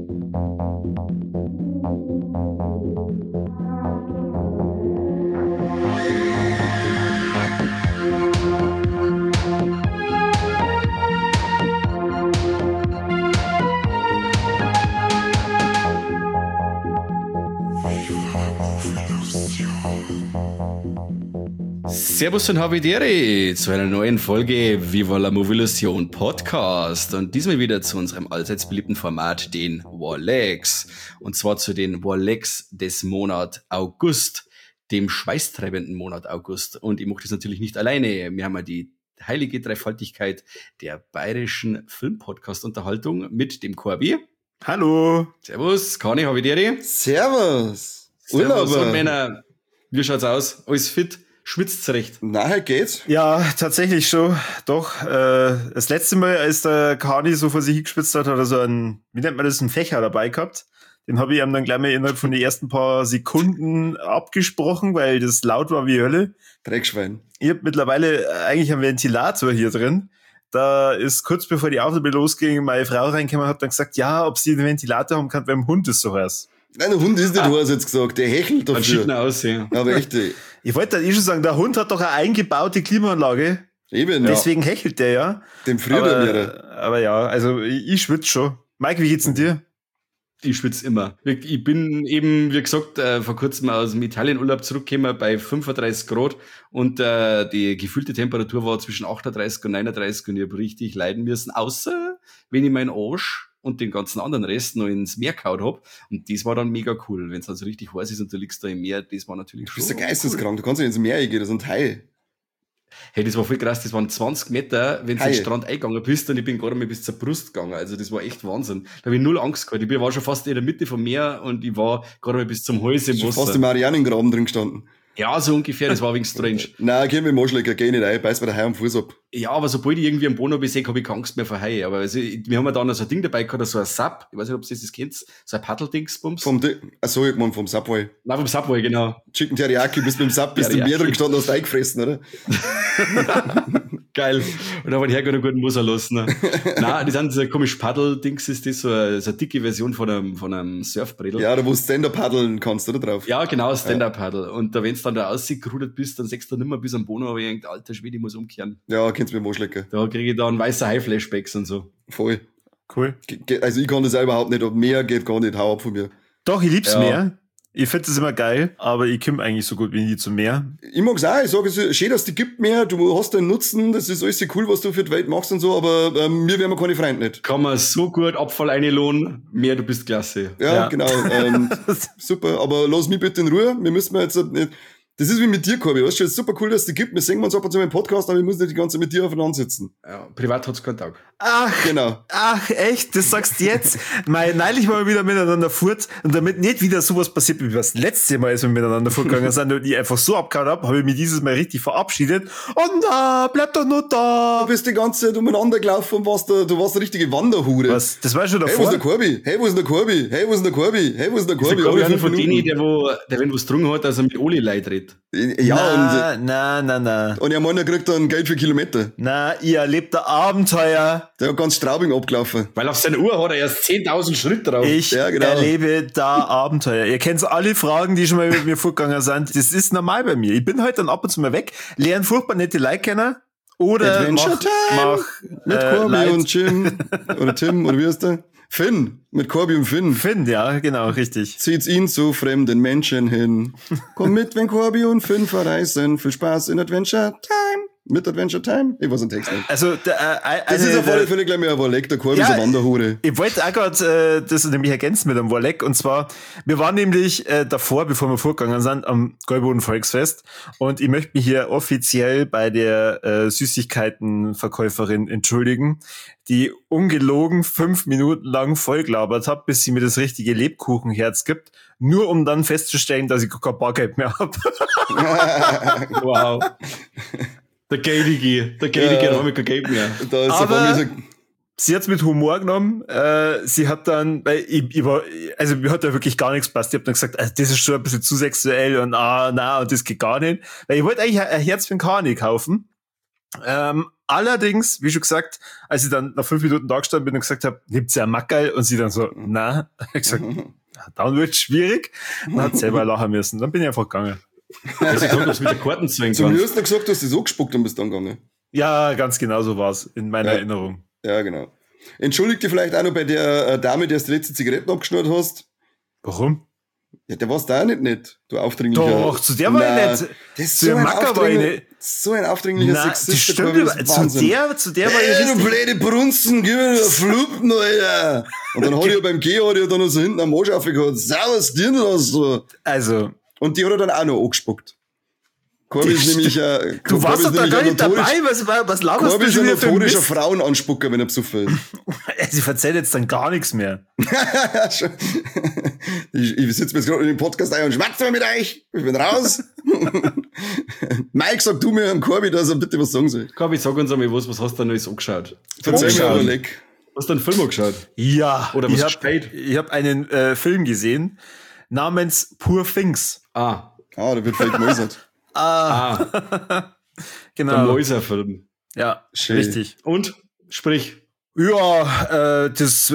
Servus und Habitere zu einer neuen Folge Viva la Movilusion Podcast und diesmal wieder zu unserem allseits beliebten Format, den Warlegs, und zwar zu den Warlegs des Monat August, dem schweißtreibenden Monat August, und ich mache das natürlich nicht alleine. Wir haben ja die heilige Dreifaltigkeit der bayerischen Filmpodcast-Unterhaltung mit dem Corby. Hallo. Servus, Kani, Habitere. Servus. Servus und Männer. Wie schaut's aus? Alles fit? Schwitzt recht? Nachher geht's. Ja, tatsächlich schon. Doch. Das letzte Mal, als der Kani so vor sich hingeschwitzt hat er so einen, wie nennt man das, einen Fächer dabei gehabt. Den habe ich ihm dann gleich mal innerhalb von den ersten paar Sekunden abgesprochen, weil das laut war wie Hölle. Dreckschwein. Ich habe mittlerweile eigentlich einen Ventilator hier drin. Da ist kurz bevor die Aufnahme losging, meine Frau reingekommen und hat dann gesagt, ja, ob sie einen Ventilator haben kann, weil im Hund ist so heiß. Nein, der Hund ist nicht heiß, jetzt gesagt. Der hechelt dafür. Sieht aussehen. Aber echt. Ich wollte dann schon sagen, der Hund hat doch eine eingebaute Klimaanlage. Eben, deswegen hechelt der ja. Dem friert er mir. Aber ja, also ich schwitze schon. Mike, wie geht's denn dir? Ich schwitze immer. Ich bin eben, wie gesagt, vor kurzem aus dem Italienurlaub zurückgekommen bei 35 Grad und die gefühlte Temperatur war zwischen 38 und 39 und ich habe richtig leiden müssen, außer wenn ich meinen Arsch und den ganzen anderen Rest noch ins Meer gehauen hab. Und das war dann mega cool. Wenn es dann so richtig heiß ist und du liegst da im Meer, das war natürlich schon. Du bist ja geisteskrank, cool. Du kannst ja ins Meer gehen, das sind Haie. Hey, das war voll krass, das waren 20 Meter, wenn du in den Strand eingegangen bist, und ich bin gerade mal bis zur Brust gegangen. Also das war echt Wahnsinn. Da habe ich null Angst gehabt. Ich war schon fast in der Mitte vom Meer und ich war gerade mal bis zum Hals im Wasser. Fast im Marianengraben drin gestanden. Ja, so ungefähr, das war wegen strange. Nein, geh mit dem Arschlecker, geh nicht rein, beiß mir der Hai am Fuß ab. Ja, aber sobald ich irgendwie einen Bono sehe, habe ich keine Angst mehr vor Hai. Aber also, wir haben ja dann so ein Ding dabei gehabt, so ein Sub, ich weiß nicht, ob ihr das kennt, so ein Paddeldingsbums. Achso, ich meine vom Subway. Nein, vom Subway, genau. Chicken Teriyaki, bist mit dem Sub, bist im Meer drin gestanden, hast eingefressen, oder? Geil. Und dann war ich einen guten Musser lassen. Nein, die sind so komisch Paddel-Dings, ist das so eine dicke Version von einem Surfbrettel. Ja, da wo du Stand-Up paddeln kannst, oder drauf? Ja, genau, Stand-Up-Paddle. Und da, wenn du dann da ausgerudert bist, dann sagst du nicht mehr bis am Bono, aber ich denke, alter Schwede, ich muss umkehren. Ja, kennst du mir Arschlecker. Da kriege ich dann weiße High-Flashbacks und so. Voll. Cool. Also ich kann das auch überhaupt nicht, Meer geht gar nicht, hau ab von mir. Doch, ich lieb's Meer. Ich finde das immer geil, aber ich komme eigentlich so gut wie nie zum Meer. Ich mag's auch, ich sage, es ist schön, dass es die gibt mehr, du hast einen Nutzen, das ist alles sehr cool, was du für die Welt machst und so, aber mir wären wir keine Freunde nicht. Kann man so gut Abfall einlohnen, mehr, du bist klasse. Ja. Genau, super, aber lass mich bitte in Ruhe, wir müssen jetzt nicht. Das ist wie mit dir, Corby, weißt du, es ist super cool, dass es die gibt, wir singen uns ab und zu im Podcast, aber ich muss nicht die ganze Zeit mit dir aufeinander sitzen. Ja, privat hat's keinen Tag. Ach, echt? Das sagst du jetzt? Neulich waren wir wieder miteinander fort, und damit nicht wieder sowas passiert, wie das letzte Mal, als wir miteinander fortgegangen sind und ich einfach so abgehauen habe ich mich dieses Mal richtig verabschiedet. Und bleib doch nur da. Du bist die ganze Zeit umeinander gelaufen und du warst eine richtige Wanderhure. Was? Das war schon davor? Hey, wo ist der Corby? Hey, wo ist der Corby? Hey, wo ist der Corby? Hey, wo ist der Corby? Ich bin einer von denen, der wenn was getrunken hat, dass er mit Oli Leid redet. Ja, na. Und ihr Mann, der kriegt dann Geld für Kilometer. Na, ihr erlebt ein Abenteuer. Der hat ganz Straubing abgelaufen. Weil auf seiner Uhr hat er erst 10.000 Schritt drauf. Ich erlebe da Abenteuer. Ihr kennt alle Fragen, die schon mal mit mir vorgegangen sind. Das ist normal bei mir. Ich bin halt dann ab und zu mal weg, lerne furchtbar nette Leute kennen. Oder Adventure Time mit Corby und Jim. Oder Tim, oder wie heißt der? Finn, mit Corby und Finn. Finn, ja, genau, richtig. Zieht's ihn zu fremden Menschen hin. Komm mit, wenn Corby und Finn verreisen. Viel Spaß in Adventure Time. Mit Adventure Time? Ich weiß den Text nicht. Also, das ist auf alle Fälle gleich mal ein Warleck, der Corby ist eine Wanderhure. Ich wollte auch gerade das nämlich ergänzen mit einem Warleck. Und zwar, wir waren nämlich davor, bevor wir vorgegangen sind, am Gäuboden Volksfest. Und ich möchte mich hier offiziell bei der Süßigkeitenverkäuferin entschuldigen, die ungelogen 5 Minuten lang vollgelabert hat, bis sie mir das richtige Lebkuchenherz gibt, nur um dann festzustellen, dass ich kein Bargeld mehr habe. Wow. Der Geidige hat mir kein Geld mehr. Da ist aber sie hat's mit Humor genommen. Sie hat dann, weil mir hat da wirklich gar nichts passt. Ich hab dann gesagt, das ist schon ein bisschen zu sexuell und und das geht gar nicht. Weil ich wollte eigentlich ein Herz für den Kani kaufen. Allerdings, wie schon gesagt, als ich dann nach 5 Minuten da gestanden bin und gesagt habe, gibt's ja ein Mackerl? Und sie dann so, na, ich gesagt, dann wird's schwierig. Dann hat selber lachen müssen. Dann bin ich einfach gegangen. Also ich glaube, dass mit der Karten zwingen Zum kannst. ersten gesagt, du hast das so gespuckt und bist dann gegangen. Ja, ganz genau so war's in meiner Ja. Erinnerung. Ja, genau. Entschuldig dich vielleicht auch noch bei der Dame, der du die letzte Zigaretten abgeschnurrt hast. Warum? Ja, der warst du auch nicht, du aufdringlicher. Doch, zu der war Nein, ich nicht. Das ist Zu der Macker war ich nicht. So ein aufdringlicher Na, das Sexist. stimmt über, zu der war ich Ey, du richtig. blöde Brunzen, gib mir den Fluppen, Alter. Und dann hat er beim Gehen, hat er dann noch so hinten am Arsch aufgehört. Servus, dir das so. Also, Und die hat er dann auch noch angespuckt. Corby ist nämlich du warst doch da gar nicht dabei, was laberst Corby du ist schon ein wieder für notorischer Mist? Frauenanspucker, wenn er besoffen ist. Sie verzeiht jetzt dann gar nichts mehr. Ich sitze mir jetzt gerade in den Podcast ein und schmatze mal mit euch. Ich bin raus. Mike, sag du mir am Corby, dass er bitte was sagen soll. Gabi, sag uns einmal was hast du da Neues angeschaut? Verzeih mir aber leck. Hast du einen Film angeschaut? Ja, Oder was steht? ich hab einen Film gesehen namens Poor Things. Ah, Da wird vielleicht gemäusert. der Genau. Mäuserfilm. Ja, Schön. richtig. Und? Sprich. Ja, das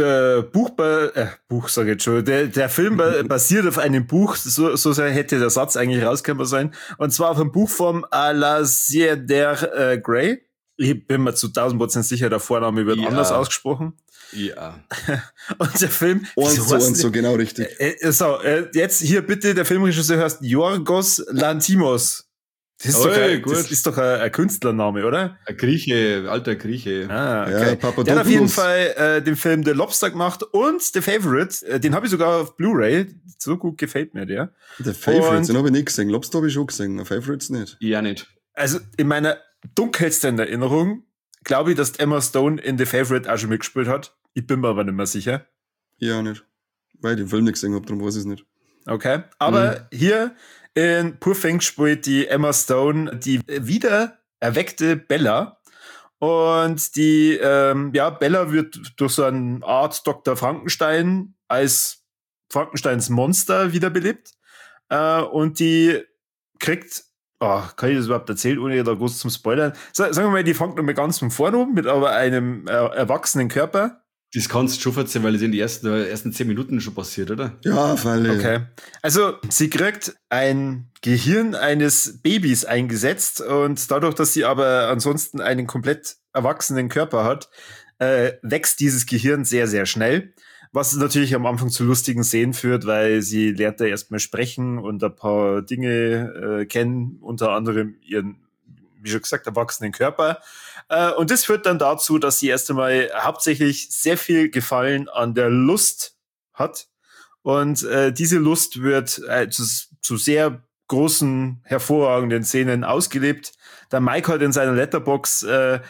Buch sage ich jetzt schon. Der Film basiert auf einem Buch, so hätte der Satz eigentlich rauskommen sollen. Und zwar auf einem Buch vom Alasdair Gray. Ich bin mir zu 1000% sicher, der Vorname wird Ja. anders ausgesprochen. Ja. Und der Film... Und wieso so, heißt und so, genau richtig. jetzt hier bitte, der Filmregisseur heißt Yorgos Lanthimos. Das ist, Gut. das ist doch ein Künstlername, oder? Ein Grieche, alter Grieche. Ah, Ja, okay. Papadopoulos. Der hat auf jeden Fall den Film The Lobster gemacht und The Favorite. Den habe ich sogar auf Blu-ray. So gut gefällt mir der. Der Favorites, Und- den habe ich nicht gesehen. Lobster habe ich schon gesehen, der Favorites nicht. Ja, nicht. Also in meiner dunkelsten Erinnerung glaube ich, dass Emma Stone in The Favorite auch schon mitgespielt hat. Ich bin mir aber nicht mehr sicher. Ja, nicht. Weil ich den Film nicht gesehen habe, darum weiß ich es nicht. Okay. Aber hier in Poor Things spielt die Emma Stone die wieder erweckte Bella. Und die, Bella wird durch so eine Art Dr. Frankenstein als Frankensteins Monster wiederbelebt. Und die kriegt, kann ich das überhaupt erzählen, ohne da groß zum Spoilern? Sagen wir mal, die fängt noch mal ganz von vorne um, mit aber einem erwachsenen Körper. Das kannst du schon erzählen, weil es in den ersten 10 Minuten schon passiert, oder? Ja, Falle. Okay. Also, sie kriegt ein Gehirn eines Babys eingesetzt und dadurch, dass sie aber ansonsten einen komplett erwachsenen Körper hat, wächst dieses Gehirn sehr, sehr schnell. Was natürlich am Anfang zu lustigen Szenen führt, weil sie lernt da erstmal sprechen und ein paar Dinge kennen, unter anderem ihren, wie schon gesagt, erwachsenen Körper. Und das führt dann dazu, dass sie erst einmal hauptsächlich sehr viel Gefallen an der Lust hat. Und diese Lust wird zu sehr großen, hervorragenden Szenen ausgelebt. Der Mike hat in seiner Letterbox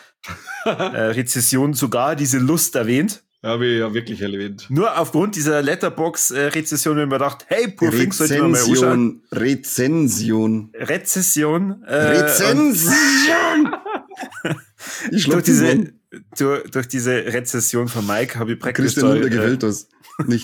Rezession sogar diese Lust erwähnt. Habe ich ja wirklich erwähnt. Nur aufgrund dieser Letterbox-Rezession haben wir gedacht, hey, Poor Things sollte man mal anschauen. Rezension. Rezession. Rezension! Ich Durch schlug durch diese Rezession von Mike habe ich praktisch Christian Lindner gefällt das. Nicht.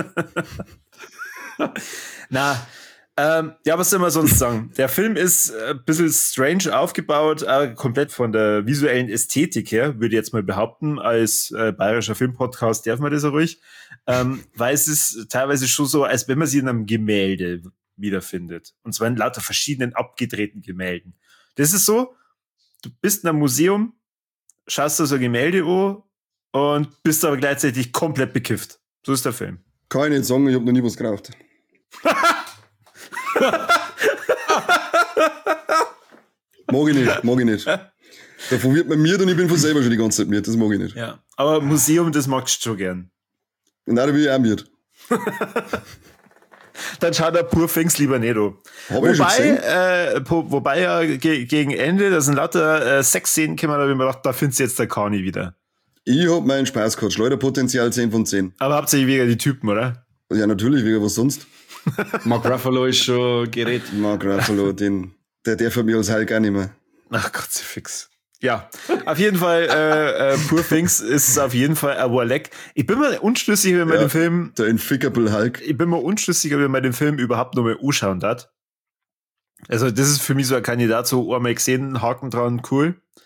Was soll man sonst sagen? Der Film ist ein bisschen strange aufgebaut, komplett von der visuellen Ästhetik her, würde ich jetzt mal behaupten, als bayerischer Filmpodcast darf man das ja ruhig, weil es ist teilweise schon so, als wenn man sie in einem Gemälde wiederfindet. Und zwar in lauter verschiedenen abgedrehten Gemälden. Das ist so, du bist in einem Museum, schaust dir so ein Gemälde an und bist aber gleichzeitig komplett bekifft. So ist der Film. Kann ich nicht sagen, ich habe noch nie was gekauft. Mag ich nicht. Davon wird man mir und ich bin von selber schon die ganze Zeit mir. Das mag ich nicht. Ja. Aber Museum, das magst du schon gern. Und da will ich auch mit. Dann schaut er Poor Things lieber nicht an. Wobei ja gegen Ende, da sind lauter Sexszenen gekommen, da habe ich mir gedacht, da findest du jetzt der Kani wieder. Ich hab meinen Spaß gehabt. Schleuderpotenzial 10 von 10. Aber hauptsächlich wegen die Typen, oder? Ja, natürlich, wegen was sonst. Mark Ruffalo ist schon gerät. Mark Ruffalo, der von mir aus Hulk auch nicht mehr. Ach Gott, so fix. Ja, auf jeden Fall, Poor Things ist auf jeden Fall ein Warleck. Ich bin mir unschlüssig, wenn man den Film, Der Infickable Hulk. ich bin mir unschlüssig, ob man den Film überhaupt noch mal anschauen darf. Also, das ist für mich so ein Kandidat, so einmal gesehen, Haken dran, cool.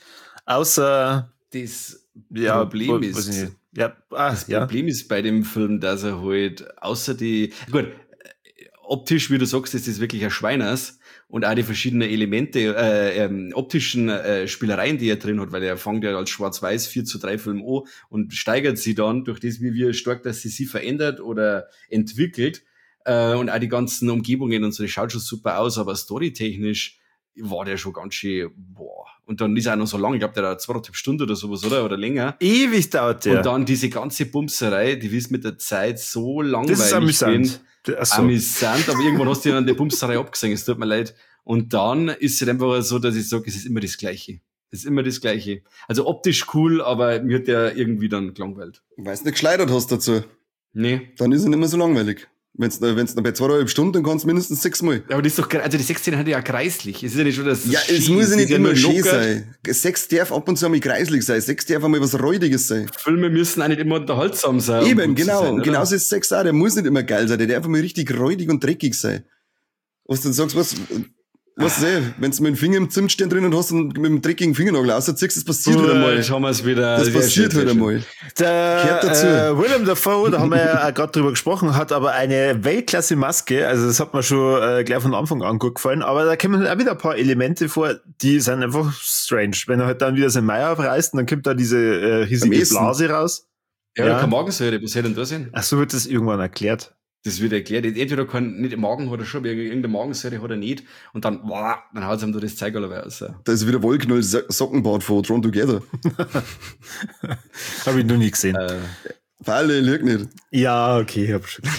Außer, Das ja, Problem weiß ich ist, nicht. Ja, das ja. Problem ist bei dem Film, dass er halt außer die, gut, optisch, wie du sagst, ist das wirklich ein Schweiners und auch die verschiedenen Elemente, optischen Spielereien, die er drin hat, weil er fängt ja als Schwarz-Weiß 4:3 Film an und steigert sie dann durch das, wie stark, dass sie verändert oder entwickelt, und auch die ganzen Umgebungen und so, das schaut schon super aus, aber storytechnisch war der schon ganz schön, boah. Und dann ist er auch noch so lang, ich glaube, der hat 2,5 Stunden oder sowas, oder länger. Ewig dauert der. Und dann diese ganze Bumserei, die ist mit der Zeit so langweilig. Das ist amüsant. Achso. Amüsant, aber irgendwann hast du ja dann die Bumserei abgesehen, es tut mir leid. Und dann ist es einfach so, dass ich sage, es ist immer das Gleiche. Es ist immer das Gleiche. Also optisch cool, aber mir hat der irgendwie dann gelangweilt. Weil du nicht geschleudert hast dazu. Nee. Dann ist er nicht mehr so langweilig. Wenn's noch bei 2,5 Stunden, dann kannst du mindestens 6 Mal. Aber das ist doch, also die 16 hat ja kreislich. Es ist ja nicht schon das. Ja, es muss ja nicht immer schön sein. 6 darf ab und zu einmal kreislich sein. 6 darf einmal was Räudiges sein. Filme müssen auch nicht immer unterhaltsam sein. Eben, um gut zu genau. sein, Und oder? genauso ist 6 auch. Der muss nicht immer geil sein. Der darf einfach mal richtig räudig und dreckig sein. Was du dann sagst, was wenn du mit dem Finger im Zimt stehen drin und hast und mit dem dreckigen Fingernagel ausziehst, das passiert halt einmal. Jetzt haben wir es wieder. Das Sehr passiert schön, halt sehr schön. einmal. Der Gehört dazu. Willem Dafoe, da haben wir ja gerade drüber gesprochen, hat aber eine Weltklasse-Maske, also das hat mir schon gleich von Anfang an gut gefallen, aber da kommen auch wieder ein paar Elemente vor, die sind einfach strange. Wenn er halt dann wieder sein Meier aufreißt, dann kommt da diese riesige Essen. Blase raus. Ja, Ja. keine Magensäure, was soll denn da sein? Ach so wird das irgendwann erklärt. Das wird erklärt. Entweder nicht im Magen hat er schon, irgendeine Magensäure hat er nicht. Und dann haut es ihm da das Zeug alle raus. Da ist wieder Wollknoll Sockenbad von Drawn Together. Habe ich noch nie gesehen. Falle, lüg nicht. Ja, okay, hab schon.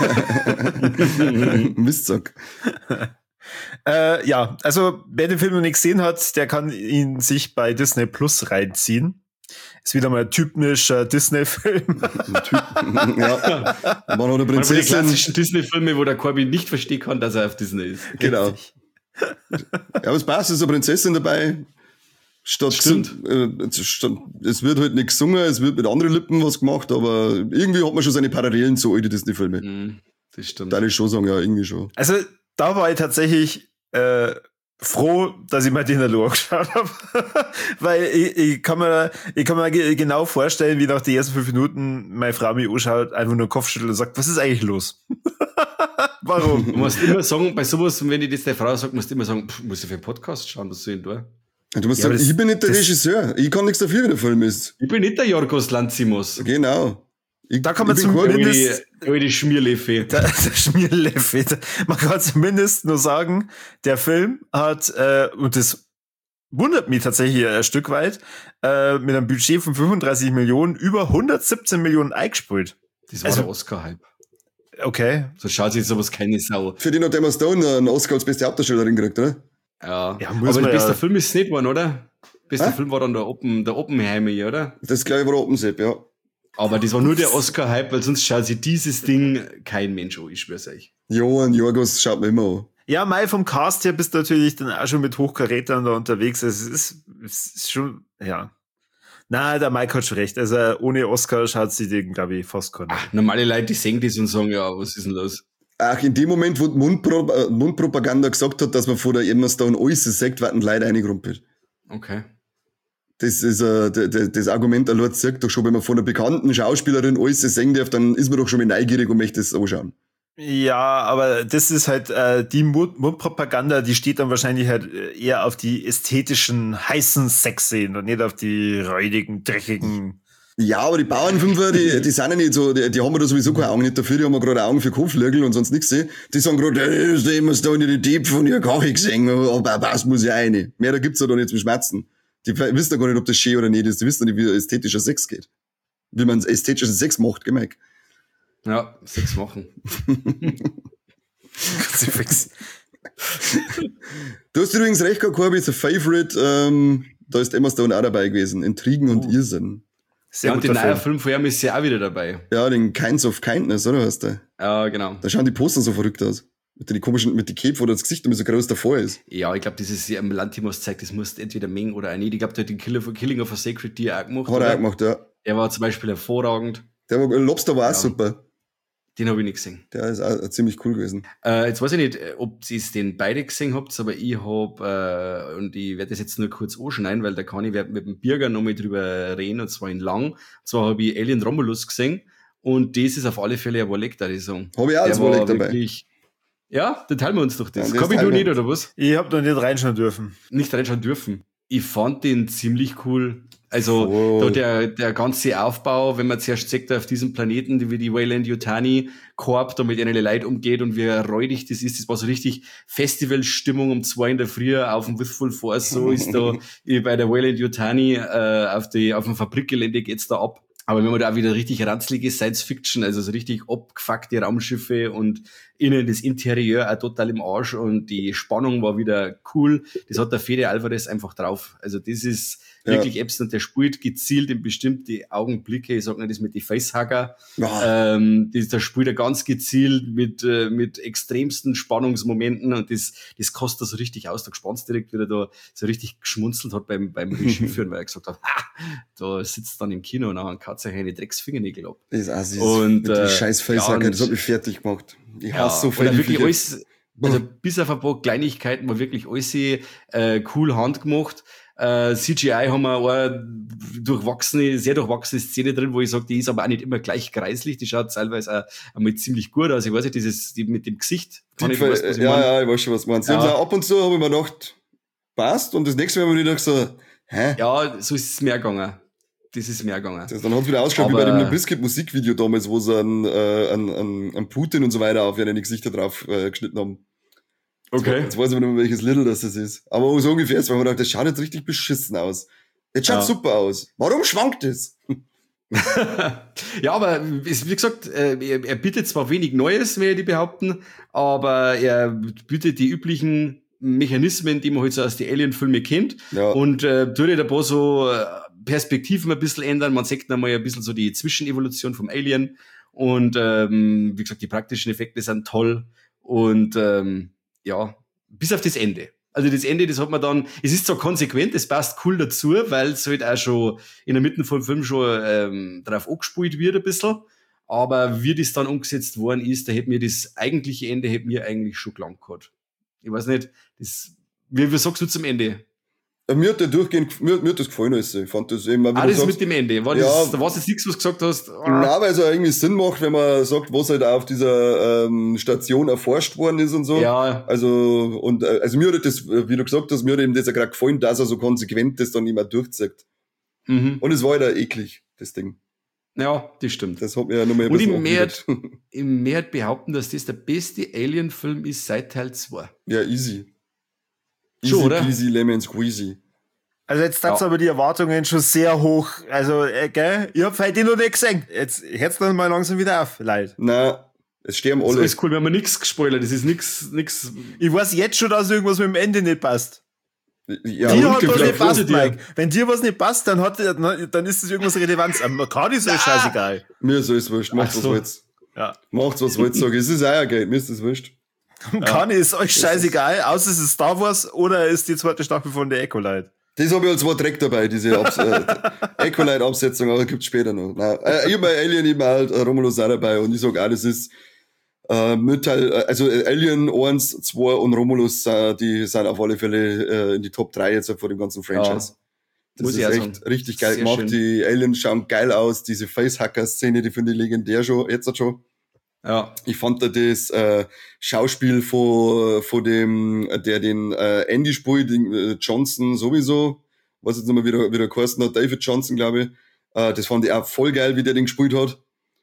Mistsack. Ja, also wer den Film noch nicht gesehen hat, der kann ihn sich bei Disney Plus reinziehen. Ist wieder mal ein typischer Disney-Film. Ja. Man hat eine Einer von den Prinzessin. klassischen Disney-Filme, wo der Corby nicht verstehen kann, dass er auf Disney ist. Genau. Ja, aber es passt, es ist eine Prinzessin dabei. Stimmt. Es wird halt nicht gesungen, es wird mit anderen Lippen was gemacht, aber irgendwie hat man schon seine Parallelen zu alten Disney-Filme. Das stimmt. Da ich schon sagen, ja, irgendwie schon. Also da war ich tatsächlich froh, dass ich mir den Hallo angeschaut habe. Weil ich kann mir genau vorstellen, wie nach den ersten 5 Minuten meine Frau mich anschaut, einfach nur Kopfschüttelt und sagt, was ist eigentlich los? Warum? Du musst immer sagen, bei sowas, wenn ich das der Frau sage, musst du immer sagen, muss ich für einen Podcast schauen, was soll ich da? Du musst Ja, sagen, aber das- ich bin nicht der das- Regisseur. Ich kann nichts dafür, wie der Film ist. Ich bin nicht der Jorgos Lanzimos. Genau. Da kann man ich bin zumindest- Die Schmierleffe. Der Schmierleffe. Man kann zumindest nur sagen, der Film hat, und das wundert mich tatsächlich ein Stück weit, mit einem Budget von 35 Millionen über 117 Millionen eingespielt. Das war Also- der Oscar-Hype. Okay. So schaut sich sowas keine Sau. Für den hat Emma Stone einen Oscar als beste Hauptdarstellerin gekriegt, oder? Ja, Ja, muss aber man der beste ja- Film ist es nicht geworden, oder? Bester Hä? Film war dann der Oppenheimer, oder? Das gleiche war der Oppensepp, ja. Aber das war nur der Oscar-Hype, weil sonst schaut sich dieses Ding kein Mensch an, ich schwör's euch. Johann Jorgos schaut man immer an. Ja, Mai vom Cast her bist du natürlich dann auch schon mit Hochkarätern da unterwegs. Also es ist schon, ja. Na, der Mike hat schon recht. Also ohne Oscar schaut sie den, glaube ich, fast keiner. Normale Leute, die sehen das und sagen, ja, was ist denn los? Ach, in dem Moment, wo die Mundpropaganda gesagt hat, dass man von der Emma Stone alles sagt, werden Leute reingrumpelt. Okay. Das ist das Argument allein sagt doch schon, wenn man von einer bekannten Schauspielerin alles singen darf, dann ist man doch schon mal neugierig und möchte es anschauen. Ja, aber das ist halt die Mundpropaganda, die steht dann wahrscheinlich halt eher auf die ästhetischen, heißen Sexszenen und nicht auf die räudigen, dreckigen. Ja, aber die Bauernfünfer, die sind ja nicht so, die haben ja da sowieso keine Augen nicht dafür, die haben ja gerade Augen für Kopflögel und sonst nichts. Die sagen gerade, ist der immer da in die Dieb von ihr Kaffee gesehen, aber was muss ja eine. Mehr da gibt's ja da nicht zum Schmerzen. Die wissen ja gar nicht, ob das schön oder nicht ist. Die wissen ja nicht, wie ästhetischer Sex geht. Wie man ästhetischen Sex macht, gemerkt. Ja, 6 machen. Du hast übrigens recht gehabt, Corby, The Favorite, da ist Emma Stone auch dabei gewesen. Intrigen und Irrsinn. Sehr Ja, und guter den neuen Film. Film von ihm ist ja auch wieder dabei. Ja, den Kinds of Kindness, oder was der? Ja, genau. Da schauen die Poster so verrückt aus. Mit den komischen, mit den Käpfen, wo das Gesicht immer so groß davor ist. Ja, ich glaube, dieses Lantimos zeigt, das muss entweder Meng oder auch nicht. Ich glaube, der hat den Killing of a Sacred Deer auch gemacht. Hat er oder? auch gemacht, ja. Er war zum Beispiel hervorragend. Der Lobster war auch Ja. super. Den habe ich nicht gesehen. Der ist auch ziemlich cool gewesen. Jetzt weiß ich nicht, ob ihr den beide gesehen habt, aber ich habe, und ich werde das jetzt nur kurz anschneiden, weil da kann ich mit dem Birger noch mal drüber reden, und zwar in lang. Und zwar habe ich Alien Romulus gesehen, und das ist auf alle Fälle ein Warleck, da die Song. Habe ich auch als Warleck dabei. Wirklich, ja, dann teilen wir uns doch das. Ja, Kann ich du nicht, oder was? Ich hab noch nicht reinschauen dürfen. Nicht reinschauen dürfen. Ich fand den ziemlich cool. Also da der ganze Aufbau, wenn man zuerst sieht, auf diesem Planeten, wie die Weyland-Yutani Korb da mit ihren Leuten umgeht und wie räudig das ist, das war so richtig Festivalstimmung um 2 in der Früh auf dem Wistful Force, so ist da bei der Weyland-Yutani auf dem Fabrikgelände geht's da ab. Aber wenn man da auch wieder richtig ranzlige Science-Fiction, also so richtig abgefuckte Raumschiffe und innen das Interieur auch total im Arsch, und die Spannung war wieder cool. Das hat der Fede Alvarez einfach drauf. Also das ist wirklich Epson, der spielt gezielt in bestimmte Augenblicke, ich sag nicht das mit die Facehugger, der spielt er ganz gezielt mit extremsten Spannungsmomenten, und das kostet er so richtig aus. Der Gespanns direkt wieder da so richtig geschmunzelt hat beim Regieführen, weil er gesagt hat, da sitzt dann im Kino und nachher katze ich eine Drecksfingernägel ab. Das ist assi. Und die scheiß Facehugger, das hat mich fertig gemacht. Ich hasse so viel. Wirklich alles, also bis auf ein paar Kleinigkeiten war wirklich alles cool handgemacht. CGI haben wir eine sehr durchwachsene Szene drin, wo ich sage, die ist aber auch nicht immer gleich kreislich, die schaut teilweise auch einmal ziemlich gut aus. Ich weiß nicht, die mit dem Gesicht. Ich weiß schon, was du meinst. Ja. Ab und zu habe ich mir gedacht, passt, und das nächste Mal habe ich wieder gesagt, hä? Ja, so ist es mehr gegangen. Das ist mehr gegangen. Dann hat es wieder ausgeschaut wie bei dem Biscuit-Musikvideo damals, wo sie an Putin und so weiter auf ihre Gesichter drauf geschnitten haben. Okay. Jetzt weiß ich nicht mehr, welches Little das ist. Aber so ungefähr ist, weil man dachte, das schaut jetzt richtig beschissen aus. Jetzt schaut super aus. Warum schwankt es? Ja, aber wie gesagt, er bietet zwar wenig Neues, werde ich behaupten, aber er bietet die üblichen Mechanismen, die man halt so aus den Alien-Filmen kennt. Ja. Und tut ein paar so Perspektiven ein bisschen ändern. Man sieht einmal ein bisschen so die Zwischenevolution vom Alien. Und wie gesagt, die praktischen Effekte sind toll. Und ja, bis auf das Ende. Also das Ende, das hat man dann, es ist zwar konsequent, es passt cool dazu, weil es halt auch schon in der Mitte vom Film schon drauf angespielt wird ein bisschen. Aber wie das dann umgesetzt worden ist, da hätte mir das eigentliche Ende eigentlich schon gelangt gehabt. Ich weiß nicht, wie sagst du zum Ende? Mir hat das gefallen alles. Ich fand das eben, das sagst, mit dem Ende. War das jetzt nichts, was du gesagt hast? Nein, weil es auch irgendwie Sinn macht, wenn man sagt, was halt auf dieser Station erforscht worden ist und so. Ja. Also mir hat das, wie du gesagt hast, mir hat eben das ja gerade gefallen, dass er so konsequent das dann immer durchzieht. Mhm. Und es war halt auch eklig, das Ding. Ja, das stimmt. Das hat mir ja noch mal ein bisschen ich möchte behaupten, dass das der beste Alien-Film ist seit Teil 2. Ja, easy. Schon, oder? Easy, lemon squeezy. Also jetzt hat's aber die Erwartungen schon sehr hoch. Also, gell? Ich hab heute noch nicht gesehen. Jetzt hört's dann mal langsam wieder auf, Leute. Nein, es sterben alle. Das ist cool, wir haben nichts gespoilert. Das ist nix. Ich weiß jetzt schon, dass irgendwas mit dem Ende nicht passt. Ja, dir hat was nicht passt, Mike. Wenn dir was nicht passt, dann ist das irgendwas Relevanz. Gerade ist es scheißegal. Mir ist alles wurscht. Macht's was wollt's. Ja. Macht's was wollt's, sag ich. Es ist euer Geld. Mir ist das wurscht. Kann ist euch scheißegal, außer es ist Star Wars oder ist die zweite Staffel von der Echolite. Das habe ich als Wort direkt dabei, diese Echolite-Absetzung, aber gibt's später noch. Nein, ich hab bei Alien eben halt Romulus auch dabei, und ich sag auch, das ist also Alien 1, 2 und Romulus, die sind auf alle Fälle in die Top 3 jetzt vor dem ganzen Franchise. Ja, das ist echt richtig geil gemacht. Schön. Die Aliens schauen geil aus, diese Facehacker-Szene, die finde ich legendär jetzt schon. Ja. Ich fand da das Schauspiel von dem, der den Andy spielt, Johnson sowieso, was jetzt nochmal wieder geheißen hat, David Johnson, glaube ich. Das fand ich auch voll geil, wie der den gespielt hat.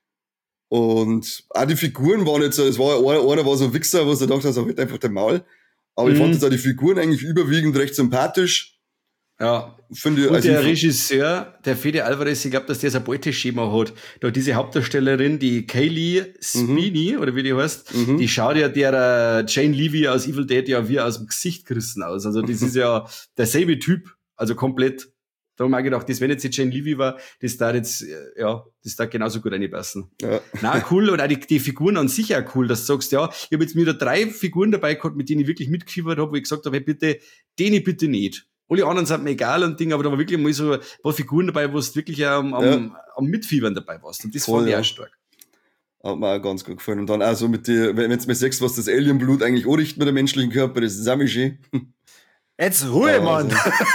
Und auch die Figuren waren jetzt, es war einer war so ein Wichser, wo er dachte, er halt einfach der Maul. Aber ich fand jetzt auch die Figuren eigentlich überwiegend recht sympathisch. Ja. Finde ich, und der Regisseur, der Fede Alvarez, ich glaube, dass der so ein Beuteschema hat. Da diese Hauptdarstellerin, die Kaylee Sweeney, oder wie die heißt, die schaut ja der Jane Levy aus Evil Dead ja wie aus dem Gesicht gerissen aus. Also das ist ja derselbe Typ, also komplett. Da haben wir auch gedacht, das, wenn jetzt die Jane Levy war, das da jetzt, das da genauso gut reinpassen. Ja. Na, cool. Und auch die Figuren an sich auch cool, dass du sagst, ja, ich habe jetzt wieder 3 Figuren dabei gehabt, mit denen ich wirklich mitgefiebert habe, wo ich gesagt habe, hey, bitte, bitte nicht. Alle anderen sind mir egal und Ding, aber da war wirklich mal so ein paar Figuren dabei, wo du wirklich am Mitfiebern dabei warst. Und das fand ich auch stark. Hat mir auch ganz gut gefallen. Und dann auch so mit dir, wenn du mir sagst, was das Alienblut eigentlich anrichtet mit dem menschlichen Körper, das ist auch mal schön. Jetzt Ruhe, Mann!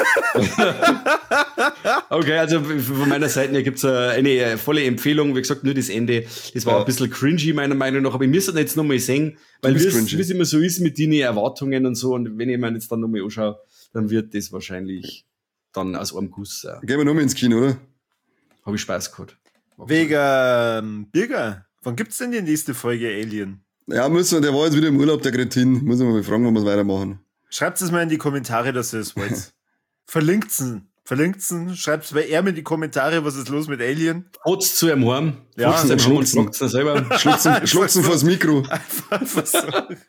Okay, also von meiner Seite her gibt's eine volle Empfehlung. Wie gesagt, nur das Ende. Das war ein bisschen cringy, meiner Meinung nach. Aber ich müsste jetzt nochmal sehen, weil wie es immer so ist mit den Erwartungen und so. Und wenn ich mir jetzt dann nochmal anschaue, dann wird das wahrscheinlich dann aus einem Guss sein. Gehen wir nochmal ins Kino, oder? Habe ich Spaß gehabt. Wegen Birger, wann gibt's denn die nächste Folge Alien? Ja, der war jetzt wieder im Urlaub, der Kretin. Muss ich mal fragen, wann wir es weitermachen. Schreibt es mal in die Kommentare, dass ihr es wollt. Verlinkt's. Schreibt bei ihm in die Kommentare, was ist los mit Alien. Trotz zu ihm heim. Ja, schluchzen selber. Schluchzen vors Mikro. Einfach so.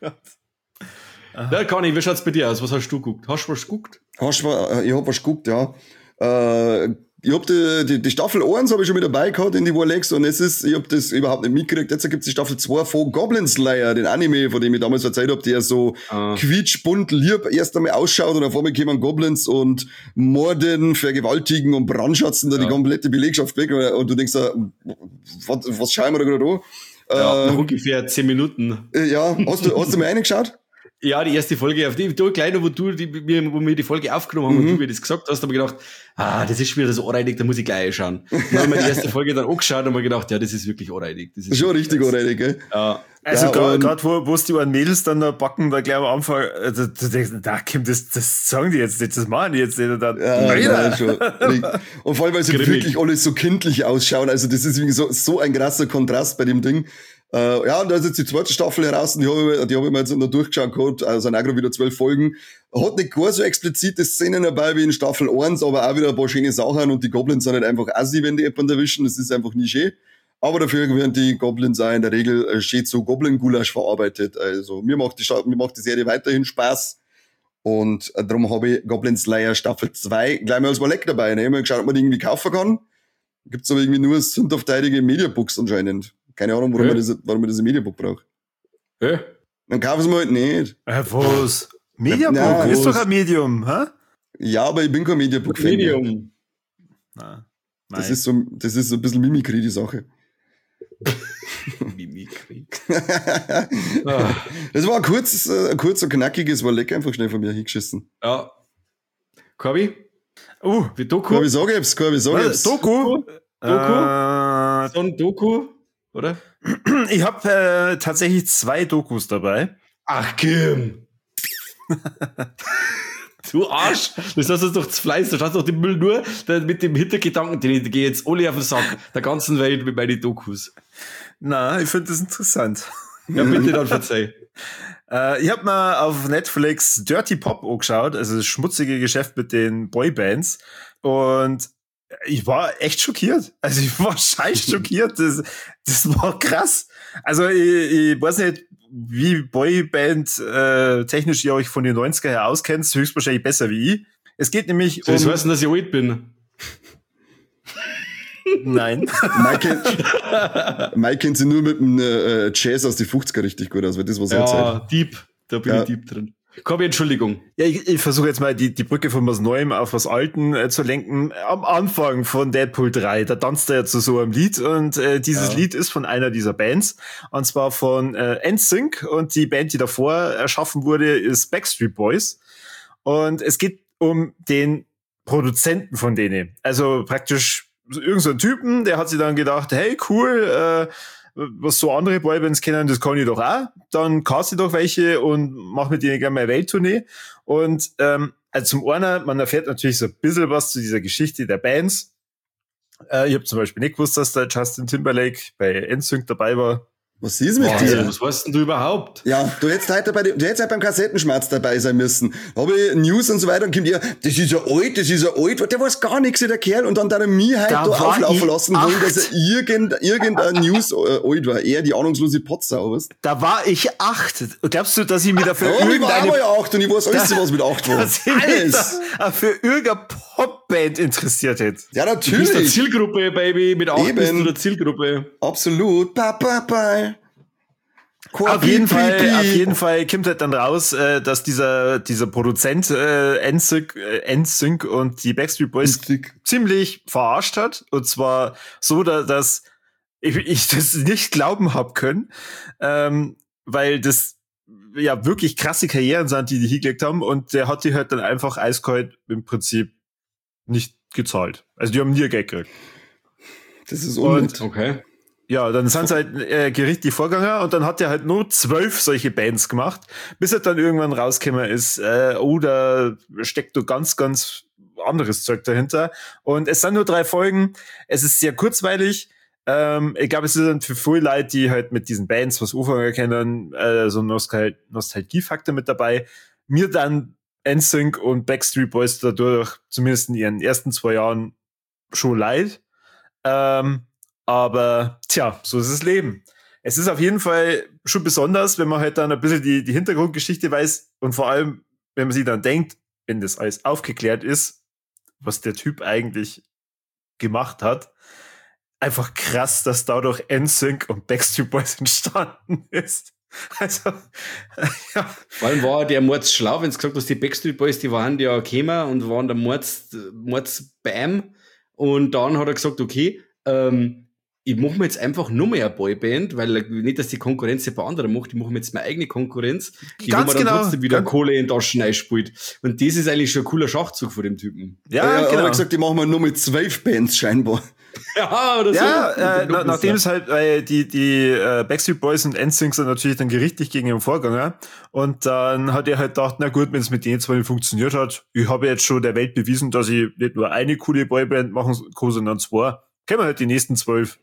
Ja, Conny, wie schaut's bei dir aus? Was hast du geguckt? Hast du was geguckt? Ich hab was geguckt, ja. Ich hab die Staffel 1 habe ich schon mit dabei gehabt in die Warlex und ich hab das überhaupt nicht mitgekriegt. Jetzt gibt's die Staffel 2 von Goblin Slayer, den Anime, von dem ich damals erzählt hab, der so quietschbunt lieb erst einmal ausschaut und auf einmal kommen Goblins und morden, vergewaltigen und brandschatzen da die komplette Belegschaft weg und du denkst da, was schauen wir da gerade an? Nach ungefähr 10 Minuten. Ja, hast du mal reingeschaut? Ja, die erste Folge, auf die kleine, wo wir die Folge aufgenommen haben und du mir das gesagt hast, habe ich gedacht, das ist schon wieder so anreinig, da muss ich gleich schauen. Dann haben wir die erste Folge dann angeschaut und haben gedacht, ja, das ist wirklich anreinig. Das ist schon richtig anreinig, gell? Ja. Also gerade wo es die beiden Mädels dann da backen, da gleich am Anfang, du denkst, Kim, das sagen die jetzt nicht, das machen die jetzt nicht. Dann, ja, schon. Und vor allem, weil sie wirklich alle so kindlich ausschauen, also das ist irgendwie so ein krasser Kontrast bei dem Ding. Ja, und da ist jetzt die zweite Staffel heraus und die hab ich mir jetzt noch durchgeschaut gehabt, also sind auch gerade wieder 12 Folgen. Hat nicht gar so explizite Szenen dabei wie in Staffel 1, aber auch wieder ein paar schöne Sachen und die Goblins sind halt einfach assi, wenn die jemanden erwischen, das ist einfach nie schön. Aber dafür werden die Goblins auch in der Regel schön zu Goblin-Gulasch verarbeitet. Also mir macht die Serie weiterhin Spaß. Und darum habe ich Goblin Slayer Staffel 2 gleich mal als Walleck dabei. Ne? Ich habe mal geschaut, ob man die irgendwie kaufen kann. Gibt's aber irgendwie nur sündhaftige Mediabooks anscheinend. Keine Ahnung, warum man das im Mediabook braucht. Dann kaufen wir halt nicht. Was? Mediabook? Ja, ist doch ein Medium, hä? Ja, aber ich bin kein Mediabook-Fan. Medium. Das ist so ein bisschen Mimikry, die Sache. Mimikry. Das war ein kurz, knackiges, war lecker einfach schnell von mir hingeschissen. Ja. Corby? Wie Doku? Corby, sag ich's. Doku? So ein Doku? Oder? Ich habe tatsächlich 2 Dokus dabei. Ach, Kim! Du Arsch! Das hast du doch zu Fleiß, du schaust doch den Müll nur mit dem Hintergedanken, den gehe jetzt alle auf den Sack, der ganzen Welt mit meinen Dokus. Na, ich finde das interessant. Ja, bitte dann verzeih. Ich habe mal auf Netflix Dirty Pop angeschaut, also das schmutzige Geschäft mit den Boybands, und ich war echt schockiert. Also ich war scheiß schockiert. Das war krass. Also ich weiß nicht, wie Boyband technisch ihr euch von den 90er her auskennt. Höchstwahrscheinlich besser wie ich. Es geht nämlich um... Das heißt, dass ich alt bin. Nein. Mike kennt sie nur mit dem Jazz aus die 50er richtig gut aus, weil das war seine Zeit. Ja, Deep. Da bin ich deep drin. Corby, Entschuldigung. Ja, ich versuche jetzt mal die Brücke von was Neuem auf was Alten zu lenken. Am Anfang von Deadpool 3, da tanzt er zu so einem Lied und dieses Lied ist von einer dieser Bands, und zwar von NSYNC, und die Band, die davor erschaffen wurde, ist Backstreet Boys, und es geht um den Produzenten von denen. Also praktisch irgend so ein Typen, der hat sich dann gedacht, hey, cool, was so andere Boybands kennen, das kann ich doch auch. Dann cast ich doch welche und mach mit denen gerne mal eine Welttournee. Und also zum einen, man erfährt natürlich so ein bisschen was zu dieser Geschichte der Bands. Ich habe zum Beispiel nicht gewusst, dass da Justin Timberlake bei NSYNC dabei war. Was ist mit dir? Was weißt denn du überhaupt? Ja, du hättest heute beim Kassettenschmerz dabei sein müssen. Habe ich News und so weiter, und kommt ja, das ist ja alt, der weiß gar nichts, der Kerl, und dann hat er mich heute da auflaufen lassen wollen, dass er irgendein News alt war. Er, die ahnungslose Potsau, weißt? Da war ich 8. Glaubst du, dass ich mir dafür ich war aber ja 8 und ich weiß alles, was mit 8 war. Alles. Für irgendeine Popband interessiert hätte. Ja, natürlich. Du bist der Zielgruppe, Baby. Mit 8 bist du der Zielgruppe. Absolut. Bye. Auf jeden Fall kommt halt dann raus, dass dieser Produzent NSYNC und die Backstreet Boys ziemlich verarscht hat. Und zwar so, dass ich das nicht glauben hab können, weil das ja wirklich krasse Karrieren sind, die hingelegt haben, und der hat die halt dann einfach eiskalt im Prinzip nicht gezahlt. Also die haben nie Geld gekriegt. Das ist unnötig. Okay. Ja, dann sind sie halt gerichtlich vorgegangen, und dann hat er halt nur 12 solche Bands gemacht, bis er dann irgendwann rausgekommen ist, da steckt du ganz, ganz anderes Zeug dahinter. Und es sind nur 3 Folgen, es ist sehr kurzweilig. Ich glaube, es ist dann für viele Leute, die halt mit diesen Bands was anfangen kennen, so ein Nostalgiefaktor mit dabei. Mir dann NSYNC und Backstreet Boys dadurch, zumindest in ihren ersten 2 Jahren, schon leid. Aber tja, so ist das Leben. Es ist auf jeden Fall schon besonders, wenn man halt dann ein bisschen die Hintergrundgeschichte weiß, und vor allem, wenn man sich dann denkt, wenn das alles aufgeklärt ist, was der Typ eigentlich gemacht hat. Einfach krass, dass dadurch NSYNC und Backstreet Boys entstanden ist. Also, ja. Vor allem war der Mords schlau, wenn es gesagt hast, die Backstreet Boys, die waren ja gekommen und waren der Mords Bam. Und dann hat er gesagt, okay, ich mache mir jetzt einfach nur mehr eine Boyband, weil nicht, dass die Konkurrenz ja bei anderen macht, ich mache mir jetzt meine eigene Konkurrenz, die wo man dann trotzdem wieder Kohle in Taschen einspielt. Und das ist eigentlich schon ein cooler Schachzug von dem Typen. Ja, genau. Er hat gesagt, die machen wir nur mit 12 Bands scheinbar. Ja, oder so. Ja, nachdem es halt, die Backstreet Boys und NSYNC sind natürlich dann gerichtlich gegen den Vorgänger, und dann hat er halt gedacht, na gut, wenn es mit denen zwar nicht funktioniert hat, ich habe jetzt schon der Welt bewiesen, dass ich nicht nur eine coole Boyband machen kann, sondern 2. Können wir halt die nächsten 12.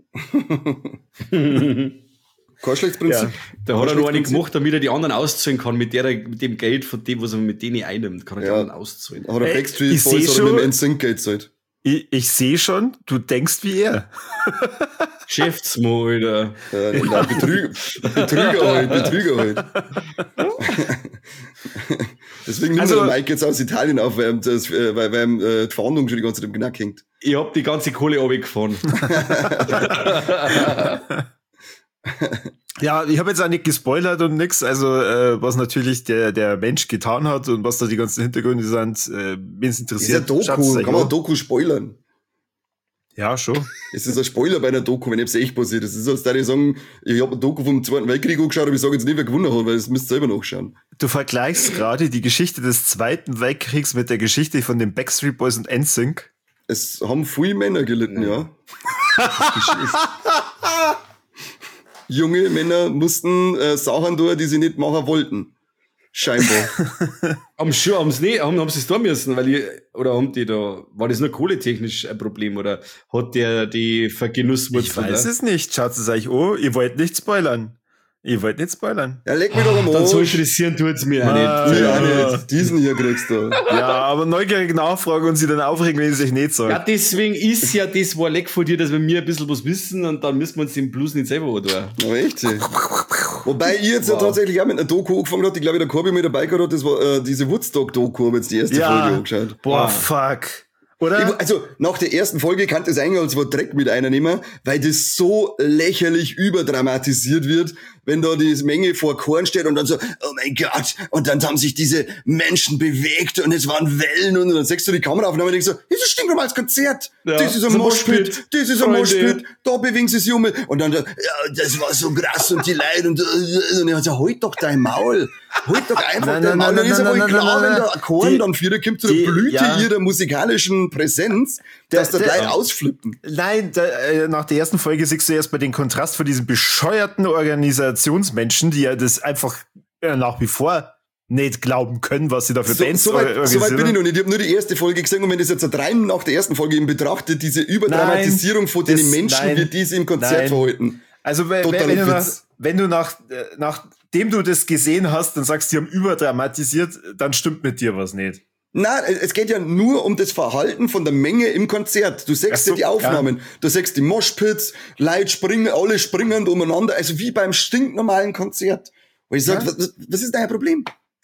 Kein schlechtes Prinzip. Ja, da hat er noch einen gemacht, damit er die anderen auszahlen kann, mit dem Geld von dem, was er mit denen einnimmt, kann er die anderen auszahlen. Hat er Backstreet Boys oder mit dem NSYNC Geld zahlt? Ich sehe schon, du denkst wie er. Geschäftsmann, Alter. Betrüger halt. Deswegen nimmt der Mike jetzt aus Italien auf, weil die Verhandlung schon die ganze Zeit im Knack hängt. Ich hab die ganze Kohle runtergefahren. Ja, ich habe jetzt auch nicht gespoilert und nix, also was natürlich der Mensch getan hat und was da die ganzen Hintergründe sind, wenn es interessiert. Ist ja Doku, kann man Doku spoilern? Ja, schon. Es ist ein Spoiler bei einer Doku, wenn es echt passiert. Das ist so, als da die sagen, ich habe eine Doku vom Zweiten Weltkrieg angeschaut, aber ich sage jetzt nicht, wer gewonnen hat, weil das müsst ihr selber nachschauen. Du vergleichst gerade die Geschichte des Zweiten Weltkriegs mit der Geschichte von den Backstreet Boys und NSYNC. Es haben viele Männer gelitten, ja. Junge Männer mussten Sachen tun, die sie nicht machen wollten. Scheinbar. haben sie es da müssen, war das nur kohletechnisch ein Problem, oder hat der die Vergenusswurzel? Ich weiß es nicht, schaut es euch an, ihr wollt nicht spoilern. Ja, leg mich doch am Dann so interessieren tut's mir auch nicht. Ja, nicht. Diesen hier kriegst du. Ja, aber neugierig nachfragen und sie dann aufregen, wenn sie sich nicht sagen. Ja, deswegen ist ja das war leck von dir, dass wir mir ein bisschen was wissen, und dann müssen wir uns den Blues nicht selber tun. Aber echt? Wobei ich jetzt ja tatsächlich auch mit einer Doku angefangen habe, ich glaube, der Corby mit dabei gehabt hat, das war diese Woodstock-Doku, habe jetzt die erste Folge angeschaut. Boah, fuck. Oder? Also, nach der ersten Folge kann das eigentlich als Wort Dreck mit einer nehmen, weil das so lächerlich überdramatisiert wird, wenn da die Menge vor Korn steht und dann so, oh mein Gott, und dann haben sich diese Menschen bewegt und es waren Wellen, und dann siehst du die Kameraaufnahme und denkst so, das ist stinknormales Konzert, ja, das ist ein Moshpit, das ist ein Moshpit, da bewegen sie sich um, und dann, ja, das war so krass und die Leute und ich hab so, halt doch dein Maul, halt doch einfach dein Maul, dann ist ja wohl klar, wenn der Korn dann wieder kommt zu der Blüte ihrer musikalischen Präsenz, dass da Leute ausflippen. Nein, nach der ersten Folge siehst du erst mal den Kontrast von diesen bescheuerten Organisationsmenschen, die ja das einfach nach wie vor nicht glauben können, was sie da für Bands organisieren. So weit bin ich noch nicht. Ich habe nur die erste Folge gesehen, und wenn das jetzt rein nach der ersten Folge eben betrachtet, diese Überdramatisierung von den Menschen, wie die sich im Konzert verhalten. Also wenn du nachdem du das gesehen hast, dann sagst, die haben überdramatisiert, dann stimmt mit dir was nicht. Nein, es geht ja nur um das Verhalten von der Menge im Konzert. Du siehst ja die Aufnahmen, du siehst die Moshpits, Leute springen, alle springen umeinander, also wie beim stinknormalen Konzert. Wo ich sag, was ist dein Problem?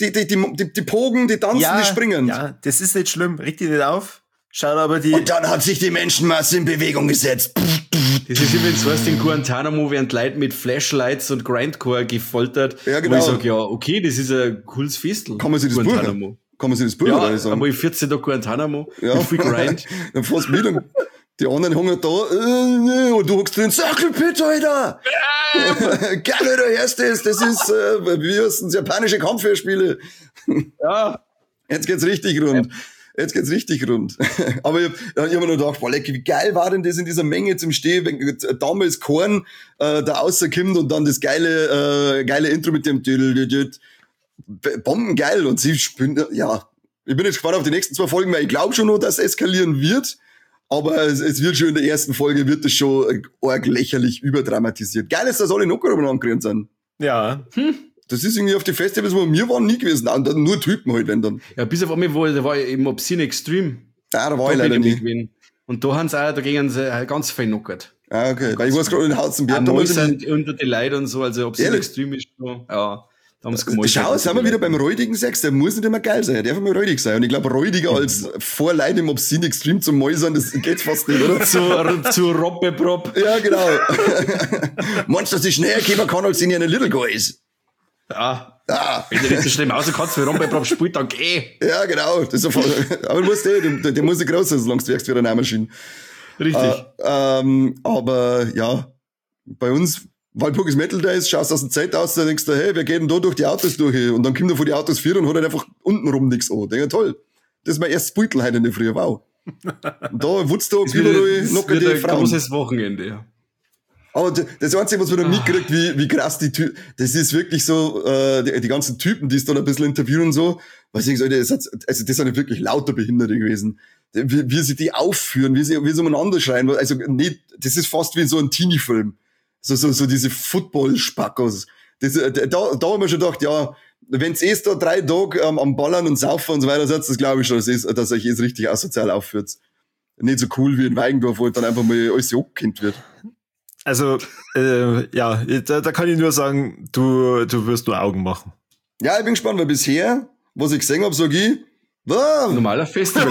Die Pogen, die tanzen, die springen. Ja, das ist nicht schlimm, reg dich nicht auf. Schau aber Und dann hat sich die Menschenmasse in Bewegung gesetzt. Das ist übrigens, weißt du, in Guantanamo werden Leute mit Flashlights und Grindcore gefoltert. Ja, genau. Wo ich sag, ja, okay, das ist ein cooles Festel. Kann man sich das buchen? Kann man sich das Buch ja, sagen? Aber ich 14 Tage Guantanamo, ja. viel Grind. Dann fährst du mit und Die anderen hängen da, und du hockst drin, Sackelpit, Alter! Geil, Alter, hörst du das? Das ist, wie heißt das, japanische Kampfhörspiele. Ja. Jetzt geht's richtig rund. Aber ich hab mir nur gedacht, boah, lecker, wie geil war denn das in dieser Menge zum Stehen, wenn damals Korn da rauskommt und dann das geile Intro mit dem bombengeil und sie spielen, ja. Ich bin jetzt gespannt auf die nächsten 2 Folgen, weil ich glaube schon noch, dass es eskalieren wird. Aber es wird schon in der ersten Folge, wird das schon arg lächerlich überdramatisiert. Geil ist, dass alle noch angekriegt sind. Ja. Das ist irgendwie auf die Festivals, wo wir waren, nie gewesen. Nur Typen halt, wenn dann. Ja, bis auf einmal, da war eben Obscene Extreme. Ah, da war ich leider nicht. Gewesen. Und da haben sie auch dagegen ganz viel knockert. Ah, okay. Weil ich weiß gerade in Hausenberg damals sind unter die Leute und so, also Obscene Extreme ist so, ja. Schau, sind wir wieder beim räudigen Sex. Der muss nicht immer geil sein, der darf immer räudig sein. Und ich glaube, räudiger als vor Leute im Obscene Extreme zum Mäusern, das geht fast nicht, oder? zu Robbe-Prop. Ja, genau. Meinst du, dass ich schneller kommen kann, als in einer Little Guys? Ja. Wenn du nicht so schlimm rauskommt, wie Robbe-Prop spielt, dann geh. Ja, genau. Das ist sofort. Aber du musst der muss ja groß sein, solange du wirkst wie eine Nähmaschine. Richtig. Aber ja, bei uns, weil Pugis Metal da ist, schaust aus der Zeit aus, da denkst du, hey, wir gehen da durch die Autos durch, und dann kommt er vor die Autos 4 und hat halt einfach untenrum nichts an. Denk, toll. Das ist mein erstes Beutel heute in der Früh, wow. Und da Woodstock, überall locker die Frauen. Ein großes Wochenende, ja. Aber das Einzige, was man noch mitkriegt, wie krass die Typen, das ist wirklich so, die ganzen Typen, die es dann ein bisschen interviewen und so, was ich sage, das sind wirklich lauter Behinderte gewesen. Wie sie die aufführen, wie sie umeinander schreien, also nicht, das ist fast wie so ein Teenie-Film. So diese Football-Spackos. Da haben wir schon gedacht, ja, wenn's da 3 Tage am Ballern und Saufen und so weiter seid, das glaube ich schon, dass euch jetzt richtig asozial aufführt. Nicht so cool wie in Weigendorf, wo dann einfach mal alles abgekannt wird. Also, ja, da kann ich nur sagen, du wirst nur Augen machen. Ja, ich bin gespannt, weil bisher, was ich gesehen habe, sag ich, normaler Festival.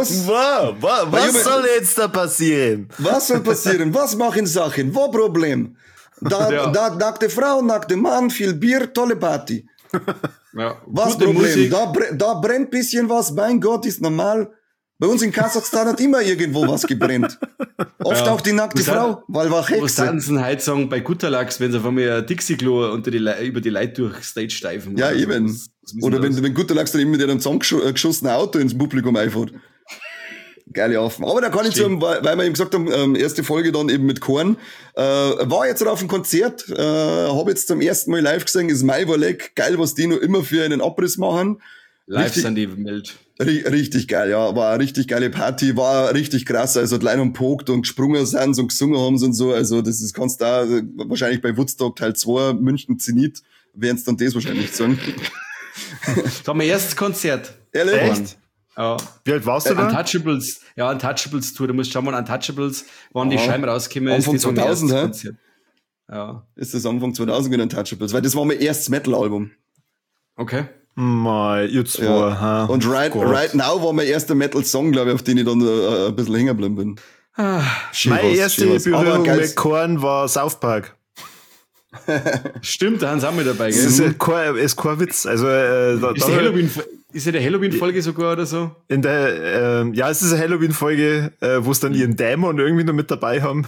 Was soll jetzt da passieren? Was soll passieren? Was machen Sachen? Wo Problem? Da nackte Frau, nackte Mann, viel Bier, tolle Party. Ja, was Problem? Da brennt bisschen was, mein Gott, ist normal. Bei uns in Kasachstan hat immer irgendwo was gebrennt. Oft auch die nackte Frau, weil war Hexe. Was sagen sie heute sagen, bei Gutterlachs, wenn sie auf einmal ein Dixie-Klo über die Leute durch Stage steifen. Ja, eben. Oder wenn Gutterlachs dann immer mit einem zusammengeschossenen Auto ins Publikum einfährt. Geile Affen. Aber da kann ich sagen, weil wir eben gesagt haben, erste Folge dann eben mit Korn, war jetzt auf dem Konzert, habe jetzt zum ersten Mal live gesehen, ist Mai Warleck, geil, was die noch immer für einen Abriss machen. Live sind die mild. Richtig geil, ja. War eine richtig geile Party, war richtig krass. Also die Leute haben pokt und gesprungen sind und gesungen haben und so. Also das ist, kannst du da wahrscheinlich bei Woodstock Teil 2, München Zenit, werden es dann das wahrscheinlich sagen. Das war mein erstes Konzert. Ehrlich? Echt? Ja. Wie alt warst du da? Untouchables Tour. Du musst schauen mal, Untouchables, wann die Scheiben rauskommen. Anfang 2000, hä? Ja. Ist das Anfang 2000 mit Untouchables? Weil das war mein erstes Metal-Album. Okay. Mal, ihr zwei. Ja. Und right Now war mein erster Metal-Song, glaube ich, auf den ich dann ein bisschen hängen geblieben bin. Meine erste Berührung mit Korn war South Park. Stimmt, da haben sie auch mit dabei, gell? Das ist kein Witz. Also, ist ja die Halloween-Folge sogar oder so? Ja, es ist eine Halloween-Folge, wo es dann ihren Dämon irgendwie noch mit dabei haben.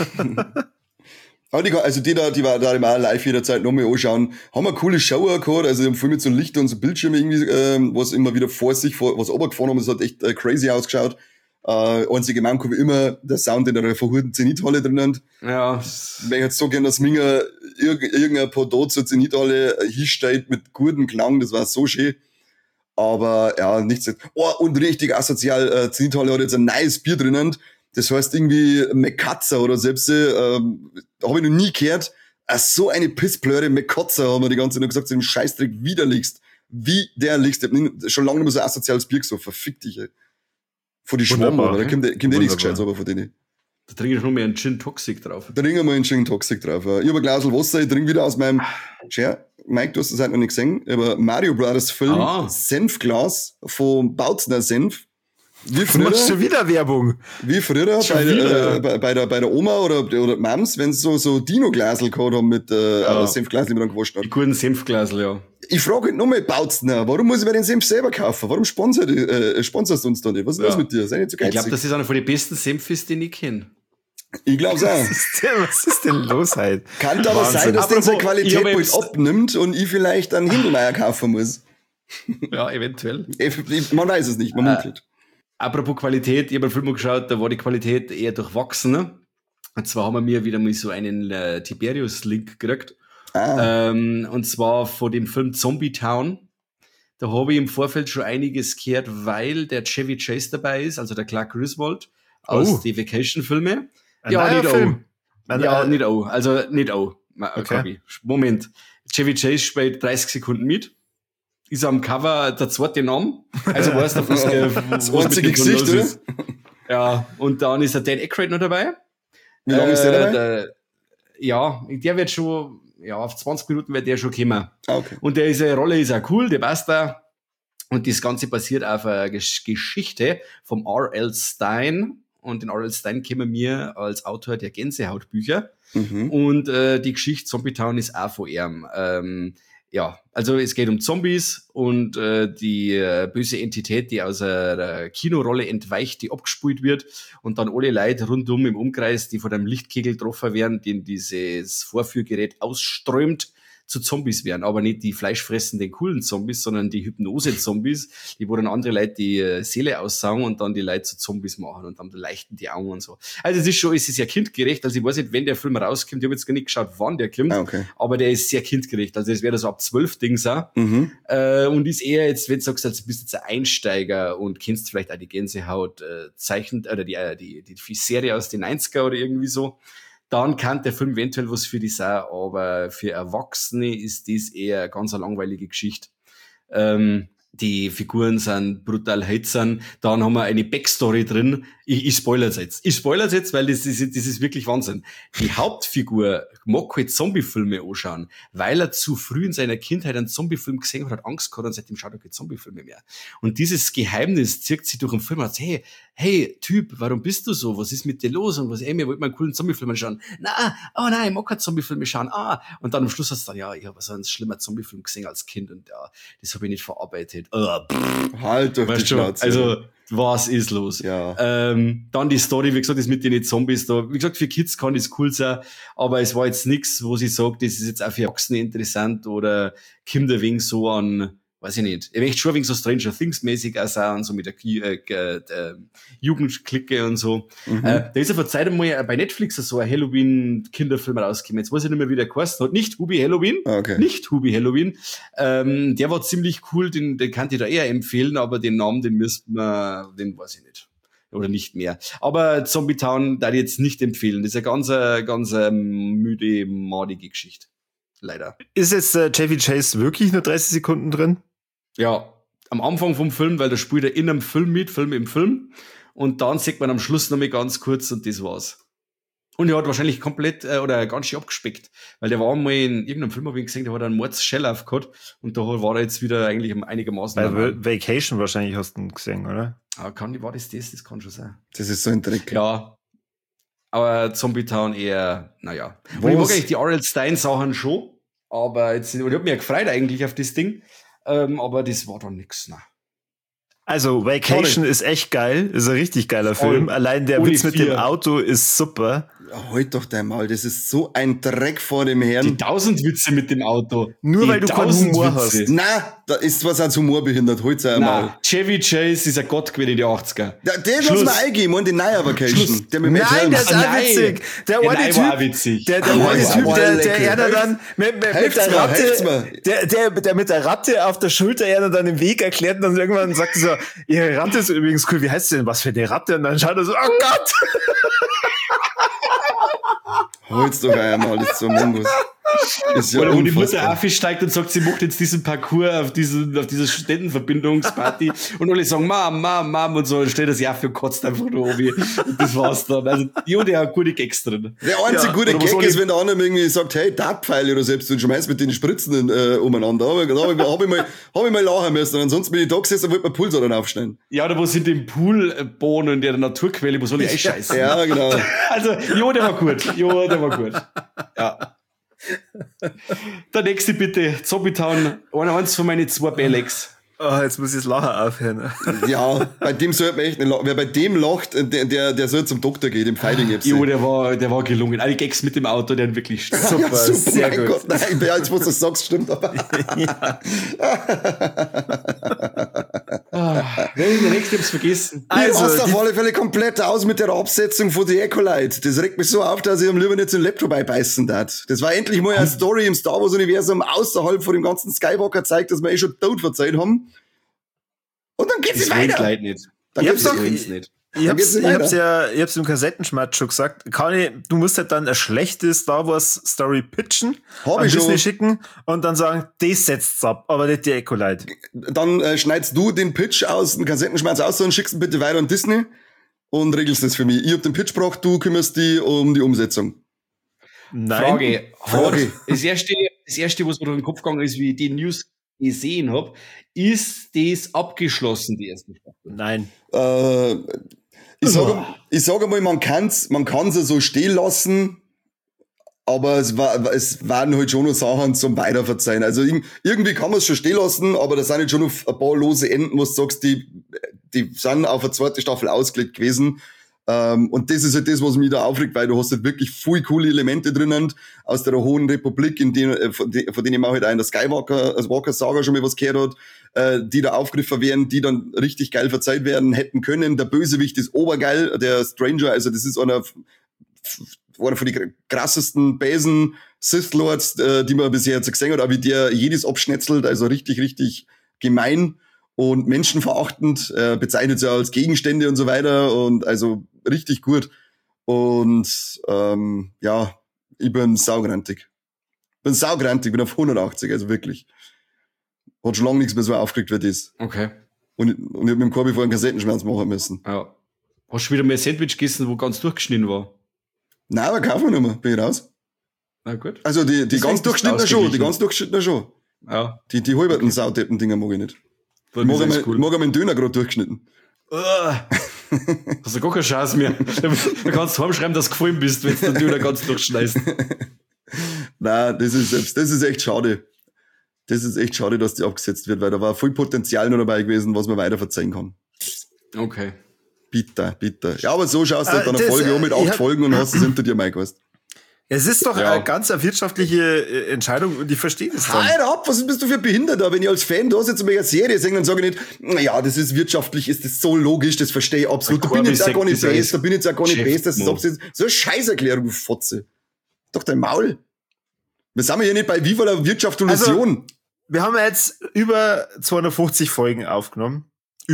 Aber die war da immer live jederzeit noch mal anschauen. Haben eine coole Show gehabt, also die haben viel mit so Lichter und so Bildschirme irgendwie, was immer wieder was runtergefahren haben, das hat echt crazy ausgeschaut. Einzige Manko wie immer, der Sound in einer verhurten Zenithalle drinnen. Ja. Wenn ich jetzt so gern, dass Minger irgendein Podot zur Zenithalle hinsteht mit gutem Klang, das war so schön. Aber ja, nichts. Oh, und richtig asozial, Zenithalle hat jetzt ein neues Bier drinnen. Das heißt irgendwie Mekatzer oder selbst, habe ich noch nie gehört. So eine Pissblöre Mekatzer haben wir die ganze Zeit nur gesagt, so einen Scheißdreck widerlichst. Widerlichst. Ich hab schon lange nicht mehr so asoziales Bier gesoffen. Verfick dich, ey. Von die Schwammer, da kommt eh nichts Gescheites, aber von denen. Da trinke ich noch mehr einen Gin Toxic drauf. Da trinken wir einen Gin Toxic drauf. Ich habe ein Glas Wasser, ich trinke wieder aus meinem, Mike, du hast das halt noch nicht gesehen, aber Mario Brothers Film, Senfglas von Bautzner Senf. Wie Du machst früher, schon wieder Werbung. wie früher bei der Oma oder Mams, wenn sie so Dino-Glasel gehabt haben mit Senfglasel, mit einem gewaschen hat. Die guten Senfglasel, ja. Ich frage halt nochmal, baut's noch? Warum muss ich mir den Senf selber kaufen? Warum sponsorst du uns da nicht? Was ist los mit dir? Sei nicht so Ich geizig. glaube, das ist einer von den besten Senfis, den ich kenne. Ich glaub's auch. Was ist denn los halt? Kann aber Wahnsinn. sein, dass der seine Apropos, Qualität ich hab bald jetzt- abnimmt und ich vielleicht einen Hindelmeier kaufen muss. Ja, eventuell. Man weiß es nicht, man munkelt. Apropos Qualität, ich habe einen Film geschaut, da war die Qualität eher durchwachsen. Und zwar haben wir wieder mal so einen Tiberius-Link gekriegt. Und zwar von dem Film Zombie Town. Da habe ich im Vorfeld schon einiges gehört, weil der Chevy Chase dabei ist, also der Clark Griswold aus den Vacation-Filme. Ein neuer Film. Ja, nicht auch. Also nicht auch. Okay. Moment. Chevy Chase spielt 30 Sekunden mit. Ist am Cover der zweite Name. Also weißt du, was einzige Gesicht, oder? Ja, und dann ist der Dan Aykroyd noch dabei. Wie lange ist der dabei? Der wird schon, auf 20 Minuten wird der schon kommen. Ah, okay. Und diese Rolle ist auch cool, der passt da. Und das Ganze basiert auf einer Geschichte vom R.L. Stein. Und den R.L. Stein kennen wir als Autor der Gänsehautbücher. Und die Geschichte Zombie Town ist auch von ihm. Also es geht um Zombies und die böse Entität, die aus einer Kinorolle entweicht, die abgespult wird und dann alle Leute rundum im Umkreis, die von einem Lichtkegel getroffen werden, den dieses Vorführgerät ausströmt, zu Zombies werden. Aber nicht die fleischfressenden, coolen Zombies, sondern die Hypnose-Zombies, die wo dann andere Leute die Seele aussaugen und dann die Leute zu Zombies machen und dann leuchten die Augen und so. Also es ist ja kindgerecht. Also ich weiß nicht, wenn der Film rauskommt, ich habe jetzt gar nicht geschaut, wann der kommt, aber der ist sehr kindgerecht. Also es wäre so ab 12 Dings auch. Und ist eher jetzt, wenn du sagst, also bist jetzt ein Einsteiger und kennst vielleicht auch die Gänsehaut zeichnet oder die Serie aus den 90er oder irgendwie so, dann kann der Film eventuell was für dich sein, aber für Erwachsene ist das eher eine ganz langweilige Geschichte. Die Figuren sind brutal hölzern. Dann haben wir eine Backstory drin. Ich spoiler's jetzt. Weil das ist wirklich Wahnsinn. Die Hauptfigur mag halt Zombiefilme anschauen, weil er zu früh in seiner Kindheit einen Zombiefilm gesehen hat Angst gehabt und seitdem schaut er keine Zombiefilme mehr. Und dieses Geheimnis zirkt sich durch den Film und sagt, hey, Typ, warum bist du so? Was ist mit dir los? Und wir wollten mal einen coolen Zombiefilm anschauen. Nein, ich mag keine Zombiefilme schauen. Und dann am Schluss hast du dann, ich habe so einen schlimmen Zombiefilm gesehen als Kind und das habe ich nicht verarbeitet. Halt doch die Schnauze. Also, was ist los? Ja. Dann die Story, wie gesagt, das mit den Zombies da. Wie gesagt, für Kids kann das cool sein, aber es war jetzt nichts, wo sie sagt, das ist jetzt auch für Erwachsene interessant oder kommt ein wenig so an, weiß ich nicht. Ich möchte schon ein wenig so Stranger Things mäßig auch sein, so mit der Jugendklicke und so. Da ist ja vor Zeit einmal bei Netflix so ein Halloween-Kinderfilm rausgekommen. Jetzt weiß ich nicht mehr, wie der geheißen hat. Nicht Hubie Halloween. Okay. Nicht Hubie Halloween. Der war ziemlich cool, den kann ich da eher empfehlen, aber den Namen, den weiß ich nicht. Oder nicht mehr. Aber Zombie Town darf ich jetzt nicht empfehlen. Das ist eine ganz müde, madige Geschichte. Leider. Ist jetzt Chevy Chase wirklich nur 30 Sekunden drin? Ja, am Anfang vom Film, weil da spielt er in einem Film mit, Film im Film. Und dann sieht man am Schluss noch mal ganz kurz und das war's. Und er hat wahrscheinlich komplett oder ganz schön abgespeckt, weil der war einmal in irgendeinem Film, hab ich gesehen, der hat einen Mords-Shell-Off gehabt und da war er jetzt wieder eigentlich einigermaßen. Bei Vacation wahrscheinlich hast du ihn gesehen, oder? War das kann schon sein. Das ist so ein Trick. Ja. Aber Zombie Town eher, naja. Und ich mag eigentlich die R.L. Stein-Sachen schon, aber jetzt, ich hab mich ja gefreut eigentlich auf das Ding, aber das war dann nix, ne. Also, Vacation ist echt geil, ist ein richtig geiler Film. Allein der Witz mit dem Auto ist super. Halt doch dein Maul, das ist so ein Dreck vor dem Herrn. Die 1000 Witze mit dem Auto. Nur weil du keinen Humor hast. Na, da ist was als Humor behindert, holt's einmal. Chevy Chase ist ein Gott gewesen in die 80er. Ja, den lass mal eingeben und den Neuer Vacation. Der mit Nein, der ist auch witzig. Der eine Typ, der er dann mit der Ratte, der mit der Ratte auf der Schulter er dann den Weg erklärt und dann irgendwann sagt er so, ihre Ratte ist übrigens cool, wie heißt sie denn, was für eine Ratte? Und dann schaut er so, oh Gott! Hol's doch einmal, das ist so Mungus. Ist ja Oder wo die Mutter unfassbar. aufsteigt und sagt, sie macht jetzt diesen Parcours auf diese Studentenverbindungsparty und alle sagen, Mom und so, und steht das ja für kotzt einfach da oben. Und das war's dann. Also, der hat gute Gags drin. Der einzige gute oder was Gag soll ist, ich- wenn der andere irgendwie sagt, hey, Dartpfeile oder selbst, du schmeißt mit den Spritzen umeinander. Hab ich mal lachen müssen. Ansonsten bin ich da gesessen und wollte mir Pulsar dann aufschneiden. Ja, oder wo sind im Pool bohnen in der Naturquelle, wo soll ich einscheißen? Ja, genau. Also, der war gut. Der war gut. Ja. Der nächste bitte, Zombie-Town, eins von meinen 2 Belex. Oh, jetzt muss ich das Lachen aufhören. Ja, bei dem sollte man echt nicht lachen. Wer bei dem lacht, der soll zum Doktor gehen, im Fighting FC. Der war gelungen. Alle Gags mit dem Auto, der wirklich Super, Ja, super, sehr mein gut. Gott. Nein, jetzt, wo du das sagst, stimmt aber. Der nächste hab's vergessen. Also, Also, du hast auf alle Fälle komplett aus mit der Absetzung von The Acolyte. Das regt mich so auf, dass ich am lieber nicht den Laptop beißen darf. Das war endlich mal eine Story im Star Wars Universum außerhalb von dem ganzen Skywalker zeigt, dass wir schon tot verzeiht haben. Und dann geht's Das nicht wollen die weiter. Leute nicht. Dann Ich geht's hab's doch- nicht. Ich hab's geht's weiter. ich hab's im Kassettenschmerz schon gesagt. Du musst halt dann eine schlechte Star Wars Story pitchen, Hab an ich Disney schon. schicken und dann sagen, das setzt's ab, aber nicht die Acolyte. Dann schneidest du den Pitch aus, den Kassettenschmerz aus und schickst ihn bitte weiter an Disney und regelst das für mich. Ich hab den Pitch gebracht, du kümmerst dich um die Umsetzung. Nein. Frage. Das erste, was mir durch den Kopf gegangen ist, wie ich die News gesehen habe, ist das abgeschlossen, die erste Staffel? Nein. Ich sage mal, man kann's ja so stehen lassen, aber es waren halt schon noch Sachen zum Weiterverzeihen. Also irgendwie kann man es schon stehen lassen, aber da sind jetzt schon noch ein paar lose Enden, wo du sagst, die sind auf eine zweite Staffel ausgelegt gewesen. Und das ist halt das, was mich da aufregt, weil du hast halt wirklich viel coole Elemente drinnen aus der Hohen Republik, von denen man halt auch in der Skywalker-Saga schon mal was gehört hat, die da aufgegriffen werden, die dann richtig geil verzeiht werden hätten können. Der Bösewicht ist obergeil, der Stranger, also das ist einer von den krassesten Besen Sith Lords, die man bisher jetzt gesehen hat, aber wie der jedes abschnetzelt, also richtig, richtig gemein und menschenverachtend, bezeichnet sie als Gegenstände und so weiter und also richtig gut. Und ja, ich bin saugrantig. Bin auf 180, also wirklich. Hat schon lange nichts mehr so aufgeregt wie das. Okay. Und ich hab mit dem Korbi vorher einen Kassettenschmerz machen müssen. Ja. Hast du wieder mal ein Sandwich gegessen, wo ganz durchgeschnitten war? Nein, aber kaufen wir nicht mehr, bin ich raus. Na gut. Also die Deswegen ganz bist du durchschnittene schon, ausgeglichen. Ja. Ja. Die halberten Saudeppen-Dinger mag ich nicht. Dann ist alles Mag er meinen Döner gerade durchgeschnitten. Hast du gar keine Chance mehr. Du kannst heimschreiben, dass du gefallen bist, wenn du den Döner ganz durchschneidest. Nein, das ist echt schade. Das ist echt schade, dass die abgesetzt wird, weil da war viel Potenzial noch dabei gewesen, was man weiter verzeihen kann. Okay. Bitter. Ja, aber so schaust du halt dann eine das, Folge mit 8 Folgen und hast es hinter dir, Mike, weißt. Es ist doch Ja. eine ganz wirtschaftliche Entscheidung und ich verstehe das dann. Halt ab, was bist du für ein Behinderter? Wenn ich als Fan da sitze und mir eine Serie sehe, dann sage ich nicht, ja, das ist wirtschaftlich, ist das so logisch, das verstehe ich absolut. Da bin ich jetzt auch gar nicht best, das ist absolut so eine Scheißerklärung, du Fotze. Doch dein Maul. Wir sind hier nicht bei Viva la Wirtschaft und Illusion. Wir haben jetzt über 250 Folgen aufgenommen.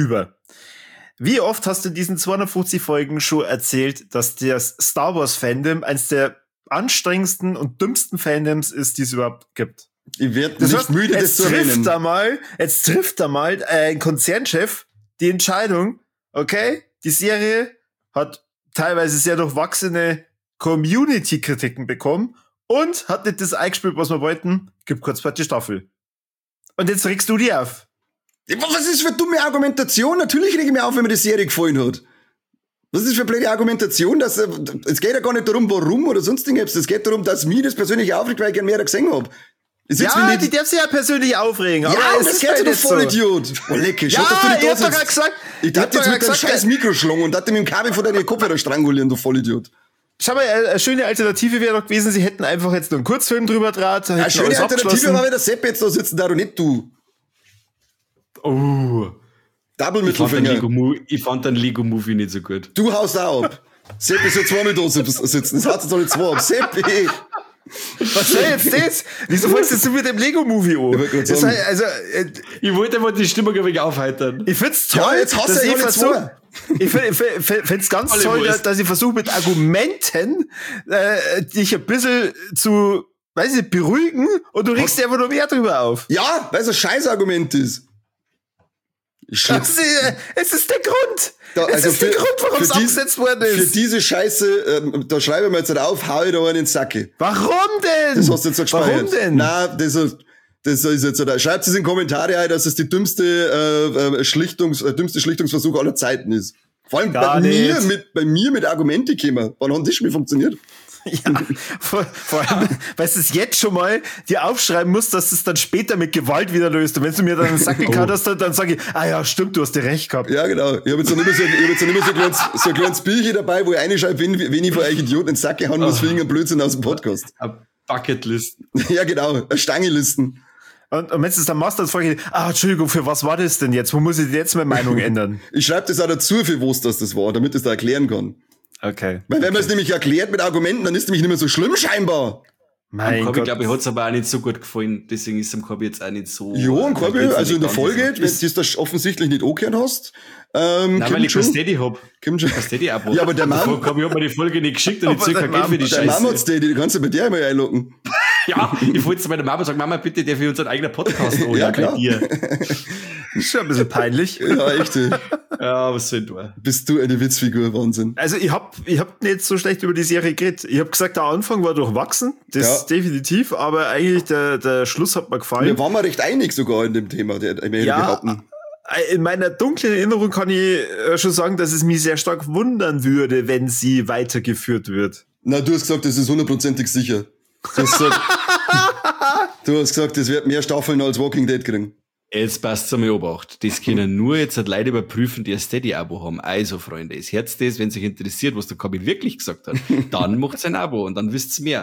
Wie oft hast du in diesen 250 Folgen schon erzählt, dass das Star Wars Fandom eines der anstrengendsten und dümmsten Fandoms ist, die es überhaupt gibt? Ich werde Das nicht heißt, müde, das zu erwähnen. jetzt trifft da mal ein Konzernchef die Entscheidung, okay, die Serie hat teilweise sehr durchwachsene Community-Kritiken bekommen und hat nicht das eingespielt, was wir wollten, gibt kurz zweite Staffel. Und jetzt regst du die auf. Was ist für eine dumme Argumentation? Natürlich rege ich mich auf, wenn mir die Serie gefallen hat. Was ist für eine blöde Argumentation? Es geht ja gar nicht darum, warum oder sonst irgendwas. Es geht darum, dass mich das persönlich aufregt, weil ich gerne mehr gesehen habe. Ja, die darf sich ja persönlich aufregen. Ja, aber und das ist geht halt du nicht so. Vollidiot. Oh, lecker. Schau, Ja, dass du nicht ich da hab doch sitzt. gerade gesagt, Ich dachte jetzt mit deinem scheiß Mikro schlagen und dachte mit dem Kabel von deinen Kopfhörer strangulieren, du Vollidiot. schau mal, eine schöne Alternative wäre doch gewesen, sie hätten einfach jetzt nur einen Kurzfilm drüber draht. Eine schöne Alternative war, wenn der Sepp jetzt da sitzen darf und nicht du. Oh. Double Ich fand, Mittelfinger. den Lego-Movie nicht so gut. Du haust auch ab. Seppi soll zweimal da sitzen. Das hat jetzt alle zwei ab. Seppi! Was soll jetzt das? Wieso fängst du jetzt mit dem Lego-Movie an? wollte gerade Das sagen. heißt, also, Ich wollte mal die Stimmung ein wenig aufheitern. ich find's toll, Ja, jetzt hast dass du ja ich alle versuche. Ich find's ganz Alle toll, Wurst. dass ich versuche mit Argumenten dich ein bisschen zu weiß ich, beruhigen und du regst dir einfach nur mehr drüber auf. Ja, weil es ein Scheißargument ist. Es ist der Grund. Es ist der Grund, warum es abgesetzt worden ist. Für diese Scheiße, da schreibe ich mir jetzt nicht auf, hau ich da einen in den Sacke. Warum denn? Das hast du jetzt so gespeichert. Warum denn? Nein, das ist jetzt so. Schreibt es in die Kommentare ein, dass es die dümmste Schlichtungsversuch aller Zeiten ist. Vor allem bei mir mit Argumente gekommen. Wann hat das schon mal funktioniert? Ja, vor allem, weil du es jetzt schon mal dir aufschreiben musst, dass du es dann später mit Gewalt wieder löst. Und wenn du mir dann einen Sack gekannt hast, dann sage ich, ja, stimmt, du hast dir recht gehabt. Ja, genau. Ich habe jetzt dann immer so ein kleines Bierchen dabei, wo ich reinschreibe, wen ich von euch Idioten in den Sack gehauen muss, für irgendeinen Blödsinn aus dem Podcast. Bucketlisten. Ja, genau. Stangelisten. Und wenn du es dann machst, dann frage ich, Entschuldigung, für was war das denn jetzt? Wo muss ich jetzt meine Meinung ändern? Ich schreibe das auch dazu, für was das war, damit ich es da erklären kann. Okay. Weil wenn man es nämlich erklärt mit Argumenten, dann ist es nämlich nicht mehr so schlimm scheinbar. Mein Gott. Gott. Ich glaube, ich hat es aber auch nicht so gut gefallen, deswegen ist es dem Korbi jetzt auch nicht so... Ja, und Korbi, also in der Folge, wenn du das offensichtlich nicht angehört hast, nein, weil ich kein Steady hab. Kim Jong. Kein Steady-Abo. Ja, aber der Mann... Korbi hat mir die Folge nicht geschickt und ich zähl kein Geld für die Der Scheiße. Mann hat Steady, du kannst ja bei dir einmal einloggen. Ja, ich wollte zu meiner Mama sagen, Mama, bitte, darf ich unseren eigenen Podcast holen? Ja, klar. Bei dir. Ist schon ein bisschen peinlich. Ja, echt. Ja, was soll du? Bist du eine Witzfigur, Wahnsinn. Also ich hab nicht so schlecht über die Serie geredet. Ich hab gesagt, der Anfang war durchwachsen, das definitiv, aber eigentlich der Schluss hat mir gefallen. Wir waren mal recht einig sogar in dem Thema, der behaupten. In meiner dunklen Erinnerung kann ich schon sagen, dass es mich sehr stark wundern würde, wenn sie weitergeführt wird. Na, du hast gesagt, das ist 100%ig sicher. Du hast gesagt, das wird mehr Staffeln als Walking Dead kriegen. Jetzt passt zum Obacht. Das können nur jetzt halt Leute überprüfen, die ein Steady-Abo haben. Also, Freunde, das Herz das, wenn sich interessiert, was der Kabi wirklich gesagt hat, dann macht's ein Abo und dann wisst's mehr.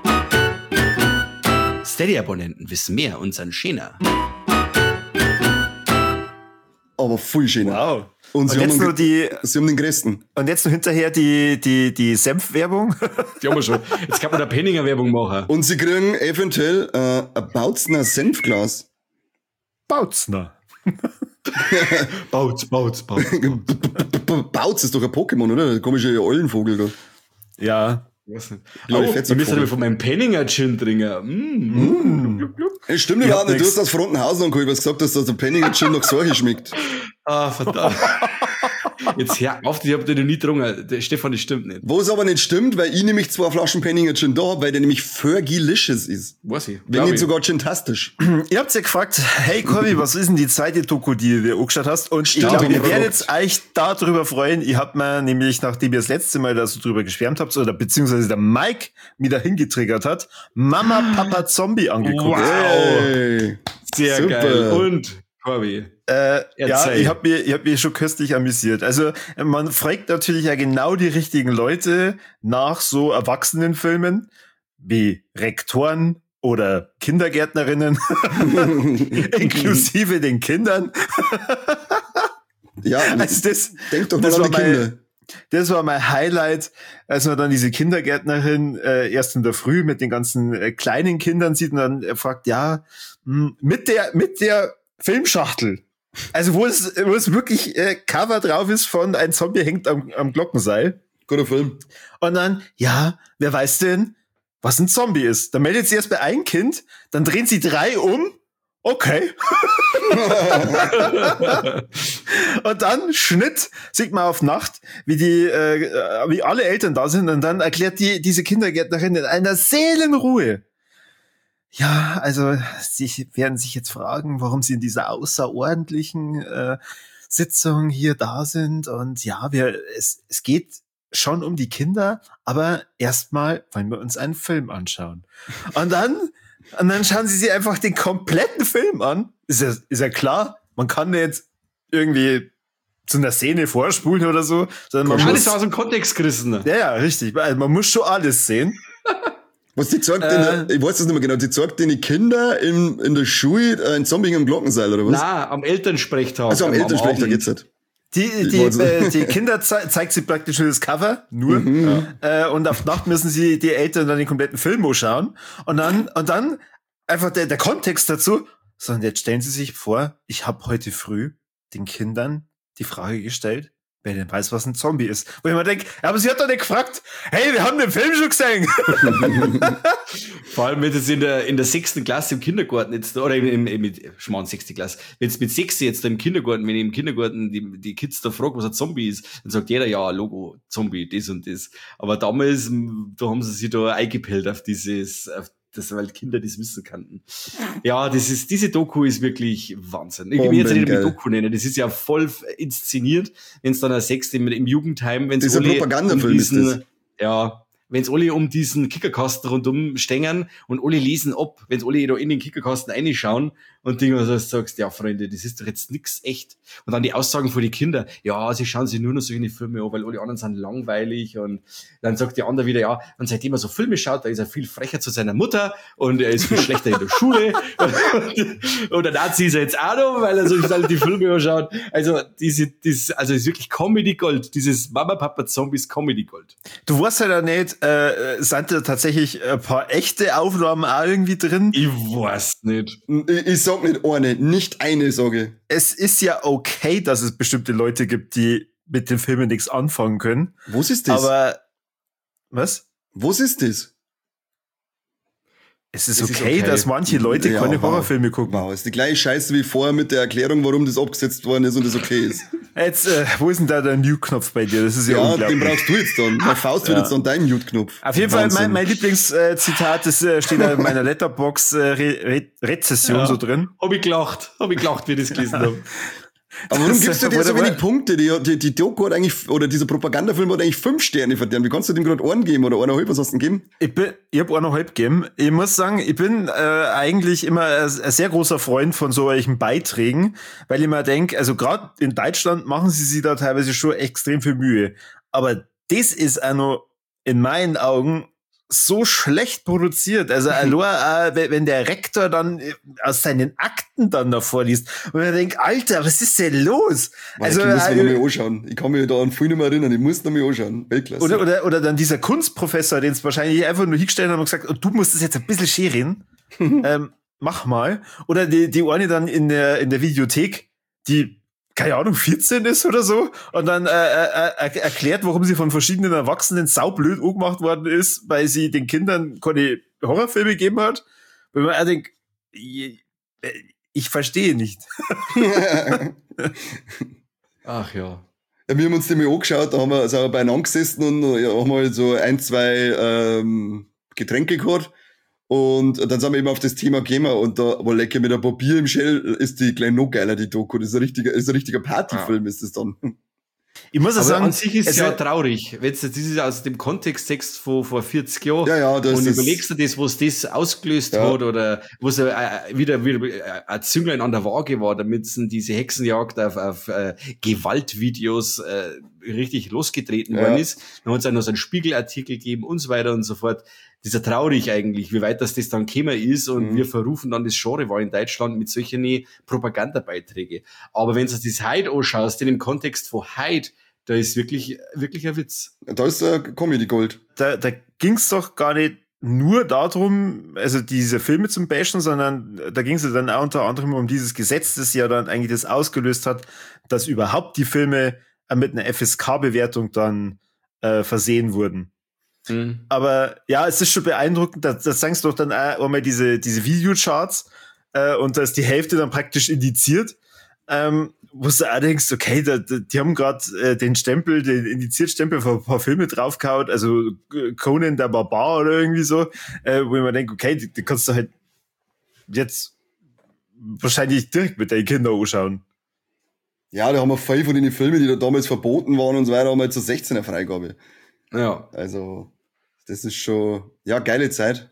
Steady-Abonnenten wissen mehr und sind schöner. Aber voll schöner. Wow. Und sie jetzt haben nur sie haben den größten. Und jetzt noch hinterher die Senfwerbung. Die haben wir schon. Jetzt kann man da Penninger Werbung machen. Und sie kriegen eventuell ein Bautzner Senfglas. Bautzner. Bautz. Bautz ist doch ein Pokémon, oder? Der komische Eulenvogel da. Ja. Ich weiß nicht. Glaub ich, Oh, ich Fettsack müsste voll. aber von meinem Penninger Gin trinken. Das stimmt überhaupt nicht. Du hast aus Frontenhausen angeholt, weil du gesagt hast, dass der Penninger Gin nach Sorge schmeckt. Ah, verdammt. Jetzt hör auf, ich hab den noch nie getrunken. Stefan, das stimmt nicht. Wo es aber nicht stimmt, weil ich nämlich 2 Flaschen Penninger Gin da habe, weil der nämlich Fergalicious ist. Weiß ich. Wenn nicht sogar Gin-tastisch. Ihr habt ja gefragt, hey Corby, was ist denn die zweite Doku, die du dir angeschaut hast? Und ich Stimmt, glaube, hab ich ihr werdet gefragt. euch darüber freuen. Ich hab mir nämlich, nachdem ihr das letzte Mal da so drüber geschwärmt habt, oder beziehungsweise der Mike mich da hingetriggert hat, Mama, Papa, Zombie angeguckt. Wow. Hey. Sehr Super. geil. Und, Corby. Ja, Erzähl. ich hab mich schon köstlich amüsiert. Also man fragt natürlich ja genau die richtigen Leute nach so Erwachsenenfilmen wie Rektoren oder Kindergärtnerinnen, inklusive den Kindern. Ja, Also denk doch mal das an war die Kinder. Das war mein Highlight, als man dann diese Kindergärtnerin erst in der Früh mit den ganzen kleinen Kindern sieht und dann fragt, ja, mit der Filmschachtel. Also wo es wirklich Cover drauf ist von ein Zombie hängt am Glockenseil. Guter Film. Und dann, ja, wer weiß denn, was ein Zombie ist? Dann meldet sie erst bei einem Kind, dann drehen sie 3 um. Okay. Und dann Schnitt, sieht man auf Nacht, wie alle Eltern da sind und dann erklärt diese Kindergärtnerin in einer Seelenruhe. Ja, also sie werden sich jetzt fragen, warum sie in dieser außerordentlichen Sitzung hier da sind und ja, es geht schon um die Kinder, aber erstmal wollen wir uns einen Film anschauen. Und dann schauen sie sich einfach den kompletten Film an. Ist ja klar, man kann nicht irgendwie zu einer Szene vorspulen oder so, sondern man Alles muss, aus dem Kontext gerissen. ja, richtig, also man muss schon alles sehen. Was die zeigt ich weiß das nicht mehr genau, die zeigt den Kinder in der Schule ein Zombie am Glockenseil, oder was? Nein, am Elternsprechtag. Also am Elternsprechtag Abend. geht's halt. Die Kinder zeigt sie praktisch nur das Cover, nur. Und auf Nacht müssen sie die Eltern dann den kompletten Film anschauen. Und dann einfach der Kontext dazu. So, und jetzt stellen Sie sich vor, ich habe heute früh den Kindern die Frage gestellt, wer denn weiß, was ein Zombie ist. Wo ich mir denke, aber sie hat doch nicht gefragt, hey, wir haben den Film schon gesehen. Vor allem, wenn es in der 6. Klasse im Kindergarten jetzt, oder Schmarrn, 6. Klasse, wenn es mit 6 jetzt im Kindergarten, wenn ich im Kindergarten die Kids da fragt, was ein Zombie ist, dann sagt jeder, ja, Logo, Zombie, das und das. Aber damals, da haben sie sich da eingepellt auf das, weil Kinder das wissen kannten. Ja, diese Doku ist wirklich Wahnsinn. Ich will jetzt nicht eine Doku nennen, das ist ja voll inszeniert, wenn es dann eine 6 im Jugendheim, wenn es dieser Propagandafilm ist das. Ja, wenn es alle um diesen Kickerkasten rundum stängern und alle lesen ab, wenn es alle da in den Kickerkasten reinschauen und Dinge, also sagst, ja, Freunde, das ist doch jetzt nix echt. Und dann die Aussagen von den Kindern, ja, sie schauen sich nur noch solche Filme an, weil alle anderen sind langweilig. Und dann sagt der andere wieder, ja, und seitdem er so Filme schaut, da ist er viel frecher zu seiner Mutter und er ist viel schlechter in der Schule. Und der Nazi ist er jetzt auch noch, weil er so die Filme anschaut. Also, also ist wirklich Comedy Gold. Dieses Mama, Papa, Zombies Comedy Gold. Du weißt ja da nicht, sind da tatsächlich ein paar echte Aufnahmen auch irgendwie drin? Ich weiß nicht. Ich sag nicht eine, nicht eine sage. Es ist ja okay, dass es bestimmte Leute gibt, die mit den Filmen nichts anfangen können. Was ist das? Aber, was? Was ist das? Es ist okay, dass manche Leute keine Horrorfilme gucken. Wow, ist die gleiche Scheiße wie vorher mit der Erklärung, warum das abgesetzt worden ist und das okay ist. Jetzt, wo ist denn da der Mute-Knopf bei dir? Das ist ja unglaublich. Den brauchst du jetzt dann. Mein Faust wird jetzt dann dein Mute-Knopf. Auf jeden Fall, mein Lieblingszitat, das steht da in meiner Letterboxd-Rezession so drin. Hab ich gelacht, wie ich das gelesen habe. Aber warum gibst du dir so wenig Punkte? Die Doku hat eigentlich, oder dieser Propagandafilm hat eigentlich 5 Sterne verdient. Wie kannst du dem gerade einen geben oder 1,5? Was hast du denn gegeben? Ich hab 1,5 gegeben. Ich muss sagen, ich bin eigentlich immer ein sehr großer Freund von solchen Beiträgen, weil ich mir denke, also gerade in Deutschland machen sie sich da teilweise schon extrem viel Mühe. Aber das ist auch noch in meinen Augen so schlecht produziert. Also wenn der Rektor dann aus seinen Akten dann davor liest und er denkt, Alter, was ist denn los? Also, ich muss mir noch mal anschauen. Ich kann mich da an viel nicht mehr erinnern. Ich muss noch mal anschauen. Weltklasse. Oder dann dieser Kunstprofessor, den es wahrscheinlich einfach nur hingestellt haben und gesagt, du musst das jetzt ein bisschen scheren. Mach mal. Oder die eine dann in der Videothek, die keine Ahnung, 14 ist oder so, und dann erklärt, warum sie von verschiedenen Erwachsenen saublöd angemacht worden ist, weil sie den Kindern keine Horrorfilme gegeben hat. Wenn man denkt, ich verstehe nicht. Ach ja. Wir haben uns den mal angeschaut, da haben wir also beieinander gesessen und haben halt so 1, 2 Getränke gehabt. Und dann sind wir eben auf das Thema gekommen und da war lecker mit einem Papier im Shell, ist die gleich noch geiler, die Doku. Das ist ein richtiger Partyfilm, ist das dann. Ich muss ja sagen, an sich ist es ja traurig, wenn du dieses aus dem Kontext siehst von vor 40 Jahren das und überlegst du das, was das ausgelöst hat oder was wieder ein Zünglein an der Waage war, damit diese Hexenjagd auf Gewaltvideos richtig losgetreten worden ist. Dann hat es auch noch so einen Spiegelartikel gegeben und so weiter und so fort. Das ist ja traurig eigentlich, wie weit das dann gekommen ist und wir verrufen dann das Genre war in Deutschland mit solchen Propagandabeiträgen. Aber wenn du das heute anschaust, in dem Kontext von heute, da ist wirklich ein Witz. Da ist Comedy Gold. Da ging's doch gar nicht nur darum, also diese Filme zum Bashen, sondern da ging's ja dann auch unter anderem um dieses Gesetz, das ja dann eigentlich das ausgelöst hat, dass überhaupt die Filme mit einer FSK-Bewertung dann versehen wurden. Aber ja, es ist schon beeindruckend, das sagst du doch dann auch einmal diese Videocharts und da ist die Hälfte dann praktisch indiziert, wo du auch denkst, okay, die haben gerade den Indiziertstempel von ein paar Filme draufgehauen, also Conan der Barbar oder irgendwie so, wo ich mir denke, okay, die kannst du halt jetzt wahrscheinlich direkt mit deinen Kindern anschauen. Ja, da haben wir 5 von den Filmen, die da damals verboten waren und so weiter, haben wir jetzt so 16er Freigabe. Ja. Also, das ist schon, geile Zeit.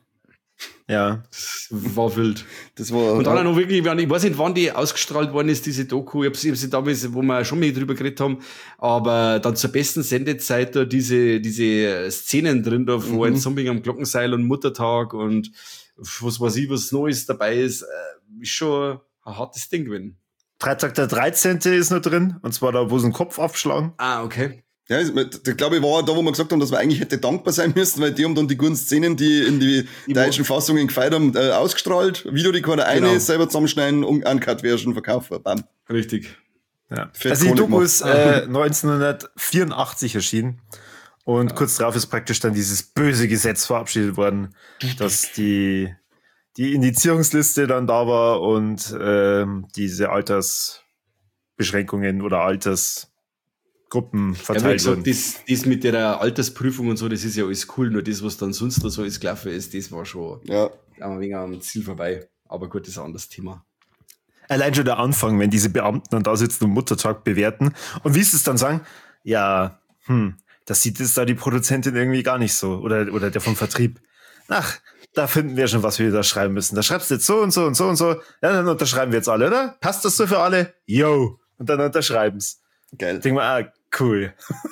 Ja. Das war wild. Das war. Und dann auch noch wirklich, ich weiß nicht, wann die ausgestrahlt worden ist, diese Doku. Ich hab sie damals, wo wir schon mal drüber geredet haben, aber dann zur besten Sendezeit da diese Szenen drin, da, wo ein Zombie am Glockenseil und Muttertag und was weiß ich, was Neues dabei ist schon ein hartes Ding gewesen. Freitag der 13. ist noch drin, und zwar da, wo sie den Kopf abschlagen. Ah, okay. Ja, ich glaube, war da, wo wir gesagt haben, dass wir eigentlich hätte dankbar sein müssen, weil die haben dann die guten Szenen, die in die deutschen Fassungen gefeiert haben, ausgestrahlt, Videorekorder selber zusammenschneiden und Uncut-Version verkaufen. Bam. Richtig. Ja. Fett Also die Kohle Doku ist 1984 erschienen. Und kurz darauf ist praktisch dann dieses böse Gesetz verabschiedet worden, dass die Indizierungsliste dann da war und diese Altersbeschränkungen oder Altersgruppen verteilt wurden. Das mit der Altersprüfung und so, das ist ja alles cool, nur das, was dann sonst da so alles gelaufen ist, das war schon ein wenig am Ziel vorbei. Aber gut, das ist ein anderes Thema. Allein schon der Anfang, wenn diese Beamten dann da sitzen und Muttertag bewerten. Und wie sie es dann sagen, ja, das sieht jetzt da die Produzentin irgendwie gar nicht so. Oder der vom Vertrieb. Ach, da finden wir schon, was wir da schreiben müssen. Da schreibst du jetzt so und so und so und so. Ja, dann unterschreiben wir jetzt alle, oder? Passt das so für alle? Yo. Und dann unterschreiben's. Geil. Denk mal, cool.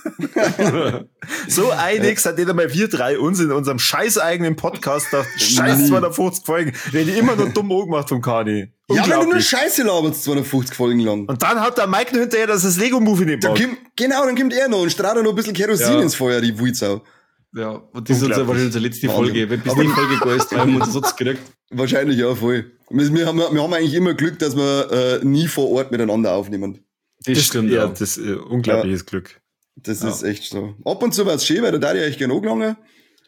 So einig seid ihr mal wir drei uns in unserem scheiß eigenen Podcast nach scheiß 250 Folgen. Reden immer nur dumm gemacht vom Kani. Ja, wenn du nur Scheiße laberst, 250 Folgen lang. Und dann hat der Mike noch hinterher, dass das Lego-Movie nicht macht. Dann kommt er noch und strahlt noch ein bisschen Kerosin ins Feuer, die Wuizau. Ja, und das ist wahrscheinlich unsere letzte Folge. Wenn bis die Folge da ist, haben wir uns Satz gekriegt. Wahrscheinlich ja, voll. Wir haben eigentlich immer Glück, dass wir nie vor Ort miteinander aufnehmen. Das stimmt, ja. Das ist unglaubliches Glück. Das ist echt so. Ab und zu war es schön, weil da darf ich eigentlich gerne angelangen.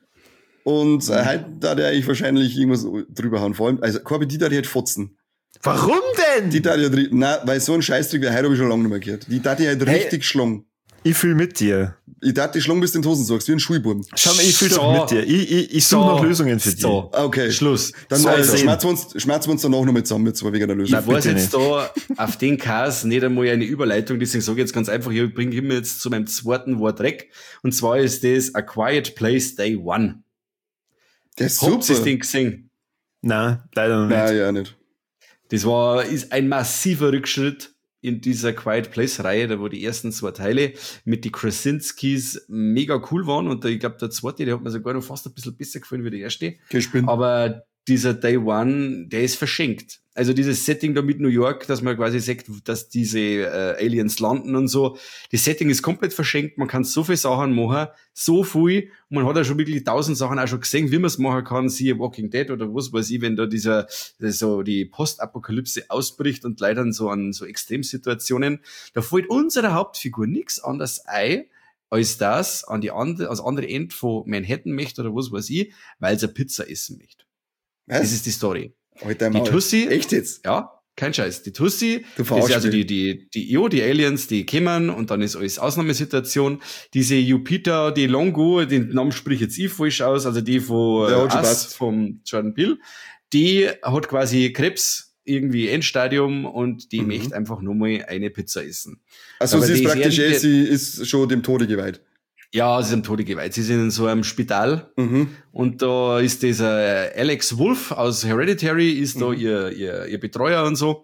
Und heute darf ich eigentlich wahrscheinlich irgendwas drüber hauen. Vor allem, also kein Appetit darf ich halt fotzen. Warum denn? Die darf ich halt, nein, weil so ein Scheißtrick wie heute habe ich schon lange nicht mehr gehört. Die darf ich halt richtig schlungen. Ich fühl mit dir. Ich darf die schlungen bis du in die Hosen sagst, wie ein Schulbuben. Schau mal, ich fühl doch mit dir. Ich suche noch Lösungen für dich. So. Okay. Schluss. Dann schmerzen wir uns danach noch mit zusammen, mit wegen der Lösung. Ich weiß jetzt da auf den Cast nicht einmal eine Überleitung, deswegen sage ich jetzt ganz einfach, ich bringe immer jetzt zu meinem zweiten Wort weg. Und zwar ist das A Quiet Place Day One. Das ist super. Habt ihr das Ding gesehen? Nein, leider noch nicht. Nein, ja nicht. Das ist ein massiver Rückschritt in dieser Quiet Place Reihe, da wo die ersten 2 Teile mit die Krasinskis mega cool waren und ich glaube der zweite, der hat mir sogar noch fast ein bisschen besser gefallen wie der erste. Aber dieser Day One, der ist verschenkt. Also dieses Setting da mit New York, dass man quasi sagt, dass diese Aliens landen und so, das Setting ist komplett verschenkt, man kann so viele Sachen machen, so viel, und man hat ja schon wirklich 1000 Sachen auch schon gesehen, wie man es machen kann, siehe Walking Dead oder was weiß ich, wenn da so die Postapokalypse ausbricht und leider so an so Extremsituationen, da fällt unserer Hauptfigur nichts anderes ein, als das ans andere Ende von Manhattan möchte oder was weiß ich, weil sie Pizza essen möchte. Was? Das ist die Story. Alter, die Tussi, echt jetzt? Ja, kein Scheiß. Die Tussi, das ist also die Aliens, die kommen und dann ist alles Ausnahmesituation. Diese Jupiter, die Longo, den Namen sprich jetzt ich falsch aus, also die von vom Jordan Peele, die hat quasi Krebs, irgendwie Endstadium und die möchte einfach nur mal eine Pizza essen. Also sie ist praktisch, sie ist schon dem Tode geweiht. Ja, sie ist am Tode geweiht. Sie sind in so einem Spital und da ist dieser Alex Wolff aus Hereditary, ist da ihr Betreuer und so.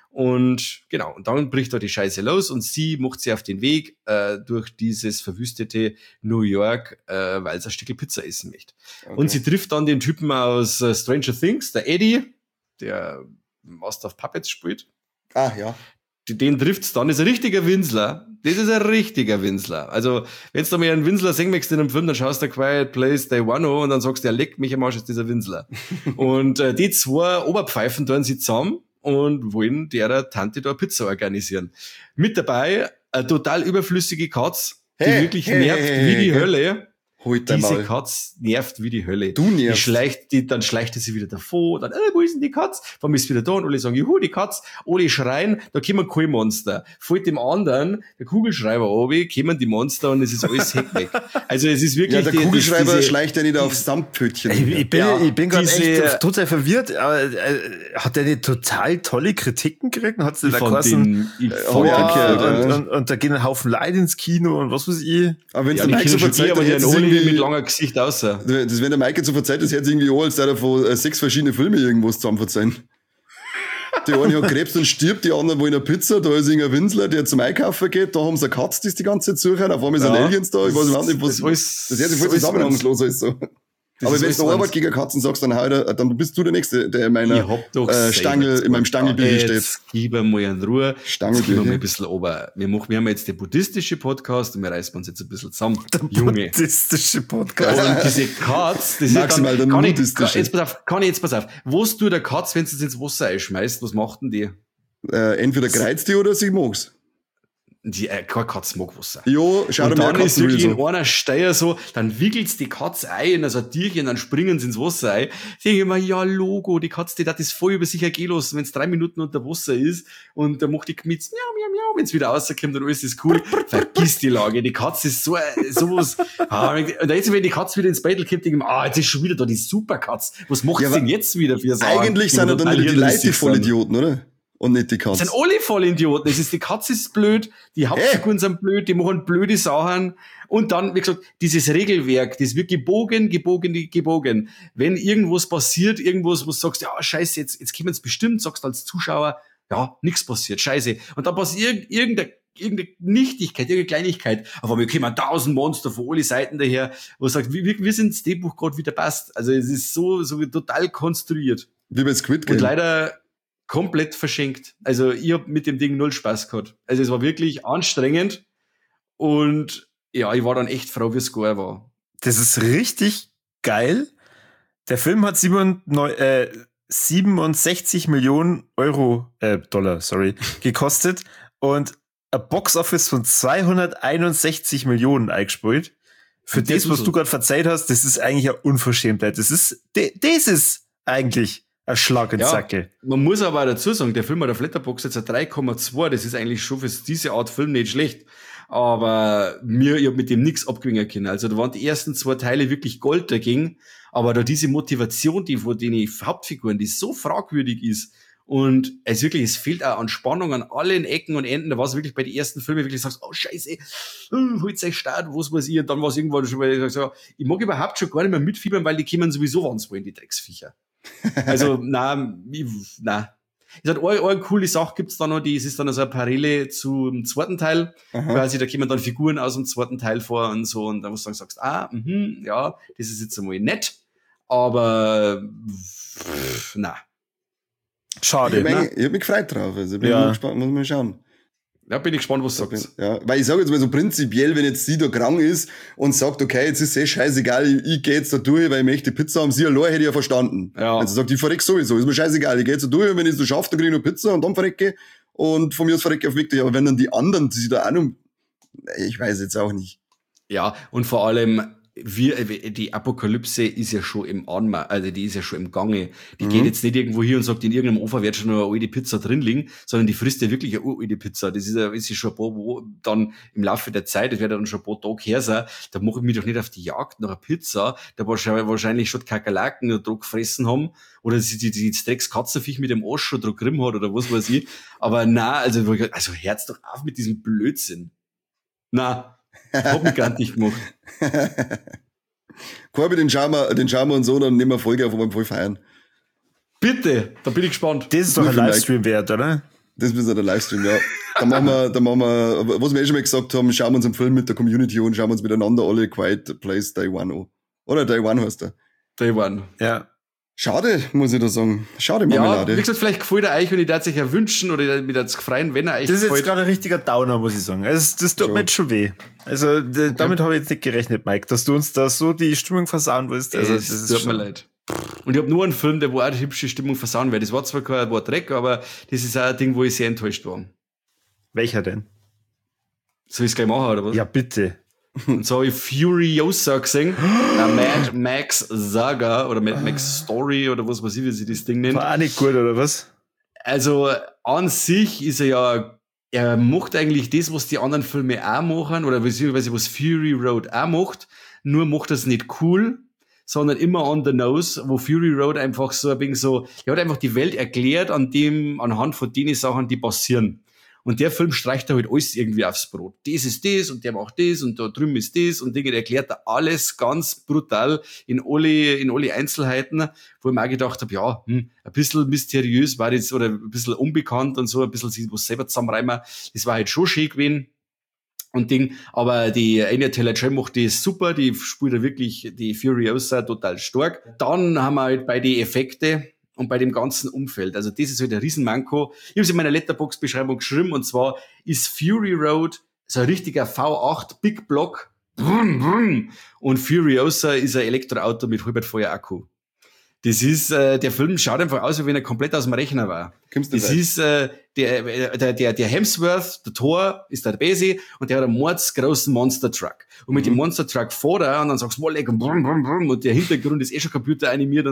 Und genau, und dann bricht da die Scheiße los und sie macht sie auf den Weg durch dieses verwüstete New York, weil sie ein Stück Pizza essen möchte. Okay. Und sie trifft dann den Typen aus Stranger Things, der Eddie, der Master of Puppets spielt. Ah, ja. Den trifft's dann, ist ein richtiger Winsler. Das ist ein richtiger Winsler. Also, wenn du mal einen Winsler sehen möchtest in einem Film, dann schaust du Quiet Place Day One an und dann sagst du, der leckt mich am Arsch, ist dieser Winsler. Und die 2 Oberpfeifen tun sie zusammen und wollen der Tante da Pizza organisieren. Mit dabei eine total überflüssige Katz, die wirklich nervt wie die Hölle. Diese Katz nervt wie die Hölle. Du nervst. Dann schleicht sie wieder davor, dann, wo ist denn die Katz? Dann ist wieder da und alle sagen, juhu, die Katz. Alle schreien, da kommen kein Monster. Fällt dem anderen der Kugelschreiber runter, kommen die Monster und es ist alles weg. Also es ist wirklich... Ja, der Kugelschreiber schleicht ja nicht aufs Dampfpfötchen. Ich bin gerade echt total verwirrt. Aber, hat der nicht total tolle Kritiken gekriegt? Hat sie da geheißen, und da gehen ein Haufen Leute ins Kino und was weiß ich. Aber wenn es der Mike so verzeiht, aber der Oli mit langer Gesicht außer. Das, wenn der Mike so verzeiht, das hört sich irgendwie an, als der von 6 verschiedene Filme irgendwas zusammen verzeihen. Der eine hat Krebs und stirbt, die anderen wollen eine Pizza, da ist irgendein Winsler, der zum Einkaufen geht, da haben sie eine Katze, die ist die ganze Zeit suchen, auf einmal sind Aliens da, ich weiß überhaupt nicht, was, das hört sich voll zusammenhangslos ist so. Aber wenn du Arbeit gegen Katzen sagst, dann bist du der Nächste, der in meiner Stangel, in meinem Stangelbücher steht. Jetzt gib mal in Ruhe. Jetzt gib mal ein bisschen ober. Wir haben jetzt den buddhistische Podcast und wir reißen uns jetzt ein bisschen zusammen. Der Junge. Buddhistische Podcast. Und diese Katz, das maximal ist der nudistische. Jetzt pass auf. Was du der Katz, wenn du es ins Wasser einschmeißt, was macht denn die? Entweder greizt die oder sie mag's. keine Katze mag Wasser. Jo, schau dir Und mal dann ist wirklich in so. einer Steier so, dann wickelt's die Katze ein in so ein Tierchen, dann springen sie ins Wasser ein. Ich denke immer, ja, Logo, die Katze, die hat das voll über sich ergehen lassen, wenn es 3 Minuten unter Wasser ist und da macht die Kmitz, miau, miau, miau, wenn es wieder rauskommt und alles ist cool. Vergiss die Lage, die Katze ist sowas. Und jetzt, wenn die Katze wieder ins Bett kommt, denke ich mir, jetzt ist schon wieder da die Superkatze. Was macht sie denn jetzt wieder für Sachen? Eigentlich sind ja dann wieder die Leute die Vollidioten, oder? Und nicht die Katze. Das sind alle Vollidioten. Es ist, die Katze ist blöd, die Hauptfiguren sind blöd, die machen blöde Sachen. Und dann, wie gesagt, dieses Regelwerk, das wird gebogen. Wenn irgendwas passiert, irgendwas, wo du sagst, ja, scheiße, jetzt kommen es bestimmt, sagst du als Zuschauer, ja, nichts passiert, scheiße. Und dann passiert irgendeine Nichtigkeit, irgendeine Kleinigkeit. Aber wir kommen 1000 Monster von alle Seiten daher, wo du sagst, wir sind das Drehbuch gerade wieder passt. Also es ist so total konstruiert. Wie bei Squid Game. Und leider komplett verschenkt. Also ich hab mit dem Ding null Spaß gehabt. Also es war wirklich anstrengend und ja, ich war dann echt froh, wie es gar war. Das ist richtig geil. Der Film hat 67 Millionen Dollar, gekostet und ein Boxoffice von 261 Millionen eingespielt. Für das, was du gerade verzeiht hast, das ist eigentlich eine Unverschämtheit. Das ist eigentlich ein Schlag ins Sackel. Man muss aber auch dazu sagen, der Film hat auf Letterboxd jetzt ein 3,2. Das ist eigentlich schon für diese Art Film nicht schlecht. Aber ich hab mit dem nichts abgewinnen können. Also da waren die ersten 2 Teile wirklich Gold dagegen. Aber da diese Motivation, die von den Hauptfiguren, die so fragwürdig ist, und es fehlt auch an Spannung an allen Ecken und Enden. Da war es wirklich bei den ersten Filmen wirklich sagst, oh Scheiße, holt's euch Start, was weiß ich. Und dann war es irgendwann schon, weil ich sag, ich mag überhaupt schon gar nicht mehr mitfiebern, weil die kommen sowieso waren's wollen, die Drecksviecher. Also, na. Es hat eine coole Sache gibt's da noch, es ist dann so eine Parallele zum zweiten Teil. Aha. Quasi, da kommen dann Figuren aus dem zweiten Teil vor und so, und da musst du dann sagst, ja, das ist jetzt einmal nett, aber, Schade. Ich hab mich gefreut drauf, also bin mal gespannt, muss man schauen. Ja, bin ich gespannt, was du sagst. Ja, weil ich sage jetzt mal so prinzipiell, wenn jetzt sie da krank ist und sagt, okay, jetzt ist scheißegal, ich geh jetzt da durch, weil ich möchte Pizza haben, sie allein hätte ich ja verstanden. Ja. Also sagt, ich verreck sowieso, ist mir scheißegal, ich geh jetzt da durch, und wenn ich es so schaffe, dann krieg ich noch Pizza und dann verrecke und von mir aus verrecke ich auf Victor. Aber wenn dann die anderen, die sich da auch noch, ich weiß jetzt auch nicht. Ja, und vor allem, die Apokalypse ist ja schon die ist ja schon im Gange. Die geht jetzt nicht irgendwo hier und sagt, in irgendeinem Ofen wird schon noch eine alte Pizza drin liegen, sondern die frisst ja wirklich eine alte Pizza. Das ist ja schon ein paar, wo dann im Laufe der Zeit, das wird ja dann schon ein paar Tage her sein, da mache ich mich doch nicht auf die Jagd nach einer Pizza, da wahrscheinlich schon die Kakerlaken noch Druck gefressen haben, oder die Drecks Katzenviech mit dem Arsch schon Druck grimm hat, oder was weiß ich. Aber also hört's doch auf mit diesem Blödsinn. Hab mich gar nicht gemacht. Corby, den schauen wir und so, dann nehmen wir Folge auf und voll feiern. Bitte, da bin ich gespannt. Das ist doch ein Livestream wert, oder? Das ist der Livestream, ja. Dann machen wir, was wir schon mal gesagt haben, schauen wir uns einen Film mit der Community und schauen wir uns miteinander alle Quiet Place Day One an. Oder Day One heißt der. Day One. Ja. Schade, muss ich da sagen. Schade, Marmelade. Ja, wie gesagt, vielleicht gefällt er euch und ich würde es euch ja wünschen oder mir das freuen, wenn er euch Das ist gefällt. jetzt gerade ein richtiger Downer, muss ich sagen. Das tut mir jetzt schon weh. Also, damit habe ich jetzt nicht gerechnet, Mike, dass du uns da so die Stimmung versauen willst. Also, das ist tut mir leid. Und ich habe nur einen Film, der wo auch die hübsche Stimmung versauen wird. Das war zwar kein Dreck, aber das ist auch ein Ding, wo ich sehr enttäuscht war. Welcher denn? Soll ich es gleich machen, oder was? Ja, bitte. Und so habe ich Furiosa gesehen. Mad Max Saga oder Mad Max Story oder was weiß ich, wie sie das Ding nennt. War auch nicht gut, oder was? Also an sich ist er macht eigentlich das, was die anderen Filme auch machen, oder beziehungsweise was Fury Road auch macht, nur macht das nicht cool, sondern immer on the nose, wo Fury Road einfach so ein wenig so, er hat einfach die Welt erklärt anhand von den Sachen, die passieren. Und der Film streicht da halt alles irgendwie aufs Brot. Das ist das und der macht das und da drüben ist das und Dinge, der erklärt da alles ganz brutal in alle Einzelheiten, wo ich mir auch gedacht habe, ja, ein bisschen mysteriös war das oder ein bisschen unbekannt und so, ein bisschen sich was selber zusammenreimen. Das war halt schon schön gewesen und Ding. Aber die Anya Taylor-Joy macht das super, die spielt da wirklich die Furiosa total stark. Dann haben wir halt bei den Effekte und bei dem ganzen Umfeld. Also das ist halt ein Riesenmanko. Ich habe es in meiner Letterboxd-Beschreibung geschrieben, und zwar ist Fury Road so ein richtiger V8 Big Block und Furiosa ist ein Elektroauto mit halbfeuer Akku. Das ist, der Film schaut einfach aus, wie wenn er komplett aus dem Rechner war. Das ist, der Hemsworth, der Thor, ist der Basi und der hat einen mordsgroßen Monster Truck. Und mit dem Monster Truck fährt er und dann sagst du, Wolleck und brum, brum, brum, und der Hintergrund ist schon computeranimiert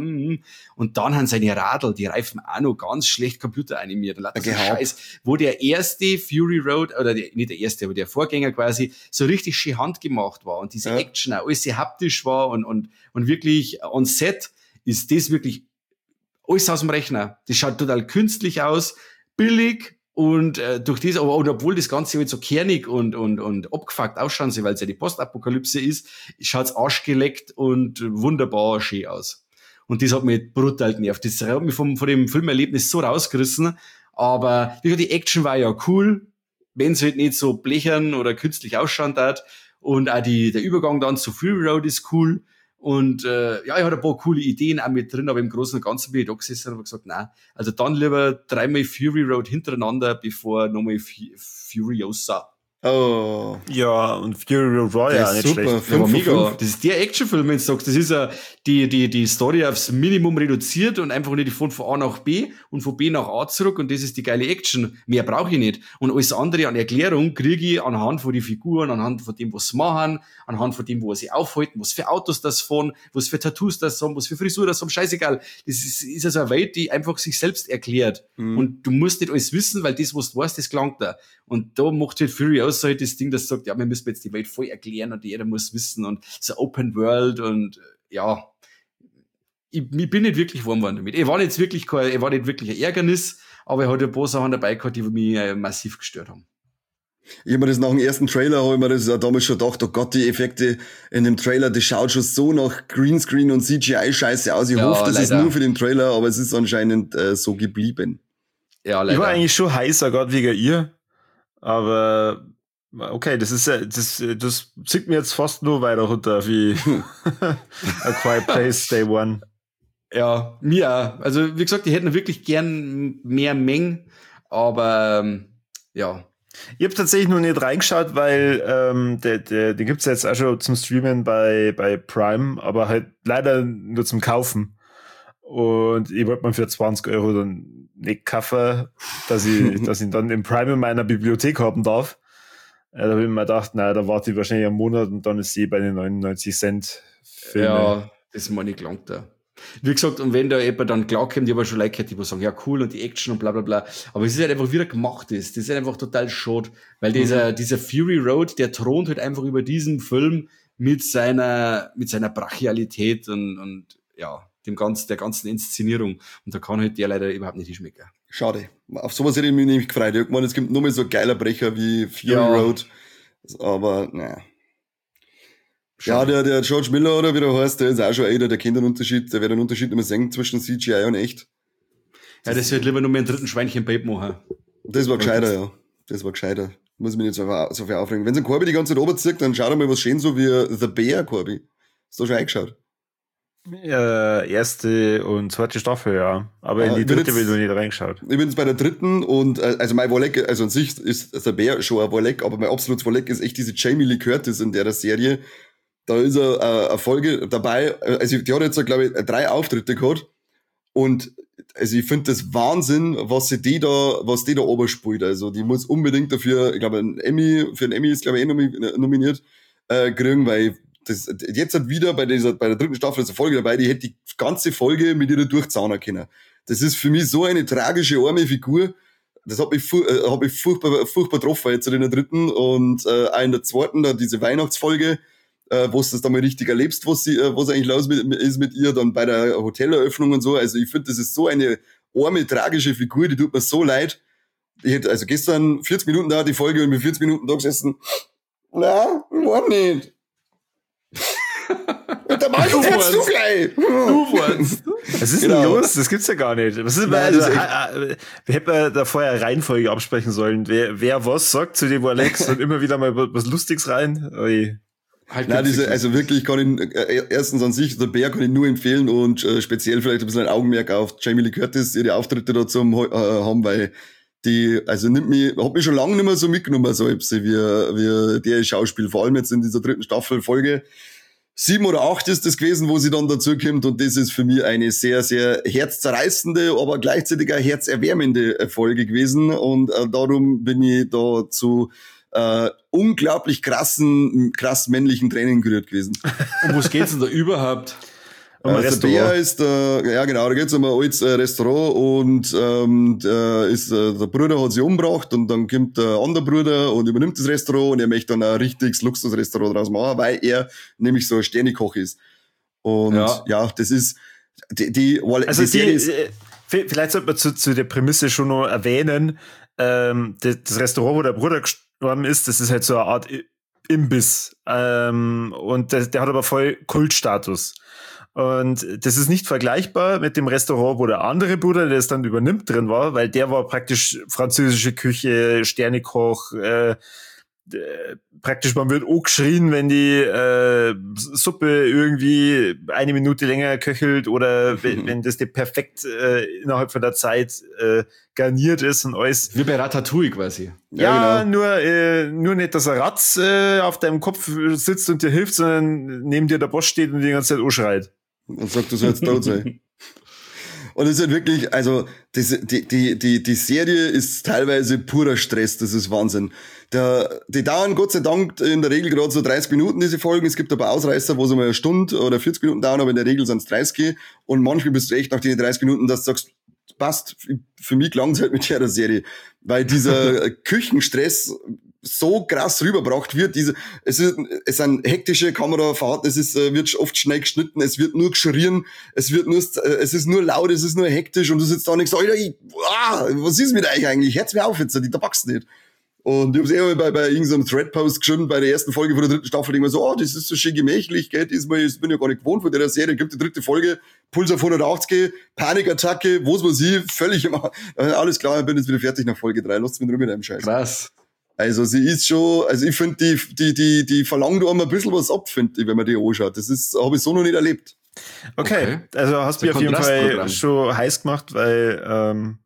und dann haben seine Radl, die Reifen auch noch ganz schlecht computeranimiert. Und so Scheiß, wo der erste Fury Road, oder nicht der erste, aber der Vorgänger quasi, so richtig schön handgemacht war und diese Action auch alles sehr haptisch war und wirklich on set ist das wirklich alles aus dem Rechner. Das schaut total künstlich aus, billig und durch das, aber obwohl das Ganze halt so kernig und abgefuckt ausschauen soll, weil es ja die Postapokalypse ist, schaut's arschgeleckt und wunderbar schön aus. Und das hat mich brutal genervt. Das hat mich von dem Filmerlebnis so rausgerissen. Aber wie gesagt, die Action war ja cool, wenn es halt nicht so blechern oder künstlich ausschauen hat. Und auch der Übergang dann zu Fury Road ist cool. Und ich hatte ein paar coole Ideen auch mit drin, aber im Großen und Ganzen bin ich da gesessen und habe gesagt, nein, also dann lieber 3-mal Fury Road hintereinander, bevor nochmal Furiosa. Oh. Ja, und Fury Road war ja nicht super. schlecht. Ja, war mega. Das ist der Actionfilm, wenn du sagst. Das ist die Story aufs Minimum reduziert und einfach nicht von A nach B und von B nach A zurück und das ist die geile Action. Mehr brauche ich nicht. Und alles andere an Erklärung kriege ich anhand von den Figuren, anhand von dem, was sie machen, anhand von dem, wo sie aufhalten, was für Autos das fahren, was für Tattoos das haben, was für Frisur das haben, scheißegal. Das ist also eine Welt, die einfach sich selbst erklärt. Und du musst nicht alles wissen, weil das, was du weißt, das gelangt da. Und da macht halt Furiosa halt das Ding, das sagt, ja, wir müssen jetzt die Welt voll erklären und jeder muss wissen und so Open World und ja, ich bin nicht wirklich warm geworden damit. Ich war nicht wirklich ein Ärgernis, aber ich hatte ein paar Sachen dabei gehabt, die mich massiv gestört haben. Ich hab mir das nach dem ersten Trailer, habe ich mir das damals schon gedacht, oh Gott, die Effekte in dem Trailer, das schaut schon so nach Greenscreen und CGI-Scheiße aus. Ich hoffe, das ist nur für den Trailer, aber es ist anscheinend so geblieben. Ja, leider. Ich war eigentlich schon heißer, gerade wegen ihr, aber okay, das zieht mir jetzt fast nur weiter runter wie A Quiet Place Day One. Ja, mir auch. Also, wie gesagt, ich hätte wirklich gern mehr Mengen, aber ja. Ich habe tatsächlich noch nicht reingeschaut, weil den gibt's jetzt auch schon zum Streamen bei Prime, aber halt leider nur zum Kaufen. Und ich wollte mir für 20 Euro dann nicht kaufen, dass ich dann im Prime in meiner Bibliothek haben darf. Da habe ich mir gedacht, da warte ich wahrscheinlich einen Monat und dann ist sie bei den 99 Cent Filme. Ja, das meine ich gelangt da. Wie gesagt, und wenn da jemand dann klarkommt, ich habe schon Leute gehört, die sagen, ja cool und die Action und bla bla bla, aber es ist halt einfach wieder gemacht ist, das ist halt einfach total schade, weil dieser Fury Road, der thront halt einfach über diesem Film mit seiner Brachialität und ja, der ganzen Inszenierung und da kann halt der leider überhaupt nicht schmecken. Schade. Auf sowas hätte ich mich nämlich gefreut. Ich meine, es gibt nur mal so ein geiler Brecher wie Fury Road, aber naja. Ja, der George Miller, oder wie der heißt, der ist auch schon der kennt den Unterschied, der wird den Unterschied immer sehen zwischen CGI und echt. Ja, das wird lieber nur mehr einen dritten Schweinchen-Babe machen. Das war gescheiter, ja. Das war gescheiter. Muss ich mich nicht so viel aufregen. Wenn so ein Corby die ganze Zeit oberzieht, dann schaut er mal was schön so wie The Bear, Corby. Hast du schon eingeschaut? Ja, erste und zweite Staffel, ja. Aber in die dritte will ich noch nicht reingeschaut. Ich bin jetzt bei der dritten und also mein Wolleck, also an sich ist The Bear schon ein Wolleck, aber mein absolutes Wolleck ist echt diese Jamie Lee Curtis in der Serie. Da ist eine Folge dabei, also die hat jetzt, glaube ich, 3 Auftritte gehabt und also ich finde das Wahnsinn, was die da oberspielt. Also die muss unbedingt dafür, ich glaube, für einen Emmy ist, glaube ich, nominiert kriegen, weil das jetzt hat wieder bei der dritten Staffel ist eine Folge dabei, die hätte die ganze Folge mit ihr durchzahnen können. Das ist für mich so eine tragische, arme Figur. Das hat mich furchtbar getroffen jetzt in der dritten und auch in der zweiten, da diese Weihnachtsfolge, wo du das dann mal richtig erlebst, was eigentlich los ist mit ihr, dann bei der Hoteleröffnung und so. Also ich finde, das ist so eine arme, tragische Figur, die tut mir so leid. Ich hätte also gestern 40 Minuten da die Folge und mit 40 Minuten da gesessen. Na, war nicht. Und der Mann, du gleich. Du warst. Was ist denn los? Das gibt's ja gar nicht. Was ist wir hätten da vorher eine Reihenfolge absprechen sollen. Wer was sagt zu dem Alex und immer wieder mal was Lustiges rein. Oi. Halt nein, also wirklich kann ich, erstens an sich, der Bär kann ich nur empfehlen und speziell vielleicht ein bisschen ein Augenmerk auf Jamie Lee Curtis, ihre Auftritte dazu haben, weil die, also hat mich schon lange nicht mehr so mitgenommen, so wie der Schauspiel, vor allem jetzt in dieser dritten Staffel Folge. 7 oder 8 ist das gewesen, wo sie dann dazu kommt, und das ist für mich eine sehr, sehr herzzerreißende, aber gleichzeitig auch herzerwärmende Folge gewesen, und darum bin ich da zu unglaublich krass männlichen Tränen gerührt gewesen. Um was geht's denn da überhaupt? Der Bär ist, ja genau, da geht's um ein altes Restaurant, und der Bruder hat sich umgebracht, und dann kommt der andere Bruder und übernimmt das Restaurant, und er möchte dann ein richtiges Luxusrestaurant draus machen, weil er nämlich so ein Sternekoch ist. Und ja das ist die Serie ist, vielleicht sollte man zu der Prämisse schon noch erwähnen, das Restaurant, wo der Bruder gestorben ist, das ist halt so eine Art Imbiss, und der hat aber voll Kultstatus. Und das ist nicht vergleichbar mit dem Restaurant, wo der andere Bruder, der es dann übernimmt, drin war, weil der war praktisch französische Küche, Sternekoch, praktisch man wird auch geschrien, wenn die Suppe irgendwie 1 Minute länger köchelt, oder wenn das dir perfekt innerhalb von der Zeit garniert ist und alles. Wie bei Ratatouille quasi. Ja, genau. nur nicht, dass ein Ratz auf deinem Kopf sitzt und dir hilft, sondern neben dir der Boss steht und die ganze Zeit anschreit. Und sagt, du sollst tot sein. Und es ist halt wirklich, also die Serie ist teilweise purer Stress, das ist Wahnsinn. Die dauern Gott sei Dank in der Regel gerade so 30 Minuten, diese Folgen. Es gibt aber Ausreißer, wo sie mal 1 Stunde oder 40 Minuten dauern, aber in der Regel sind es 30. Und manchmal bist du echt nach den 30 Minuten, dass du sagst, passt, für mich klang's halt mit der Serie. Weil dieser Küchenstress so krass rübergebracht wird, es sind hektische Kamerafahrten, wird oft schnell geschnitten, es wird nur geschrien, es ist nur laut, es ist nur hektisch, und du sitzt da und denkst, Alter, was ist mit euch eigentlich? Hört's mir auf jetzt, da packst nicht. Und ich hab's bei irgendeinem Threadpost geschrieben, bei der ersten Folge von der 3. Staffel, denk ich mir so, das ist so schön gemächlich, gell, diesmal, ich bin ja gar nicht gewohnt von der Serie, gibt die 3. Folge, Puls auf 180, Panikattacke, was weiß ich, völlig alles klar, ich bin jetzt wieder fertig nach Folge 3, lasst mich drüber mit einem Scheiß. Krass. Also sie ist schon, also ich finde, die verlangt einem ein bisschen was ab, finde ich, wenn man die anschaut. Das habe ich so noch nicht erlebt. Okay. Also hast du mir auf jeden Fall schon heiß gemacht, weil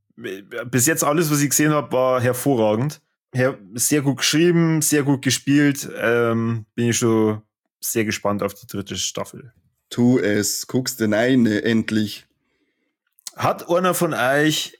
bis jetzt alles, was ich gesehen habe, war hervorragend. Sehr gut geschrieben, sehr gut gespielt. Bin ich schon sehr gespannt auf die 3. Staffel. Tu es, guckst du rein, endlich. Hat einer von euch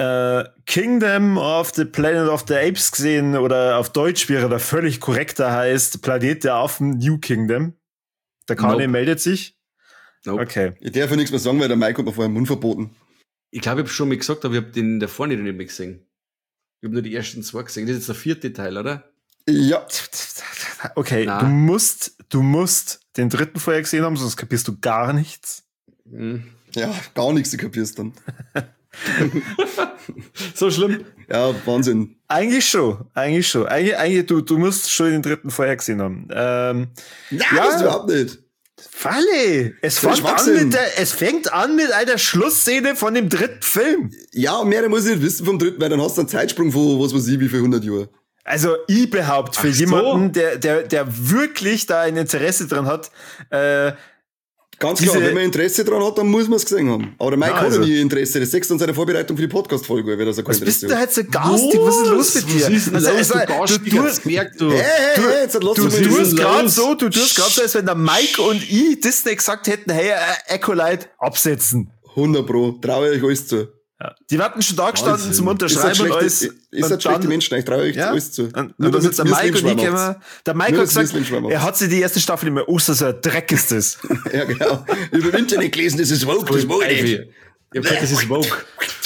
Kingdom of the Planet of the Apes gesehen, oder auf Deutsch wäre der völlig korrekter heißt Planet der Affen New Kingdom? Der Kane meldet sich. Nope. Okay. Ich darf ja nichts mehr sagen, weil der Mike hat mir vorher den Mund verboten. Ich glaube, ich habe schon mal gesagt, aber ich habe den davor nicht mehr gesehen. Ich habe nur die ersten 2 gesehen. Das ist jetzt der 4. Teil, oder? Ja. Okay, du musst den 3. vorher gesehen haben, sonst kapierst du gar nichts. Ja, gar nichts, du kapierst dann. So schlimm? Ja, Wahnsinn. Eigentlich schon. Eigentlich, du musst schon den 3. vorher gesehen haben. Nein, das überhaupt nicht. Falle! Es fängt an mit einer Schlussszene von dem 3. Film. Ja, mehr muss ich nicht wissen vom 3., weil dann hast du einen Zeitsprung von, was weiß ich, wie viel 100 Jahren. Also, ich behaupte, für jemanden, der wirklich da ein Interesse dran hat, ganz klar, wenn man Interesse dran hat, dann muss man es gesehen haben. Aber der Mike hat ja nie Interesse. Das sechst an seiner Vorbereitung für die Podcast-Folge, wenn er so kein Interesse hat. Was bist du halt so garstig? Was ist los mit dir? Du tust gerade so, als wenn der Mike und ich Disney gesagt hätten, hey, Acolyte, absetzen. 100 Pro, traue ich euch alles zu. Ja. Die hatten schon da gestanden zum Unterschreiben und alles. Ist halt schlechte Menschen, ich traue euch alles zu. Und dann sitzt der Mike und ich gekommen. Der Mike hat gesagt, er hat sich die erste Staffel immer, so ein Dreck ist das. Ja, genau. Über im Internet gelesen, das ist woke, das mag ich nicht. Ich hab gesagt, das ist woke.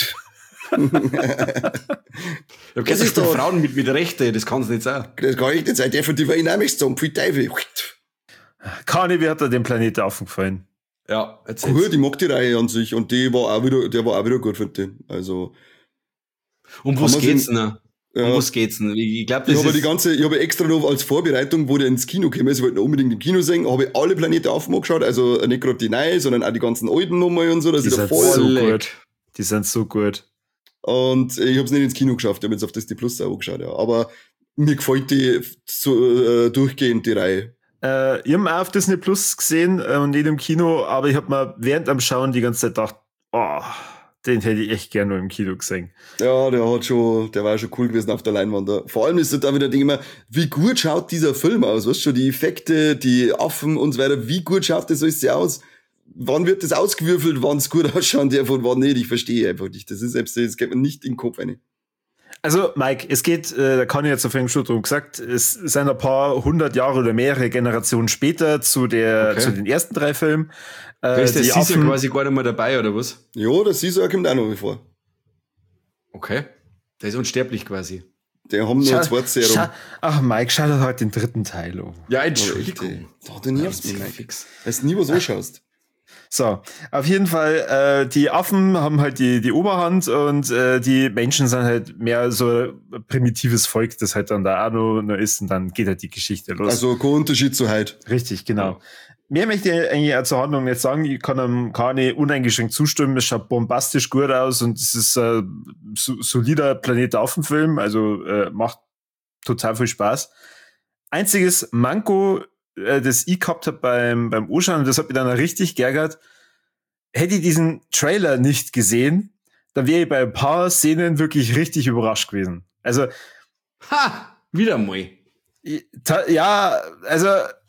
Ich hab gesagt, das sind Frauen mit Rechte, das kann's nicht sein. Das kann ich nicht sein, definitiv ein Namisch zum Pfui Teufel. Kani, wie hat dir den Planeten aufgefallen? Ja, erzähl's. Cool, die mag die Reihe an sich, und der war auch wieder gut, finde ich. Also. Um was geht's denn? Ja. Um was geht's denn? Ich glaube, ich habe extra noch als Vorbereitung, wo der ins Kino käme, ich wollte noch unbedingt im Kino sehen, habe ich alle Planeten aufgeschaut, also nicht gerade die neuen, sondern auch die ganzen alten nochmal und so, dass die sind so gut. Die sind so gut. Und ich habe es nicht ins Kino geschafft, ich habe jetzt auf Disney Plus auch angeschaut, ja. Aber mir gefällt die so durchgehend, die Reihe. Ich habe auch auf Disney Plus gesehen und nicht im Kino, aber ich habe mir während am Schauen die ganze Zeit gedacht, den hätte ich echt gerne nur im Kino gesehen. Ja, der war schon cool gewesen auf der Leinwand. Vor allem ist das da wieder Ding immer, wie gut schaut dieser Film aus? Weißt du, schon die Effekte, die Affen und so weiter, wie gut schaut das alles aus? Wann wird das ausgewürfelt, wann es gut ausschauen darf und wann nicht? Ich verstehe einfach nicht. Das geht mir nicht in den Kopf rein. Also, Mike, es geht, da kann ich jetzt auf jeden Fall drum gesagt, es sind ein paar 100 Jahre oder mehrere Generationen später zu den ersten 3 Filmen. Ist der Caesar quasi gar nicht mehr dabei, oder was? Ja, der Caesar kommt auch noch vor. Okay. Der ist unsterblich quasi. Der haben nur 2 Serum. Ach, Mike, schau dir halt den 3. Teil an. Ja, Entschuldigung. Du nervst mich, Mike. Weil du nie was anschaust. So, auf jeden Fall, die Affen haben halt die Oberhand und die Menschen sind halt mehr so ein primitives Volk, das halt dann da auch noch ist und dann geht halt die Geschichte los. Also kein Unterschied zu heute. Richtig, genau. Mehr möchte ich eigentlich auch zur Handlung nicht sagen. Ich kann einem Kani uneingeschränkt zustimmen. Es schaut bombastisch gut aus und es ist ein solider Planet-Affen-Film. Also macht total viel Spaß. Einziges Manko, das ich gehabt habe beim Anschauen, und das hat mich dann richtig geärgert. Hätte ich diesen Trailer nicht gesehen, dann wäre ich bei ein paar Szenen wirklich richtig überrascht gewesen. Also Wieder mal. Ja, also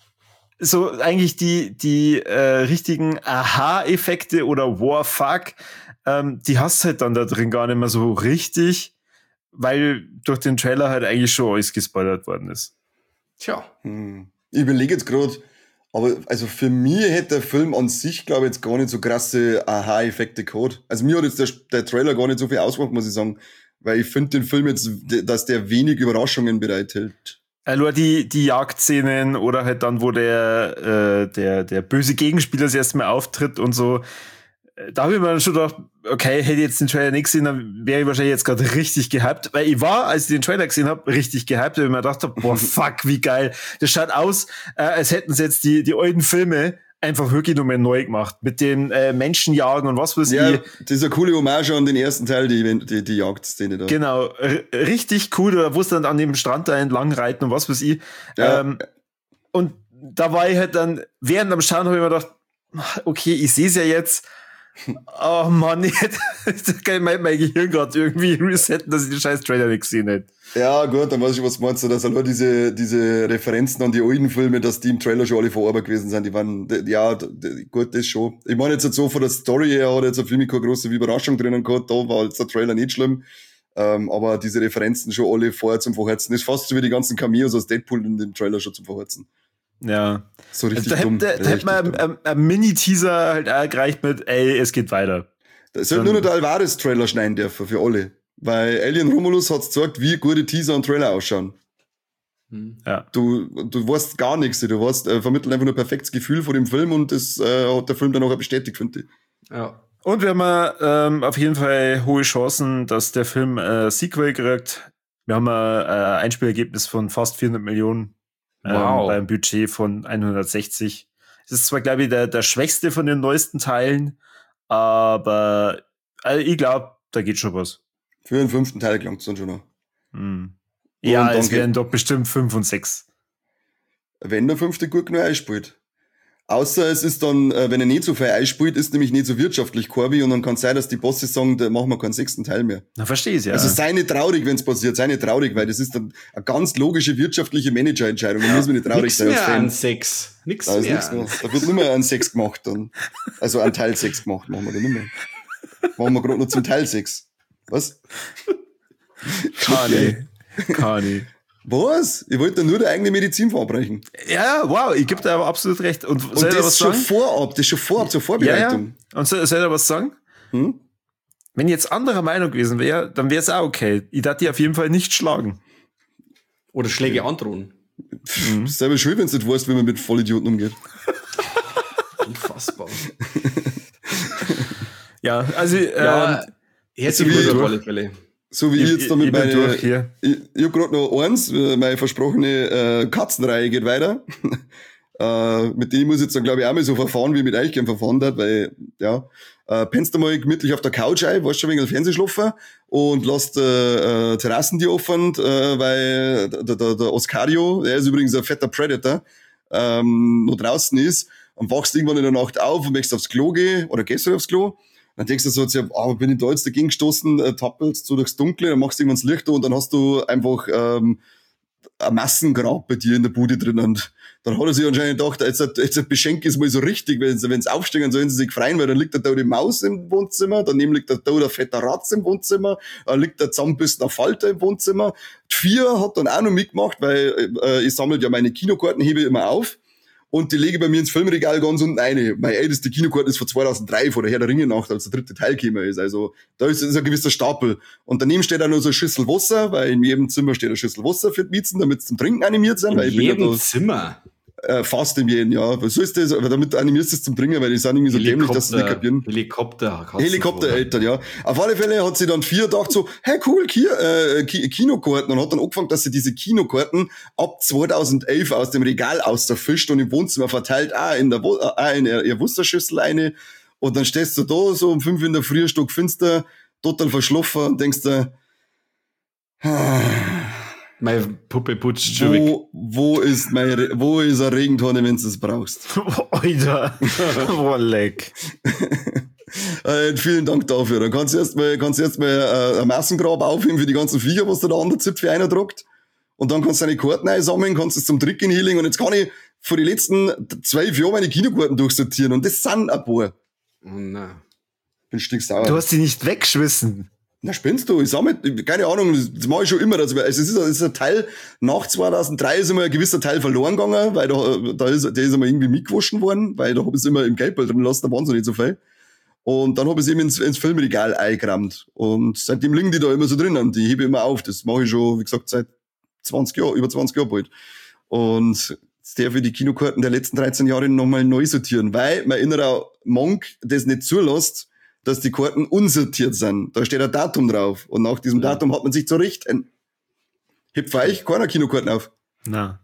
so eigentlich die richtigen Aha-Effekte oder Warfuck, die hast du halt dann da drin gar nicht mehr so richtig, weil durch den Trailer halt eigentlich schon alles gespoilert worden ist. Tja. Ich überlege jetzt gerade, aber also für mich hätte der Film an sich, glaube ich, jetzt gar nicht so krasse Aha-Effekte gehabt. Also mir hat jetzt der Trailer gar nicht so viel ausgemacht, muss ich sagen, weil ich finde den Film jetzt, dass der wenig Überraschungen bereithält. Nur die Jagdszenen oder halt dann, wo der böse Gegenspieler das erste Mal auftritt und so. Da habe ich mir dann schon gedacht, okay, hätte ich jetzt den Trailer nicht gesehen, dann wäre ich wahrscheinlich jetzt gerade richtig gehypt. Weil ich war, als ich den Trailer gesehen habe, richtig gehypt, weil ich mir gedacht habe, boah, fuck, wie geil. Das schaut aus, als hätten sie jetzt die alten Filme einfach wirklich nochmal neu gemacht. Mit den Menschenjagen und was weiß ich. Ja, dieser coole Hommage an den ersten Teil, die Jagdszene da. Genau, richtig cool, oder wo es dann an dem Strand da entlang reiten und was weiß ich. Ja. Und da war ich halt dann, während am Schauen habe ich mir gedacht, okay, ich sehe es ja jetzt. Oh Mann, da kann ich mein Gehirn gerade irgendwie resetten, dass ich den scheiß Trailer nicht gesehen hätte. Ja, gut, dann weiß ich, was du meinst, dass nur diese Referenzen an die alten Filme, dass die im Trailer schon alle vorarbeit gewesen sind, die waren, ja, gut, das schon. Ich meine jetzt so von der Story her hat jetzt der Film keine große Überraschung drinnen gehabt, da war jetzt der Trailer nicht schlimm, aber diese Referenzen schon alle vorher zum Verheizen. Das ist fast so wie die ganzen Cameos aus Deadpool in dem Trailer schon zum Verheizen. Ja. So richtig da dumm. Da hätte man ein Mini-Teaser halt auch gereicht mit, ey, es geht weiter. Da sollte nur noch der Alvarez-Trailer schneiden dürfen für alle. Weil Alien Romulus hat's gezeigt, wie gute Teaser und Trailer ausschauen. Ja. Du weißt gar nichts, du weißt, vermittelt einfach nur ein perfektes Gefühl vor dem Film und das hat der Film dann auch bestätigt, finde ich. Ja. Und wir haben auf jeden Fall hohe Chancen, dass der Film Sequel kriegt. Wir haben ein Einspielergebnis von fast 400 Millionen beim Budget von 160. Es ist zwar, glaube ich, der schwächste von den neuesten Teilen, aber ich glaube, da geht schon was. Für den 5. Teil gelangt es dann schon noch. Ja, es werden doch bestimmt 5 und 6. Wenn der 5. gut genug einspielt. Außer es ist dann, wenn er nicht so viel einspielt, ist nämlich nicht so wirtschaftlich, Corby, und dann kann es sein, dass die Bosse sagen, da machen wir keinen 6. Teil mehr. Na, verstehe ich ja. Also sei nicht traurig, wenn es passiert, sei nicht traurig, weil das ist dann eine ganz logische wirtschaftliche Managerentscheidung. Da muss man nicht traurig Nix sein. mehr an 6. Nix Da ist mehr. nichts mehr. Da wird nicht mehr ein 6 gemacht dann. Also ein Teil 6 gemacht, machen wir da nicht mehr. Machen wir gerade noch zum Teil 6. Was? Kani. Was? Ich wollte nur der eigene Medizin verabreichen. Ja, wow, ich gebe dir aber absolut recht. Und Und das ist schon vorab, das ist schon vorab zur Vorbereitung. Ja. Und soll ich was sagen? Wenn ich jetzt anderer Meinung gewesen wäre, dann wäre es auch okay. Ich darf die auf jeden Fall nicht schlagen. Oder Schläge androhen. Selber schön, wenn du nicht weißt, wie man mit Vollidioten umgeht. Unfassbar. Ja, also herzlich wie- auf alle Fälle. So wie ich jetzt damit ich bin meine. durch hier. Ich hab grad noch eins, meine versprochene Katzenreihe geht weiter. Mit denen muss ich jetzt dann, glaube ich, auch mal so verfahren, wie ich mit euch gern verfahren hat, weil, ja, pennst du mal gemütlich auf der Couch ein, warst schon wegen dem Fernsehschlafen und lässt Terrassen dir offen, weil der Oscario, der ist übrigens ein fetter Predator, noch draußen ist und wachst irgendwann in der Nacht auf und möchtest aufs Klo gehen oder gehst du aufs Klo. Dann denkst du so, bin ich da jetzt dagegen gestoßen, tappelst so durchs Dunkle, dann machst du irgendwann das Licht an und dann hast du einfach ein Massengrab bei dir in der Bude drin. Und dann hat er sich anscheinend gedacht, jetzt beschenke ich es mal so richtig, wenn sie aufstehen, sollen sie sich freuen, weil dann liegt da die Maus im Wohnzimmer, daneben liegt da der fette Ratz im Wohnzimmer, dann liegt der zusammenbissener Falter im Wohnzimmer. Die 4 hat dann auch noch mitgemacht, weil ich sammle ja meine Kinokarten, hebe immer auf. Und die lege ich bei mir ins Filmregal ganz unten rein. Meine älteste Kinokarte ist von 2003, von der Herr der Ringe Nacht, als der 3. Teil gekommen ist. Also, da ist ein gewisser Stapel. Und daneben steht auch noch so eine Schüssel Wasser, weil in jedem Zimmer steht eine Schüssel Wasser für die Miezen, damit sie zum Trinken animiert sind. In weil jedem Zimmer? Fast in jedem, ja. So ist das, aber damit animierst du es zum Trinken, weil die sind irgendwie so dämlich, dass sie nicht kapieren. Helikoptereltern, ja. Auf alle Fälle hat sie dann 4 gedacht so, hey cool, Kinokarten, und hat dann angefangen, dass sie diese Kinokarten ab 2011 aus dem Regal ausfischt und im Wohnzimmer verteilt, in ihr Wasserschüssel eine, und dann stehst du da so um 5 in der Früh, Stock finster, total verschlafen und denkst dir, meine Puppe putzt schon weg. Wo ist eine Regentonne, wenn du es brauchst? Alter, leck. Vielen Dank dafür. Dann kannst du erstmal ein Massengrab aufheben für die ganzen Viecher, was da an der Zipfel reindruckt. Und dann kannst du deine Karten einsammeln, kannst es zum Trick hinlegen. Und jetzt kann ich vor die letzten 12 Jahren meine Kinokarten durchsortieren. Und das sind ein paar. Oh nein. Bin stinkssauer. Du hast die nicht weggeschmissen. Na, spinnst du? Ich sammle, keine Ahnung, das mache ich schon immer. Also es ist ein Teil, nach 2003 ist immer ein gewisser Teil verloren gegangen, weil der ist immer irgendwie mitgewaschen worden, weil da habe ich es immer im Geldbeutel drin lassen, da waren sie nicht so viel. Und dann habe ich es eben ins Filmregal eingerammt. Und seitdem liegen die da immer so drinnen. Die hebe ich immer auf. Das mache ich schon, wie gesagt, seit 20 Jahren, über 20 Jahren bald. Und jetzt darf ich die Kinokarten der letzten 13 Jahre nochmal neu sortieren, weil mein innerer Monk das nicht zulässt, dass die Karten unsortiert sind. Da steht ein Datum drauf. Und nach diesem Datum hat man sich zu richten. Hebt für euch keiner Kinokarten auf? Na.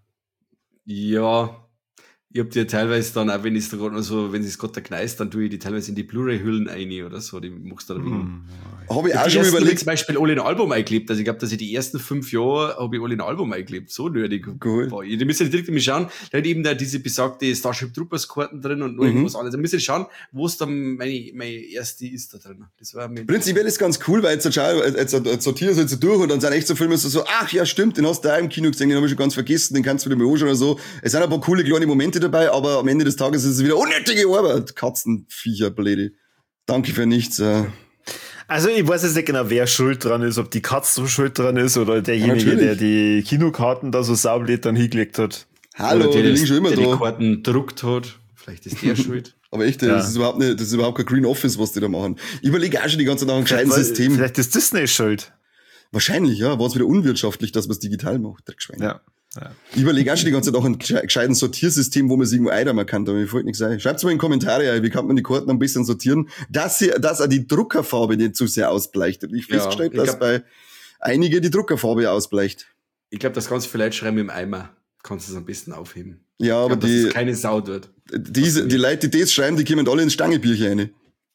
Ja. Ich hab die teilweise dann, auch wenn es da gerade so, wenn es gerade kneißt, dann tue ich die teilweise in die Bluray-Hüllen ein oder so. Die machst du da drin. Habe ich auch schon überlegt. Zum Beispiel alle ein Album eingeklebt. Also ich glaube, dass ich die ersten 5 Jahre habe ich alle ein Album eingeklebt. So nötig. Cool. Die müssen direkt mit schauen. Da hat eben da diese besagte Starship Troopers Karten drin und noch irgendwas anderes. Da müssen schauen, wo es dann meine erste ist da drin. Das war prinzipiell ist ganz cool, weil jetzt sortierst du jetzt durch und dann sind echt so Filme so, ach ja, stimmt, den hast du auch im Kino gesehen, den habe ich schon ganz vergessen, den kannst du wieder mal anschauen oder so. Es sind ein paar coole kleine Momente dabei, aber am Ende des Tages ist es wieder unnötige Arbeit. Katzenviecher, blöde. Danke für nichts. Also ich weiß jetzt nicht genau, wer schuld dran ist, ob die Katze schuld dran ist oder derjenige, der die Kinokarten da so saublöd dann hingelegt hat. Hallo, die liegen schon immer da. Der die Karten druckt hat. Vielleicht ist der schuld. Aber echt, das ist überhaupt kein Green Office, was die da machen. Ich überlege auch schon die ganze Zeit nach einem gescheiten System. Vielleicht ist Disney schuld. Wahrscheinlich, ja. War es wieder unwirtschaftlich, dass man es digital macht. Ja. Ich überlege auch schon die ganze Zeit nach einem gescheiten Sortiersystem, wo man es irgendwo einräumen kann, aber mir fällt nichts ein. Schreibt's mal in die Kommentare, wie kann man die Karten ein bisschen sortieren, dass auch die Druckerfarbe nicht zu sehr ausbleicht. Und ich festgestellt, dass bei einigen die Druckerfarbe ausbleicht. Ich glaube, das ganz viele Leute schreiben im Eimer. Kannst du es am besten aufheben. Ja, aber dass es keine Sau wird. Die Leute, die das schreiben, die kommen alle ins Stangelbücher rein.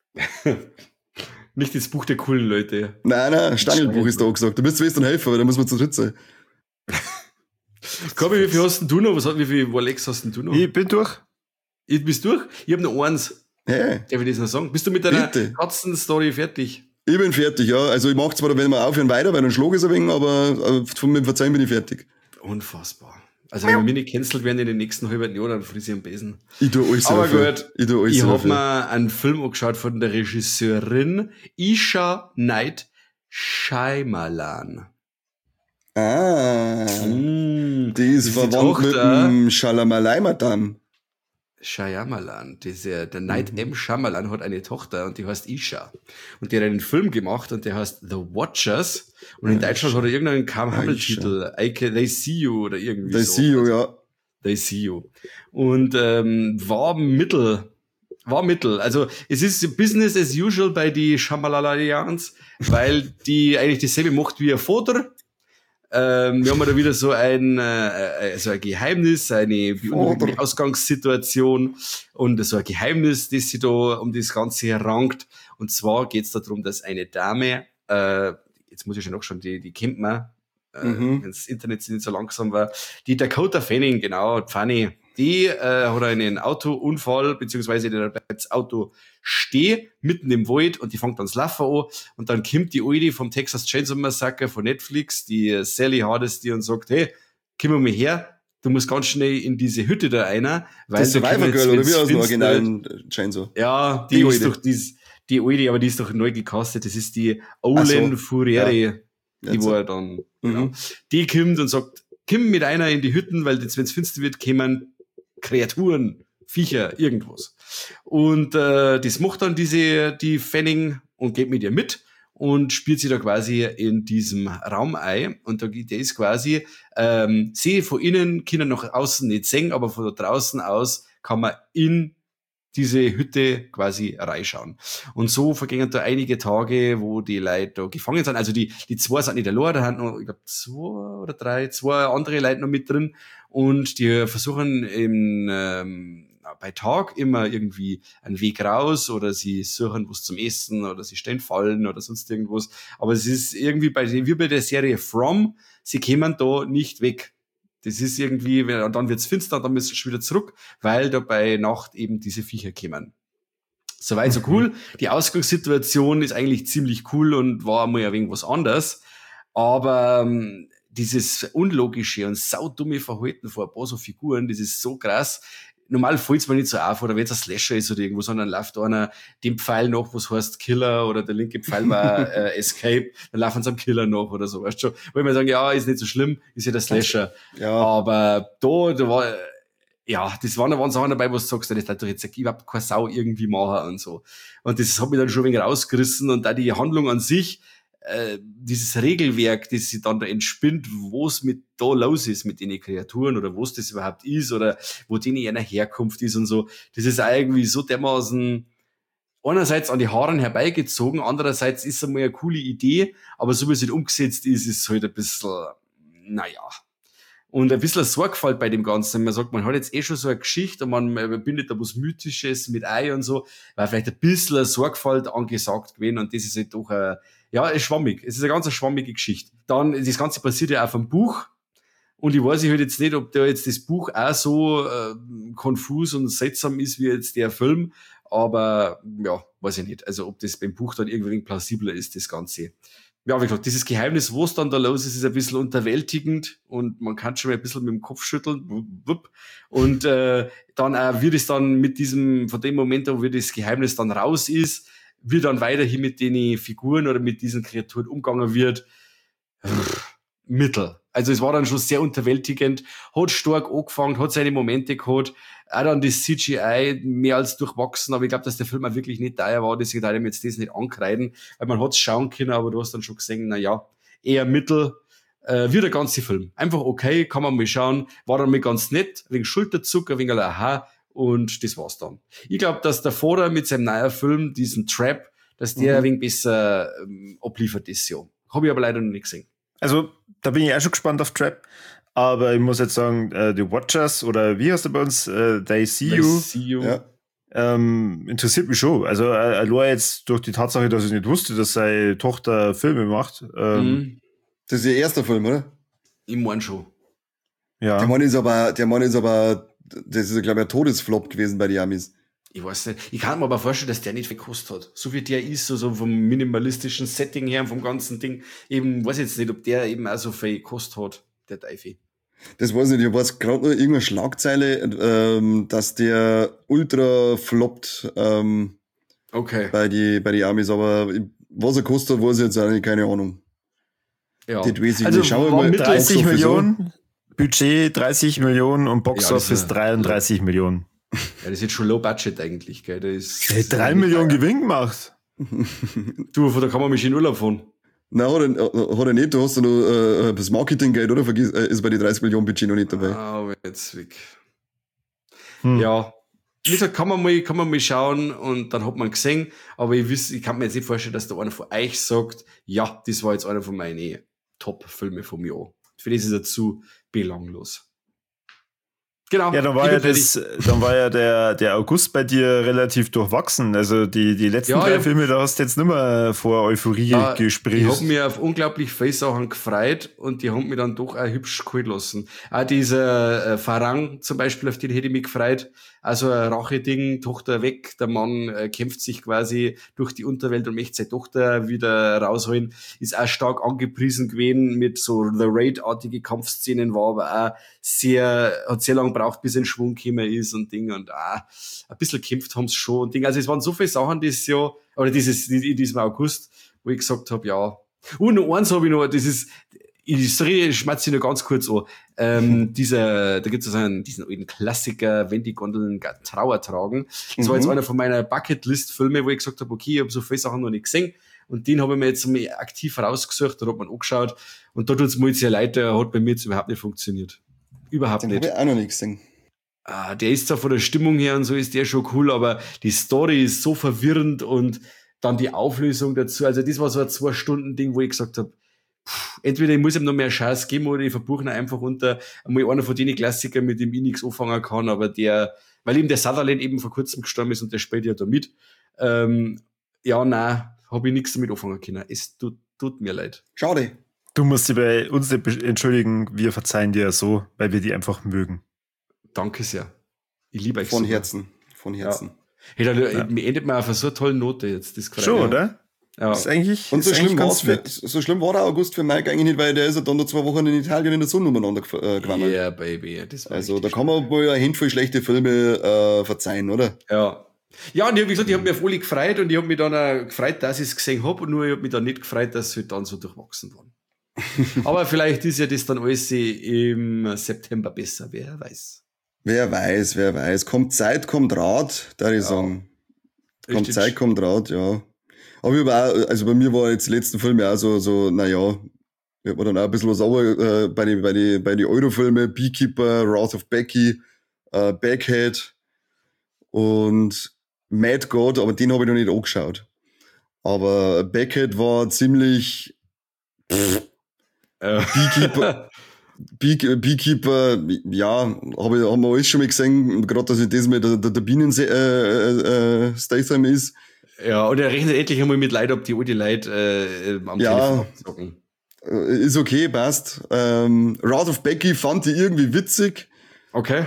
Nicht ins Buch der coolen Leute. Nein, Stangelbuch ist da auch gesagt. Du bist zuerst ein Helfer, aber da muss man zu dritt sein. Gabi, wie viel hast denn du noch? Wie viel Rolex hast denn du noch? Ich bin durch. Ich bist durch? Ich habe noch eins. Hey. Darf ich das noch sagen? Bist du mit deiner Katzen-Story fertig? Ich bin fertig, ja. Also ich mache zwar, wenn wir aufhören, weiter, weil dann schlag ich ein wenig, aber von dem Verzeihen bin ich fertig. Unfassbar. Also wenn wir nicht gecancelt werden in den nächsten halben Jahren, dann friss ich am Besen. Ich tue alles aber dafür. gut, ich habe mir einen Film angeschaut von der Regisseurin Isha Night Shyamalan. Die ist verwandt mit dem Shalamalaimadan. Shyamalan, der Night M. Shyamalan hat eine Tochter und die heißt Isha. Und die hat einen Film gemacht und der heißt The Watchers. Und in Deutschland hat er irgendeinen Kam-Hammel-Titel. They See You oder irgendwie They so. See You, ja. They See You. Und war mittel. Also es ist Business as usual bei die Shyamalanans, weil die eigentlich dasselbe macht wie ihr Vater. Wir haben da wieder so ein Geheimnis, eine Ausgangssituation und so ein Geheimnis, das sich da um das Ganze rankt. Und zwar geht es darum, dass eine Dame, jetzt muss ich schon nachschauen, die kennt man, wenn das Internet nicht so langsam war, die Dakota Fanning, genau, Fanny, die hat einen Autounfall, beziehungsweise der bleibt das Auto stehen, mitten im Wald, und die fängt dann das Laufen an, und dann kommt die Alte vom Texas Chainsaw Massacre von Netflix, die Sally Hardesty, und sagt, hey, komm mal her, du musst ganz schnell in diese Hütte da rein, weil Das Survivor Girl, oder wie aus dem originalen Chainsaw? Ja, die ist doch die Alte, aber die ist doch neu gecastet, das ist die Olin Furiere, Ja. die war dann, genau. Die kommt und sagt, komm mit einer in die Hütten, weil jetzt, wenn es finster wird, kommen Kreaturen, Viecher, irgendwas. Und das macht dann die Fanning und geht mit ihr mit und spielt sie da quasi in diesem Raum ein. Und da geht ist quasi, sie von innen können nach außen nicht sehen, aber von draußen aus kann man in diese Hütte quasi reinschauen. Und so vergingen da einige Tage, wo die Leute da gefangen sind. Also die zwei sind nicht allein, da haben noch, ich glaube, zwei andere Leute noch mit drin. Und die versuchen bei Tag immer irgendwie einen Weg raus, oder sie suchen was zum Essen, oder sie stellen Fallen oder sonst irgendwas. Aber es ist irgendwie wie bei der Serie From, sie kämen da nicht weg. Das ist irgendwie, dann wird's finster, dann müssen sie wieder zurück, weil da bei Nacht eben diese Viecher kommen. Soweit so cool. Die Ausgangssituation ist eigentlich ziemlich cool und war mal ein wenig was anderes. Aber dieses unlogische und saudumme Verhalten von ein paar so Figuren, das ist so krass. Normal fällt's mir nicht so auf, oder wenn es ein Slasher ist oder irgendwo, sondern läuft einer dem Pfeil nach, was heißt Killer, oder der linke Pfeil war Escape, dann laufen sie am Killer nach oder so, weißt du schon. Wo ich mir sagen, ja, ist nicht so schlimm, ist ja der Slasher. Ja. Aber da war, ja, das waren Sachen dabei, wo du sagst, das hat doch jetzt überhaupt keine Sau irgendwie machen und so. Und das hat mich dann schon ein wenig rausgerissen, und da die Handlung an sich, dieses Regelwerk, das sich dann da entspinnt, wo es mit da los ist mit den Kreaturen, oder wo es das überhaupt ist, oder wo denen eine Herkunft ist und so, das ist irgendwie so dermaßen einerseits an die Haaren herbeigezogen, andererseits ist es einmal eine coole Idee, aber so wie es nicht umgesetzt ist, ist es halt ein bisschen, naja. Und ein bisschen Sorgfalt bei dem Ganzen. Man sagt, man hat jetzt schon so eine Geschichte und man bindet da was Mythisches mit ein und so, weil vielleicht ein bisschen Sorgfalt angesagt gewesen, und das ist halt doch ist schwammig. Es ist eine ganz schwammige Geschichte. Dann, das Ganze passiert ja auf einem Buch, und ich weiß halt jetzt nicht, ob da jetzt das Buch auch so konfus und seltsam ist wie jetzt der Film, aber ja, weiß ich nicht. Also ob das beim Buch dann irgendwie plausibler ist, das Ganze. Ja, wie gesagt, dieses Geheimnis, was dann da los ist, ist ein bisschen unterwältigend, und man kann schon mal ein bisschen mit dem Kopf schütteln. Und dann auch, wie das dann mit von dem Moment, wo das Geheimnis dann raus ist, wie dann weiterhin mit den Figuren oder mit diesen Kreaturen umgegangen wird, mittel. Also es war dann schon sehr unterwältigend, hat stark angefangen, hat seine Momente gehabt, auch dann das CGI mehr als durchwachsen, aber ich glaube, dass der Film auch wirklich nicht teuer war, deswegen darf ich mir jetzt das nicht ankreiden, weil man hat's schauen können, aber du hast dann schon gesehen, na ja, eher mittel, wie der ganze Film. Einfach okay, kann man mal schauen, war dann mal ganz nett, wegen Schulterzucker, wegen aha, und das war's dann. Ich glaube, dass der Vorder mit seinem neuen Film, diesen Trap, dass der ein wenig besser abliefert ist, ja. Habe ich aber leider noch nicht gesehen. Also, da bin ich auch schon gespannt auf Trap. Aber ich muss jetzt sagen, The Watchers, oder wie heißt der bei uns? They See You. Ja. Interessiert mich schon. Also, allein jetzt durch die Tatsache, dass ich nicht wusste, dass seine Tochter Filme macht. Das ist ihr erster Film, oder? Ich mein schon. Ja. Der Mann ist aber, das ist, glaube ich, ein Todesflop gewesen bei den Amis. Ich weiß nicht. Ich kann mir aber vorstellen, dass der nicht viel gekostet hat. So wie der ist, so vom minimalistischen Setting her und vom ganzen Ding. Eben, weiß ich jetzt nicht, ob der eben auch so viel gekostet hat, der Teufel. Das weiß ich nicht. Ich weiß gerade nur irgendeine Schlagzeile, dass der ultra floppt Okay. bei die Amis, aber was er kostet, weiß ich jetzt eigentlich keine Ahnung. Ja. Das weiß ich Also nicht. Schauen wir war mal. Mittel- 30 Box Office Millionen, Budget 30 Millionen und Box Ja, das Office ist- 33 Millionen. Ja, das ist jetzt schon Low Budget eigentlich, gell. Das ist, Hey, 3 Millionen Gewinn gemacht. Du, von da kann man mich in Urlaub fahren. Nein, hat er nicht. Du hast ja noch das Marketinggeld, oder? Vergiss, ist bei die 30 Millionen Budget noch nicht dabei. Aber jetzt weg. Hm. Ja. Wie gesagt, kann man mal schauen, und dann hat man gesehen, aber ich kann mir jetzt nicht vorstellen, dass da einer von euch sagt, ja, das war jetzt einer von meinen Top-Filme vom Jahr. Für das ist er zu belanglos. Genau. Ja, dann war ja der August bei dir relativ durchwachsen. Also die letzten drei Filme, da hast du jetzt nicht mehr vor Euphorie gesprächt. Ich habe mir auf unglaublich viele Sachen gefreut und die haben mich dann doch auch hübsch kalt lassen. Auch dieser Farang zum Beispiel, auf den hätte ich mich gefreut. Also ein Rache-Ding, Tochter weg, der Mann kämpft sich quasi durch die Unterwelt und möchte seine Tochter wieder rausholen. Ist auch stark angepriesen gewesen mit so The Raid-artige Kampfszenen, war aber auch hat sehr lange gebraucht, bis er in Schwung gekommen ist und Ding und ein bisschen kämpft haben sie schon und Ding. Also es waren so viele Sachen dieses Jahr, oder in diesem August, wo ich gesagt habe, ja. Und noch eins habe ich noch, das ist, die Story schmatze ich noch ganz kurz an. Da gibt es also diesen alten Klassiker, wenn die Gondeln Trauer tragen. Das war jetzt einer von meiner Bucketlist-Filme, wo ich gesagt habe, okay, ich habe so viele Sachen noch nicht gesehen. Und den habe ich mir jetzt mal aktiv rausgesucht, da hat man angeschaut. Und da tut's mir jetzt sehr leid, der hat bei mir jetzt überhaupt nicht funktioniert. Überhaupt nicht. Den habe ich auch noch nicht gesehen. Der ist zwar von der Stimmung her und so ist der schon cool, aber die Story ist so verwirrend und dann die Auflösung dazu. Also das war so ein 2-Stunden-Ding, wo ich gesagt habe, entweder ich muss ihm noch mehr Chance geben oder ich verbuche ihn einfach unter einmal einer von denen Klassikern, mit dem ich nichts anfangen kann, aber weil eben der Sutherland eben vor kurzem gestorben ist und der spielt ja da mit. Habe ich nichts damit anfangen können. Es tut mir leid. Schade. Du musst dich bei uns entschuldigen, wir verzeihen dir so, weil wir die einfach mögen. Danke sehr. Ich liebe euch Von super. Herzen. Ja. Hey, mir endet man auf so eine tolle Note jetzt. Das schon, oder? Ja. Ist eigentlich, und so schlimm war der August für Mike eigentlich nicht, weil der ist ja dann noch 2 Wochen in Italien in der Sonne umeinander gewandert. Yeah, baby. Also da kann man wohl ein Handvoll schlechte Filme verzeihen, oder? Ja. Ja, und ich habe gesagt, ich habe mich auf alle gefreut und ich habe mich dann auch gefreut, dass ich es gesehen habe und nur ich habe mich dann nicht gefreut, dass sie dann so durchwachsen waren. Aber vielleicht ist ja das dann alles im September besser, wer weiß. Wer weiß. Kommt Zeit, kommt Rat, da ich sagen. Kommt Zeit, kommt Rat, ja. Aber ich habe auch, also bei mir war jetzt die letzten Filme auch so, naja, ich habe mir dann auch ein bisschen was sauer bei die Eurofilme, Beekeeper, Wrath of Becky, Backhead und Mad God, aber den habe ich noch nicht angeschaut. Aber Backhead war ziemlich Beekeeper, ja, haben wir alles schon mal gesehen, gerade dass ich das mit der Bienen Statham ist. Ja, und er rechnet endlich einmal mit Leid, ob die alte Leute am Telefon abzocken. Ist okay, passt. Wrath of Becky fand ich irgendwie witzig. Okay.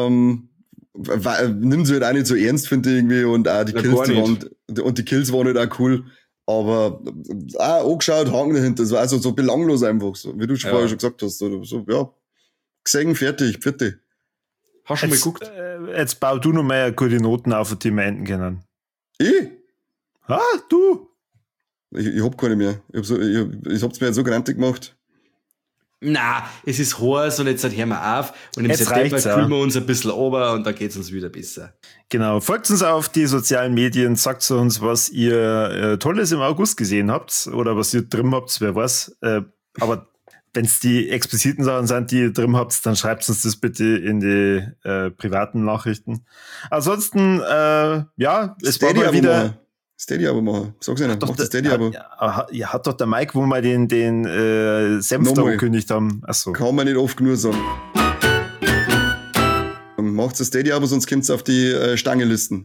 Nimmt sie halt auch nicht so ernst, finde ich irgendwie, und auch die Kills waren halt auch cool. Aber auch angeschaut, Haken dahinter, das war also so belanglos einfach, so, wie du schon vorher schon gesagt hast. So, ja, gesehen, fertig. Hast du schon mal geguckt? Jetzt bau du noch mal gute Noten auf, die wir enden können. Ich? Du? Ich hab keine mehr. Ich hab's mir jetzt so grantig gemacht. Na, es ist heiß und jetzt hören wir auf und im jetzt September kühlen wir uns ein bisschen runter und dann geht's uns wieder besser. Genau, folgt uns auf die sozialen Medien, sagt zu uns, was ihr Tolles im August gesehen habt oder was ihr drin habt, wer weiß. Aber wenn es die expliziten Sachen sind, die ihr drin habt, dann schreibt uns das bitte in die privaten Nachrichten. Ansonsten, es war mal wieder... Steady-Abo machen. Sag's nicht, mach das Steady-Abo. Ja, hat doch der Mike, wo wir den Senf da angekündigt haben. Achso. Kann man nicht oft genug sagen. Macht das Steady-Abo, sonst kommt's auf die Stangelisten.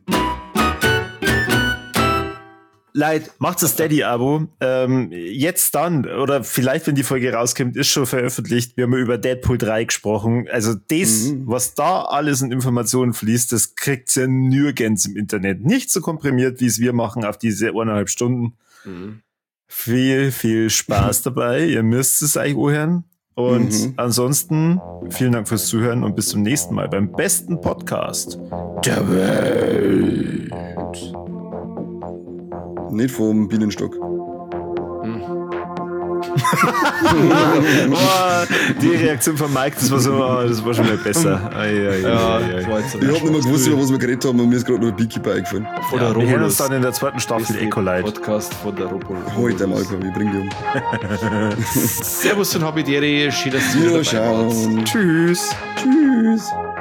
Leute, macht das Steady-Abo. Jetzt dann, oder vielleicht, wenn die Folge rauskommt, ist schon veröffentlicht. Wir haben über Deadpool 3 gesprochen. Also das, was da alles in Informationen fließt, das kriegt's ja nirgends im Internet. Nicht so komprimiert, wie es wir machen auf diese 1,5 Stunden. Viel, viel Spaß dabei. Ihr müsst es euch anhören. Und ansonsten, vielen Dank fürs Zuhören und bis zum nächsten Mal beim besten Podcast der Welt. Nicht vom Bienenstock. Die Reaktion von Mike, das war schon mal besser. Ich hab nicht mehr gewusst, über was wir geredet haben und mir ist gerade nur ein Beekeeper eingefallen. Wir hören uns dann in der 2. Staffel Ecolite. Podcast von der Robol. Heute mal, ich bring die um. Servus und Habidere, schön, dass ihr dabei wart. Tschüss. Tschüss.